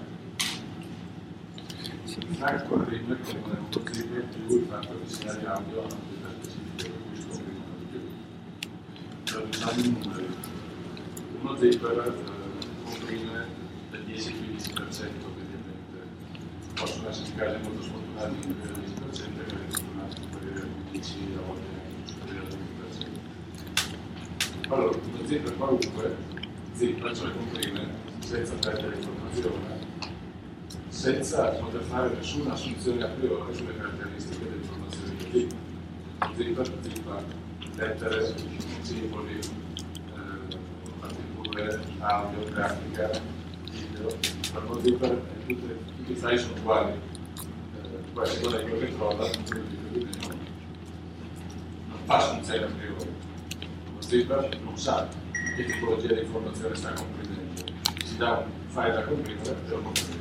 Il flag comprime come un possibile più il fatto che sia di audio a una specifica, per cui si comprimono di più. Allora, diciamo i numeri. Uno zipper comprime del 10-15%, ovviamente. Possono esserci casi molto sfortunati che del 10%, che del sfortunati superiori al 15%, a volte anche superiori al 20%. Allora, uno zipper qualunque, zipper, cioè comprime, senza perdere informazione, senza poter fare nessuna assunzione a priori sulle caratteristiche delle informazioni che dico. Zipper zippa lettere, simboli, partiture, audio, grafica, video. Per lo zipper tutti i file sono uguali. Poi a seconda di quello che trova, non fa assunzione a priori. Lo zipper non sa che tipologia di informazione sta comprimendo. Si dà un file da comprimere e lo comprime.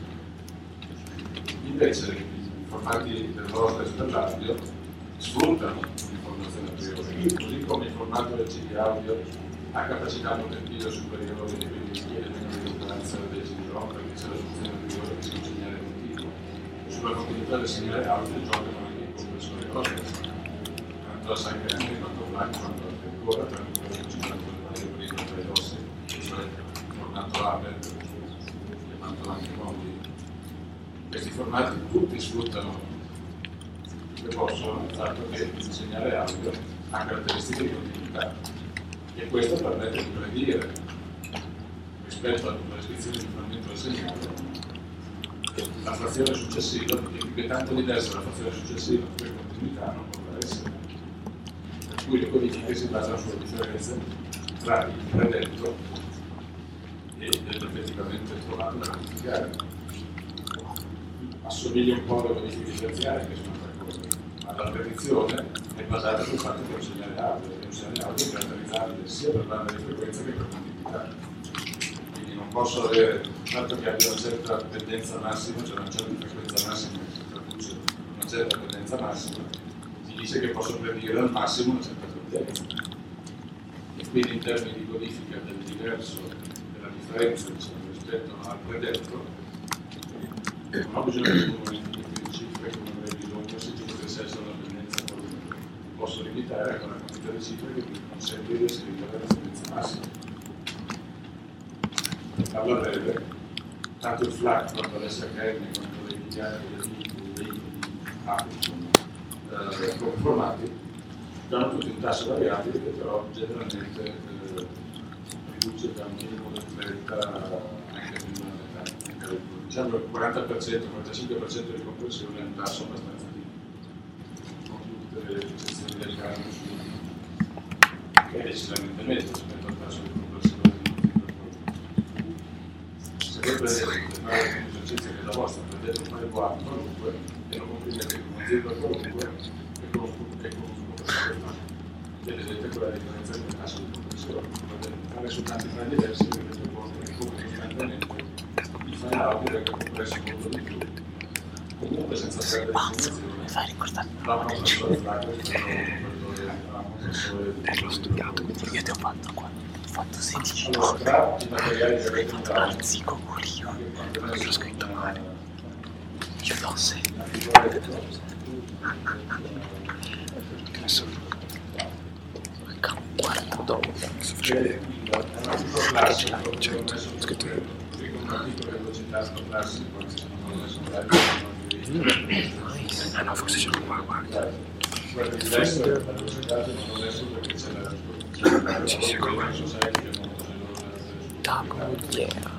Invece i formati del ROS e dell'audio sfruttano l'informazione a priori, così come il formato del CD audio ha capacità protettive superiori, quindi chiede meno ridondanza del CD-ROM perché c'è la soluzione a priori che sia un segnale continuo. Sulla continuità del segnale audio giocano anche i compressori ROS. Tanto sai che anche quanto FLAC, quanto ancora, per cui ho citato le varie prime tra i DOS, cioè il formato APE, chiamato anche MOBI. Questi formati tutti sfruttano che possono il fatto che il segnale audio ha caratteristiche di continuità e questo permette di predire rispetto alla descrizione di frammento del segnale la frazione successiva, perché più che tanto diversa la frazione successiva per continuità non potrà essere. Per cui le codifiche si basano sulla differenza tra il predetto e l'effettivamente trovato da codificare. Assomiglia un po' alle codifiche differenziali, che sono altre cose, ma la predizione è basata sul fatto che è un segnale audio, è un segnale audio caratterizzabile sia per banda di frequenza che per quantità. Quindi non posso avere il fatto che abbia una certa pendenza massima, cioè una certa frequenza massima che si traduce una certa pendenza massima, si dice che posso predire al massimo una certa frequenza. E quindi in termini di codifica del diverso, della differenza rispetto al predetto, non ho bisogno di momenti di cifre come avrei bisogno se ci potesse essere una pendenza qualunque. Posso limitare a quella quantità di cifre che mi consente di scrivere la pendenza massima. Parlo breve, tanto il FLAC quanto l'SHM, quanto le migliaia di formati danno tutti un tasso variabile che però generalmente riduce da un minimo del 30 anche a più della metà. Diciamo il 40%, 45% di compressione è un tasso abbastanza di con tutte le eccezioni del caso che è decisamente meglio rispetto al tasso di compressione di se voi prendete un esercizio che è la vostra, prendete un file WAV qualunque e lo comprimete con un zipper qualunque e con un compressore FLAC. Vedete qual è la differenza del tasso di compressione. Potete fare su tanti file diversi che vedete costantemente il file audio venga compresso molto di più. Comunque senza perdere informazione. La compressore FLAC l'ho studiato, io ti ho fatto qua. Ho fatto 16 allora, tra i materiali che avete fatto usato, l'arzicoculino, perché l'ho scritto male. Io l'ho sempre. Che ne so. Guarda dopo, cosa succede? Perché ce l'hai, certo, scritto io. Ah no, forse ce l'ho qua, guarda. Sì, sì, qua. Double, yeah.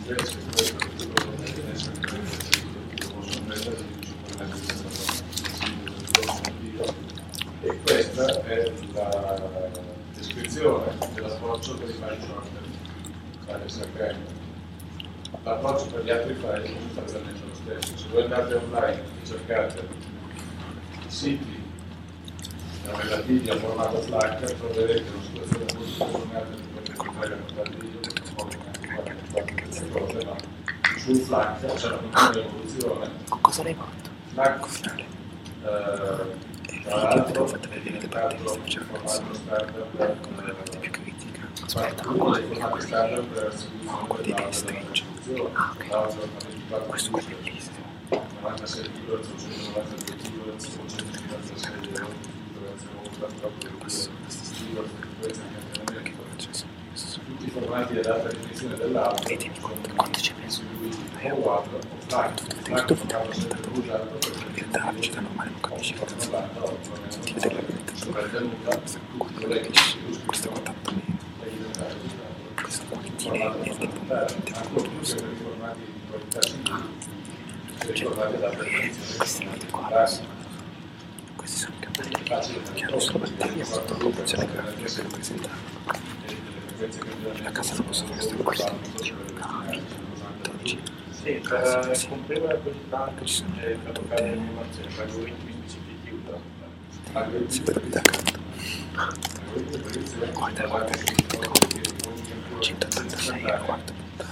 E questa è la descrizione dell'approccio per i file shorter, l'approccio per gli altri file è sostanzialmente lo stesso. Se voi andate online e cercate siti relativi al formato FLAC, troverete una situazione molto formata di quelle che fai a portare video, che non voglio neanche fare queste cose, ma sul FLAC c'è una continua evoluzione. Cosa l'hai fatto? FLAC Tra l'altro, ho fatto vedere le parti che stiamo cercando standard come la parte più critica. aspetta, uno dei formati standard per esecuzione dell'audio, Questo qua è bellissimo. 96 kHz, 192 kHz, 196 tutti i formati ad alta definizione dell'audio Vedi quanto ci ha messo? Tutto formato sempre usato per In realtà la velocità normale non capisci che cazzo è. Ti vede la velocità. Questo è 80 mega. Questo qua tiene il tempo veramente famoso. Questi sono i quadri. Questi sono i campanelli che hanno sulla batteria sotto la conversione grafica per presentare. La casa non posso fare questo questo. Oggi. Poi ci sono tutte. Si vede qui da accanto. Guarda, guarda che 186 e 40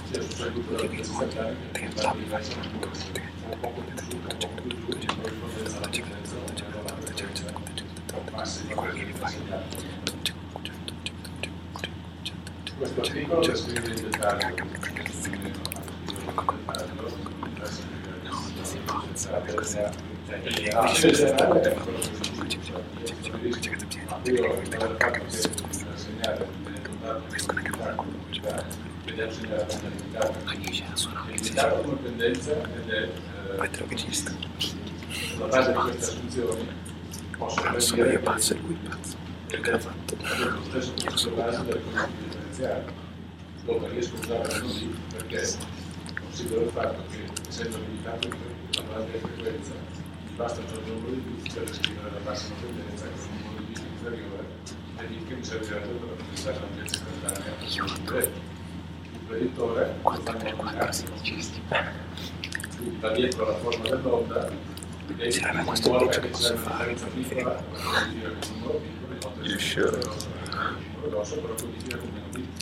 questo articolo descrive in dettaglio come pendenza ed è sulla base di queste assunzioni possono sono io pazzo e lui pazzo perché l'ha fatto lo stesso processo base delle connessioni differenziali dove riesco a usare così perché considero il fatto che essendo limitato la base di frequenza mi basta un certo numero di bit per descrivere la massima pendenza con un numero di bit inferiore e bit che mi servirebbe per rappresentare l'ampiezza istantanea. Il preditore da dietro la forma dell'onda e si muove che c'è una differenza piccola per dire con un numero piccolo in modo che sia un numero grosso però codifica con meno bit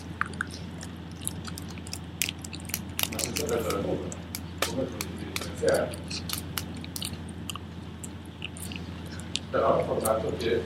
ma senza perdere nulla come codifica differenziale però è formato che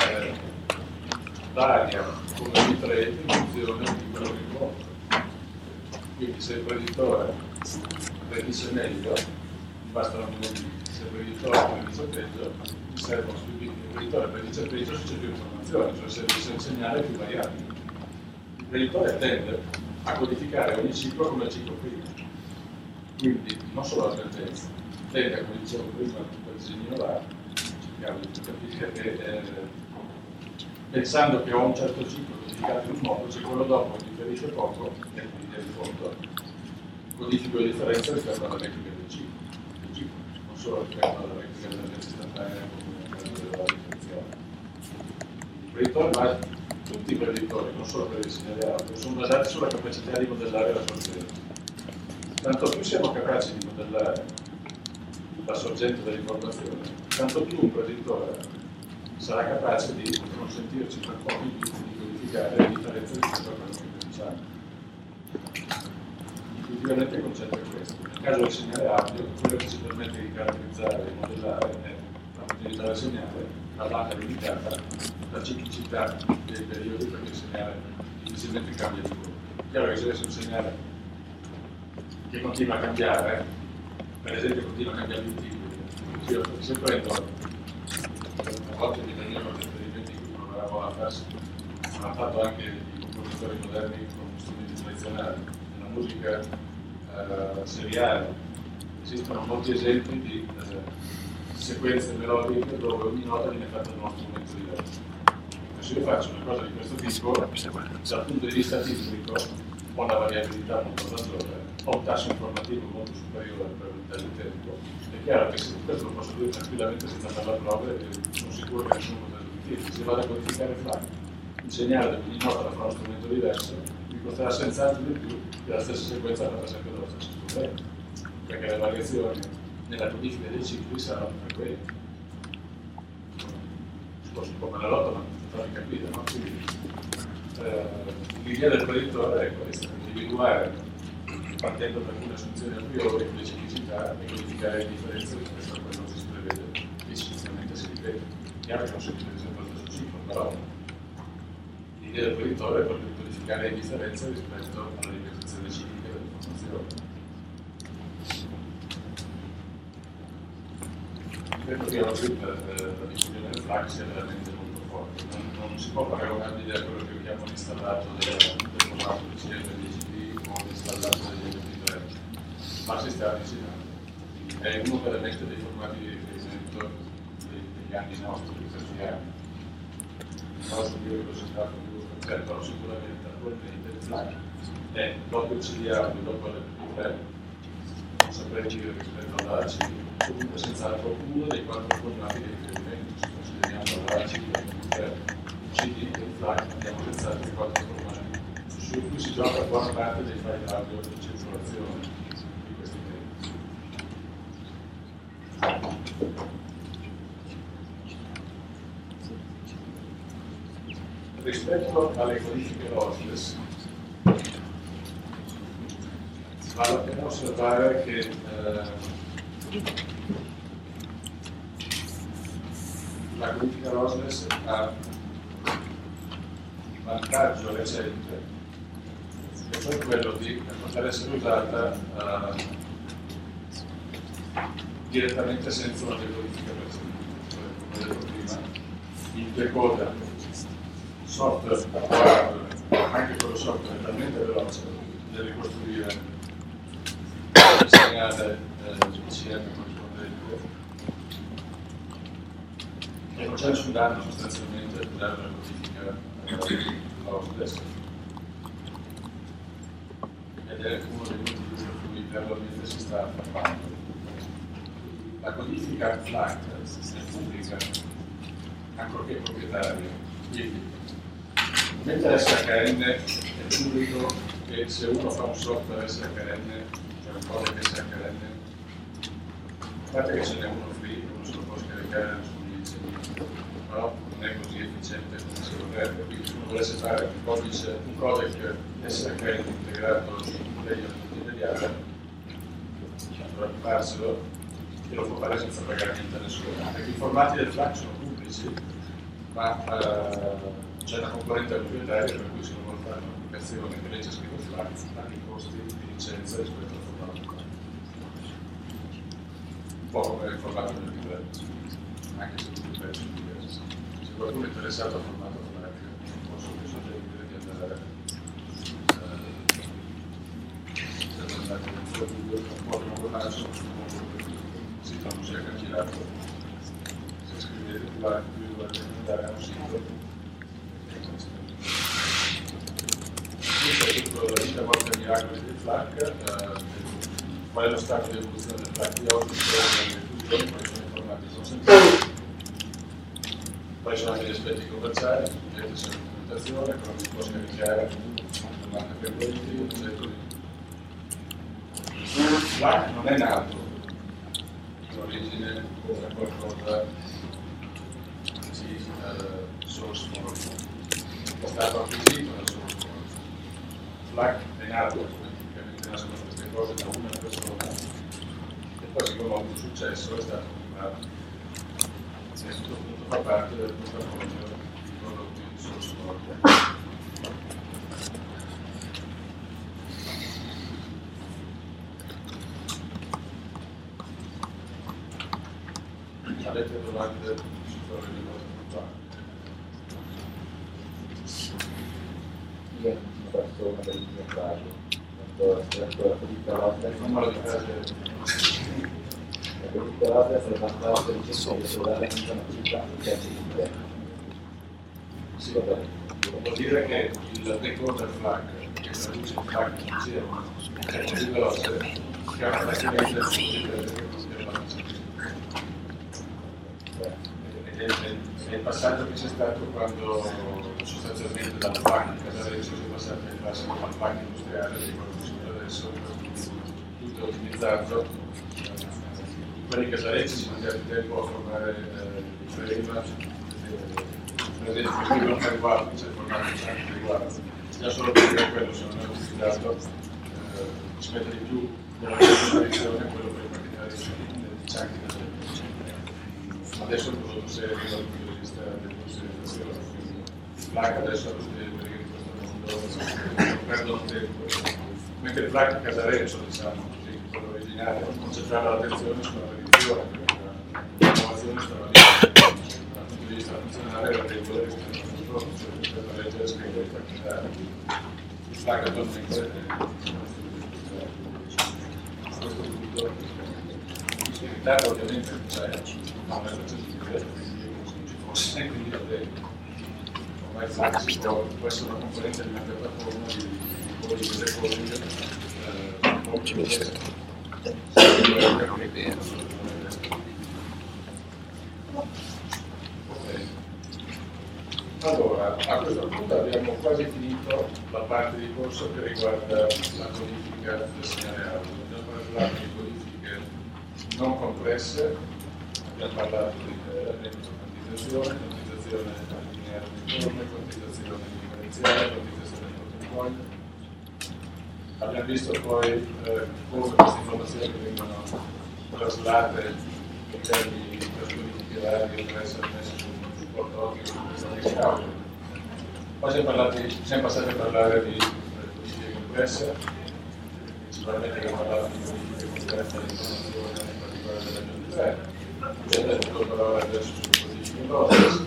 varia come bitrate in funzione di quello che incontro. Quindi se il preditore predisse meglio, mi basta un numero di bit. Se il preditore predice peggio, mi servono più bit. Il preditore predice peggio se c'è più informazione, cioè se il segnale è più variabile. Il preditore tende a codificare ogni ciclo come il ciclo prima. Quindi non solo la tendenza, tende, come dicevo prima, quel disegnino là, capisca che pensando che ho un certo ciclo codificato in un modo, se quello dopo differisce poco, e quindi di fondo codifico le differenze rispetto alla tecnica del ciclo, non solo rispetto alla tecnica dell'ampiezza istantanea come della differenziale. I preditori basi, tutti i preditori, non solo per il segnale audio, sono basati sulla capacità di modellare la sorgente. Tanto più siamo capaci di modellare la sorgente dell'informazione, tanto più un preditore sarà capace di consentirci per pochi bit di codificare le differenze rispetto a quello che prediciamo. Intuitivamente il concetto è questo. Nel caso del segnale audio, quello che ci permette di caratterizzare e modellare è la mobilità del segnale, la banda limitata, la ciclicità dei periodi perché il segnale difficilmente cambia di colore. È chiaro che se avessi un segnale che continua a cambiare, per esempio continua a cambiare il tipo, se prendo a volte mi venivano dei esperimenti in cui provavamo a farsi, hanno fatto anche i compositori moderni con strumenti tradizionali, nella musica seriale. Esistono molti esempi di sequenze melodiche dove ogni nota viene fatta da uno strumento diverso. Se io faccio una cosa di questo tipo, dal punto di vista statistico ho una variabilità molto maggiore, ho un tasso informativo molto superiore per l'unità di tempo. È chiaro che se questo lo posso dire tranquillamente senza fare la prova e sono sicuro che nessuno potrà smentire. Se vado a codificare FLAC, il segnale di ogni nota da fare uno strumento diverso mi costerà senz'altro di più che la stessa sequenza fatta sempre dallo stesso strumento, perché le variazioni nella codifica dei cicli saranno frequenti. Forse un po' me la lotta, ma fatemi capire, no? Quindi l'idea del preditore è questa, individuare partendo da alcune assunzioni a priori le ciclicità e codificare le differenze rispetto a quello che si prevede, che sicuramente si ripete. chiaro che non si utilizza sempre lo stesso ciclo, però l'idea del preditore è proprio di codificare le differenze rispetto alla ripetizione ciclica dell'informazione. Credo che oggi la diffusione del FLAC sia veramente molto forte. Non si può paragonare l'idea a quello che abbiamo installato del formato CL10P o installato degli MP3, ma si sta avvicinando. È uno veramente dei formati di riferimento degli anni nostri, di questi anni. Non posso dire che lo si tratta di un concetto, però sicuramente attualmente il FLAC è dopo il CD audio, dopo l'MP3, non saprei dire rispetto all'AC, comunque senz'altro uno dei 4 formati di riferimento. Se consideriamo l'AC, l'MP3, CD e il FLAC, abbiamo senz'altro i 4 formati su cui si gioca buona parte dei file audio di circolazione di questi tempi. Rispetto alle codifiche lossless, vale la pena osservare che la codifica lossless ha un vantaggio recente, e cioè quello di poter essere usata direttamente senza una decodifica precedente. Come detto prima, il decoder software, anche quello software è talmente veloce da ricostruire il segnale CM corrispondente e non c'è nessun danno sostanzialmente per dare una codifica lossless, ed è uno dei motivi per cui veramente si sta affermando. La codifica FLAC è pubblica, ancorché proprietaria, quindi mentre SHN è pubblico e se uno fa un software SHN, cioè un codice SHN, a parte che ce n'è uno free, uno se lo può scaricare su un licenza, però non è così efficiente come si dovrebbe. Quindi se uno volesse fare un codec SHN integrato in player multimediale, dovrebbe farselo e lo può fare senza pagare niente a nessuno. Perché i formati del FLAC sono pubblici, ma c'è una componente proprietaria per cui se uno vuole fare un'applicazione che legge scritto FLAC ha i costi di licenza rispetto al formato FLAC. Un po' come il formato del MP3, anche se tutti i pezzi sono diversi. Se qualcuno è interessato al formato FLAC, posso suggerire di andare nel suo video, un po' come lo faccio, il sito non si è cancellato. Se scrivete FLAC, vi dovete andare a un sito. Questo è tutto la vita morte miracoli del FLAC, qual è lo stato di evoluzione del FLAC di oggi, quali sono i formati consentiti, quali sono gli aspetti commerciali, vedete c'è la documentazione, come si può scaricare, domande frequenti, eccetera. Il FLAC non è nato in origine come qualcosa di source code, è stato acquisito dal source code. FLAC è nato, come tipicamente nascono queste cose, da una persona e poi siccome ha avuto successo è stato comprato. A questo punto fa parte del portafoglio di prodotti di source code. Avete domande su quello di vostro Io ho fatto una bellissima frase, la politica lotta sarebbe abbastanza ricercata sulla città che è sì, vuol dire che il decoder FLAC che traduce il FLAC in insieme è così veloce che ha praticamente è il passaggio che c'è stato quando sostanzialmente dal FLAC in Casaleccio si è passato al classico FLAC industriale di quello che si vede adesso, tutto ottimizzato. Quelli Casalecci ci mangiano il tempo a formare il frame, per esempio il non riguardo, c'è il formato anche riguardo, già solo perché quello se non è utilizzato ci mette di più della tradizione quello per praticare i chunky da adesso è un prodotto serio dal punto di vista dell'industrializzazione, quindi FLAC adesso in questo mondo non perdono tempo, mentre il FLAC casareccio, diciamo così, quello originario, concentrava l'attenzione sulla predizione, perché l'innovazione stava lì, dal punto di vista funzionale era regole che stanno per la legge delle regole facoltari. Il FLAC attualmente a questo punto in ritardo ovviamente c'è, ma non è percepibile, quindi non ci fosse, quindi va bene. Ormai può essere una componente di una piattaforma di coding e decoding Ci vedi se non è vero. Ok. Allora, a questo punto abbiamo quasi finito la parte di corso che riguarda la codifica del segnale audio. Abbiamo parlato di codifiche non complesse, abbiamo parlato di quantizzazione lineare uniforme, quantizzazione differenziale, quantizzazione floating point. Abbiamo visto poi come queste informazioni vengono traslate in termini di codifiche varie per essere messe su un supporto audio e audio. Poi siamo passati a parlare di codifiche complesse, principalmente abbiamo parlato di codifiche complesse dell'informazione, in particolare della MP3, abbiamo detto due parole adesso sulle codifiche process.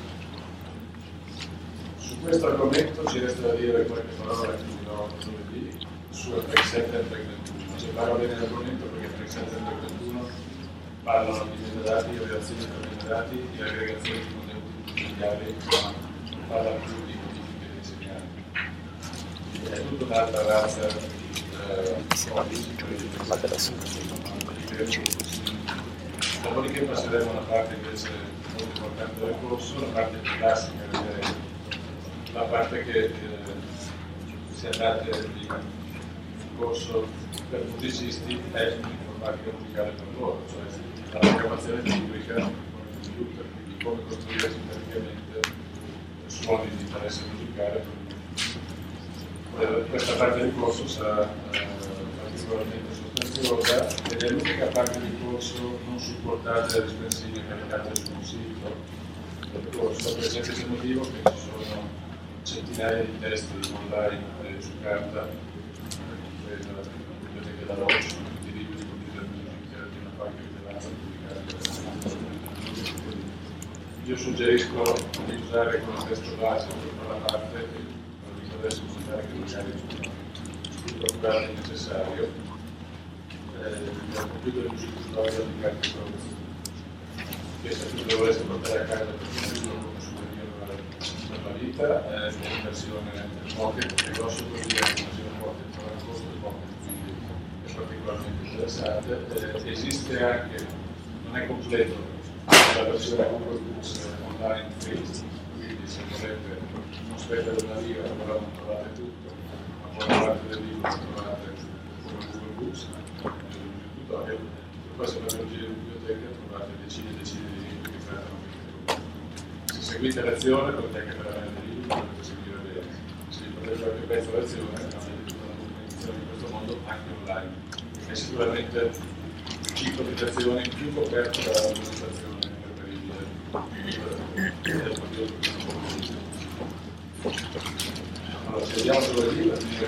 Su questo argomento ci resta da dire qualche parola che dirò lunedì su Track 7 e Track 21. Se parlo bene dell'argomento perché Track 7 e Track 21 parlano di metadati, relazioni tra metadati e aggregazioni di contenuti multimediali, ma non parla più di codifiche dei segnali. È tutta un'altra razza dopodiché passeremo a una parte invece molto importante del corso, la parte più classica, la parte che si adatta di un corso per musicisti è l'informatica musicale per loro, cioè la programmazione librica con il computer, quindi come costruire sinteticamente suoni di interesse musicale. Questa parte del corso sarà particolarmente sostanziosa ed è l'unica parte del corso non supportata da dispensive caricate su un sito del corso, per il semplice motivo che ci sono centinaia di testi online su carta, compresa la biblioteca da Lodge, su tutti i libri di computer music di una qualche rilevanza pubblicata. Io suggerisco di usare come testo base tutta la parte, lo dico adesso in modo che magari procurare il necessario, del computer music tutorial di carte Croce, che se tu dovessi portare a casa per esempio come superiore per la vita, è una versione Pocket, che grosso vuol dire una versione Pocket, però il costo è Pocket, quindi è particolarmente interessante. Esiste anche, non è completo, la versione Google Books online free, quindi se volete non spendere una lira, però non trovate tutto, ma buona parte del libro lo trovate come Google Books, tutorial. Poi se andate in giro in biblioteca trovate decine e decine di libri che trattano queste cose. Se seguite l'azione potete anche veramente libri, potete seguire bene. Se vi potete fare più pezzo l'azione, avete tutta la documentazione in questo mondo anche online. È sicuramente un ciclo di azioni più coperto dalla documentazione preferibile. Allora, se vediamo dove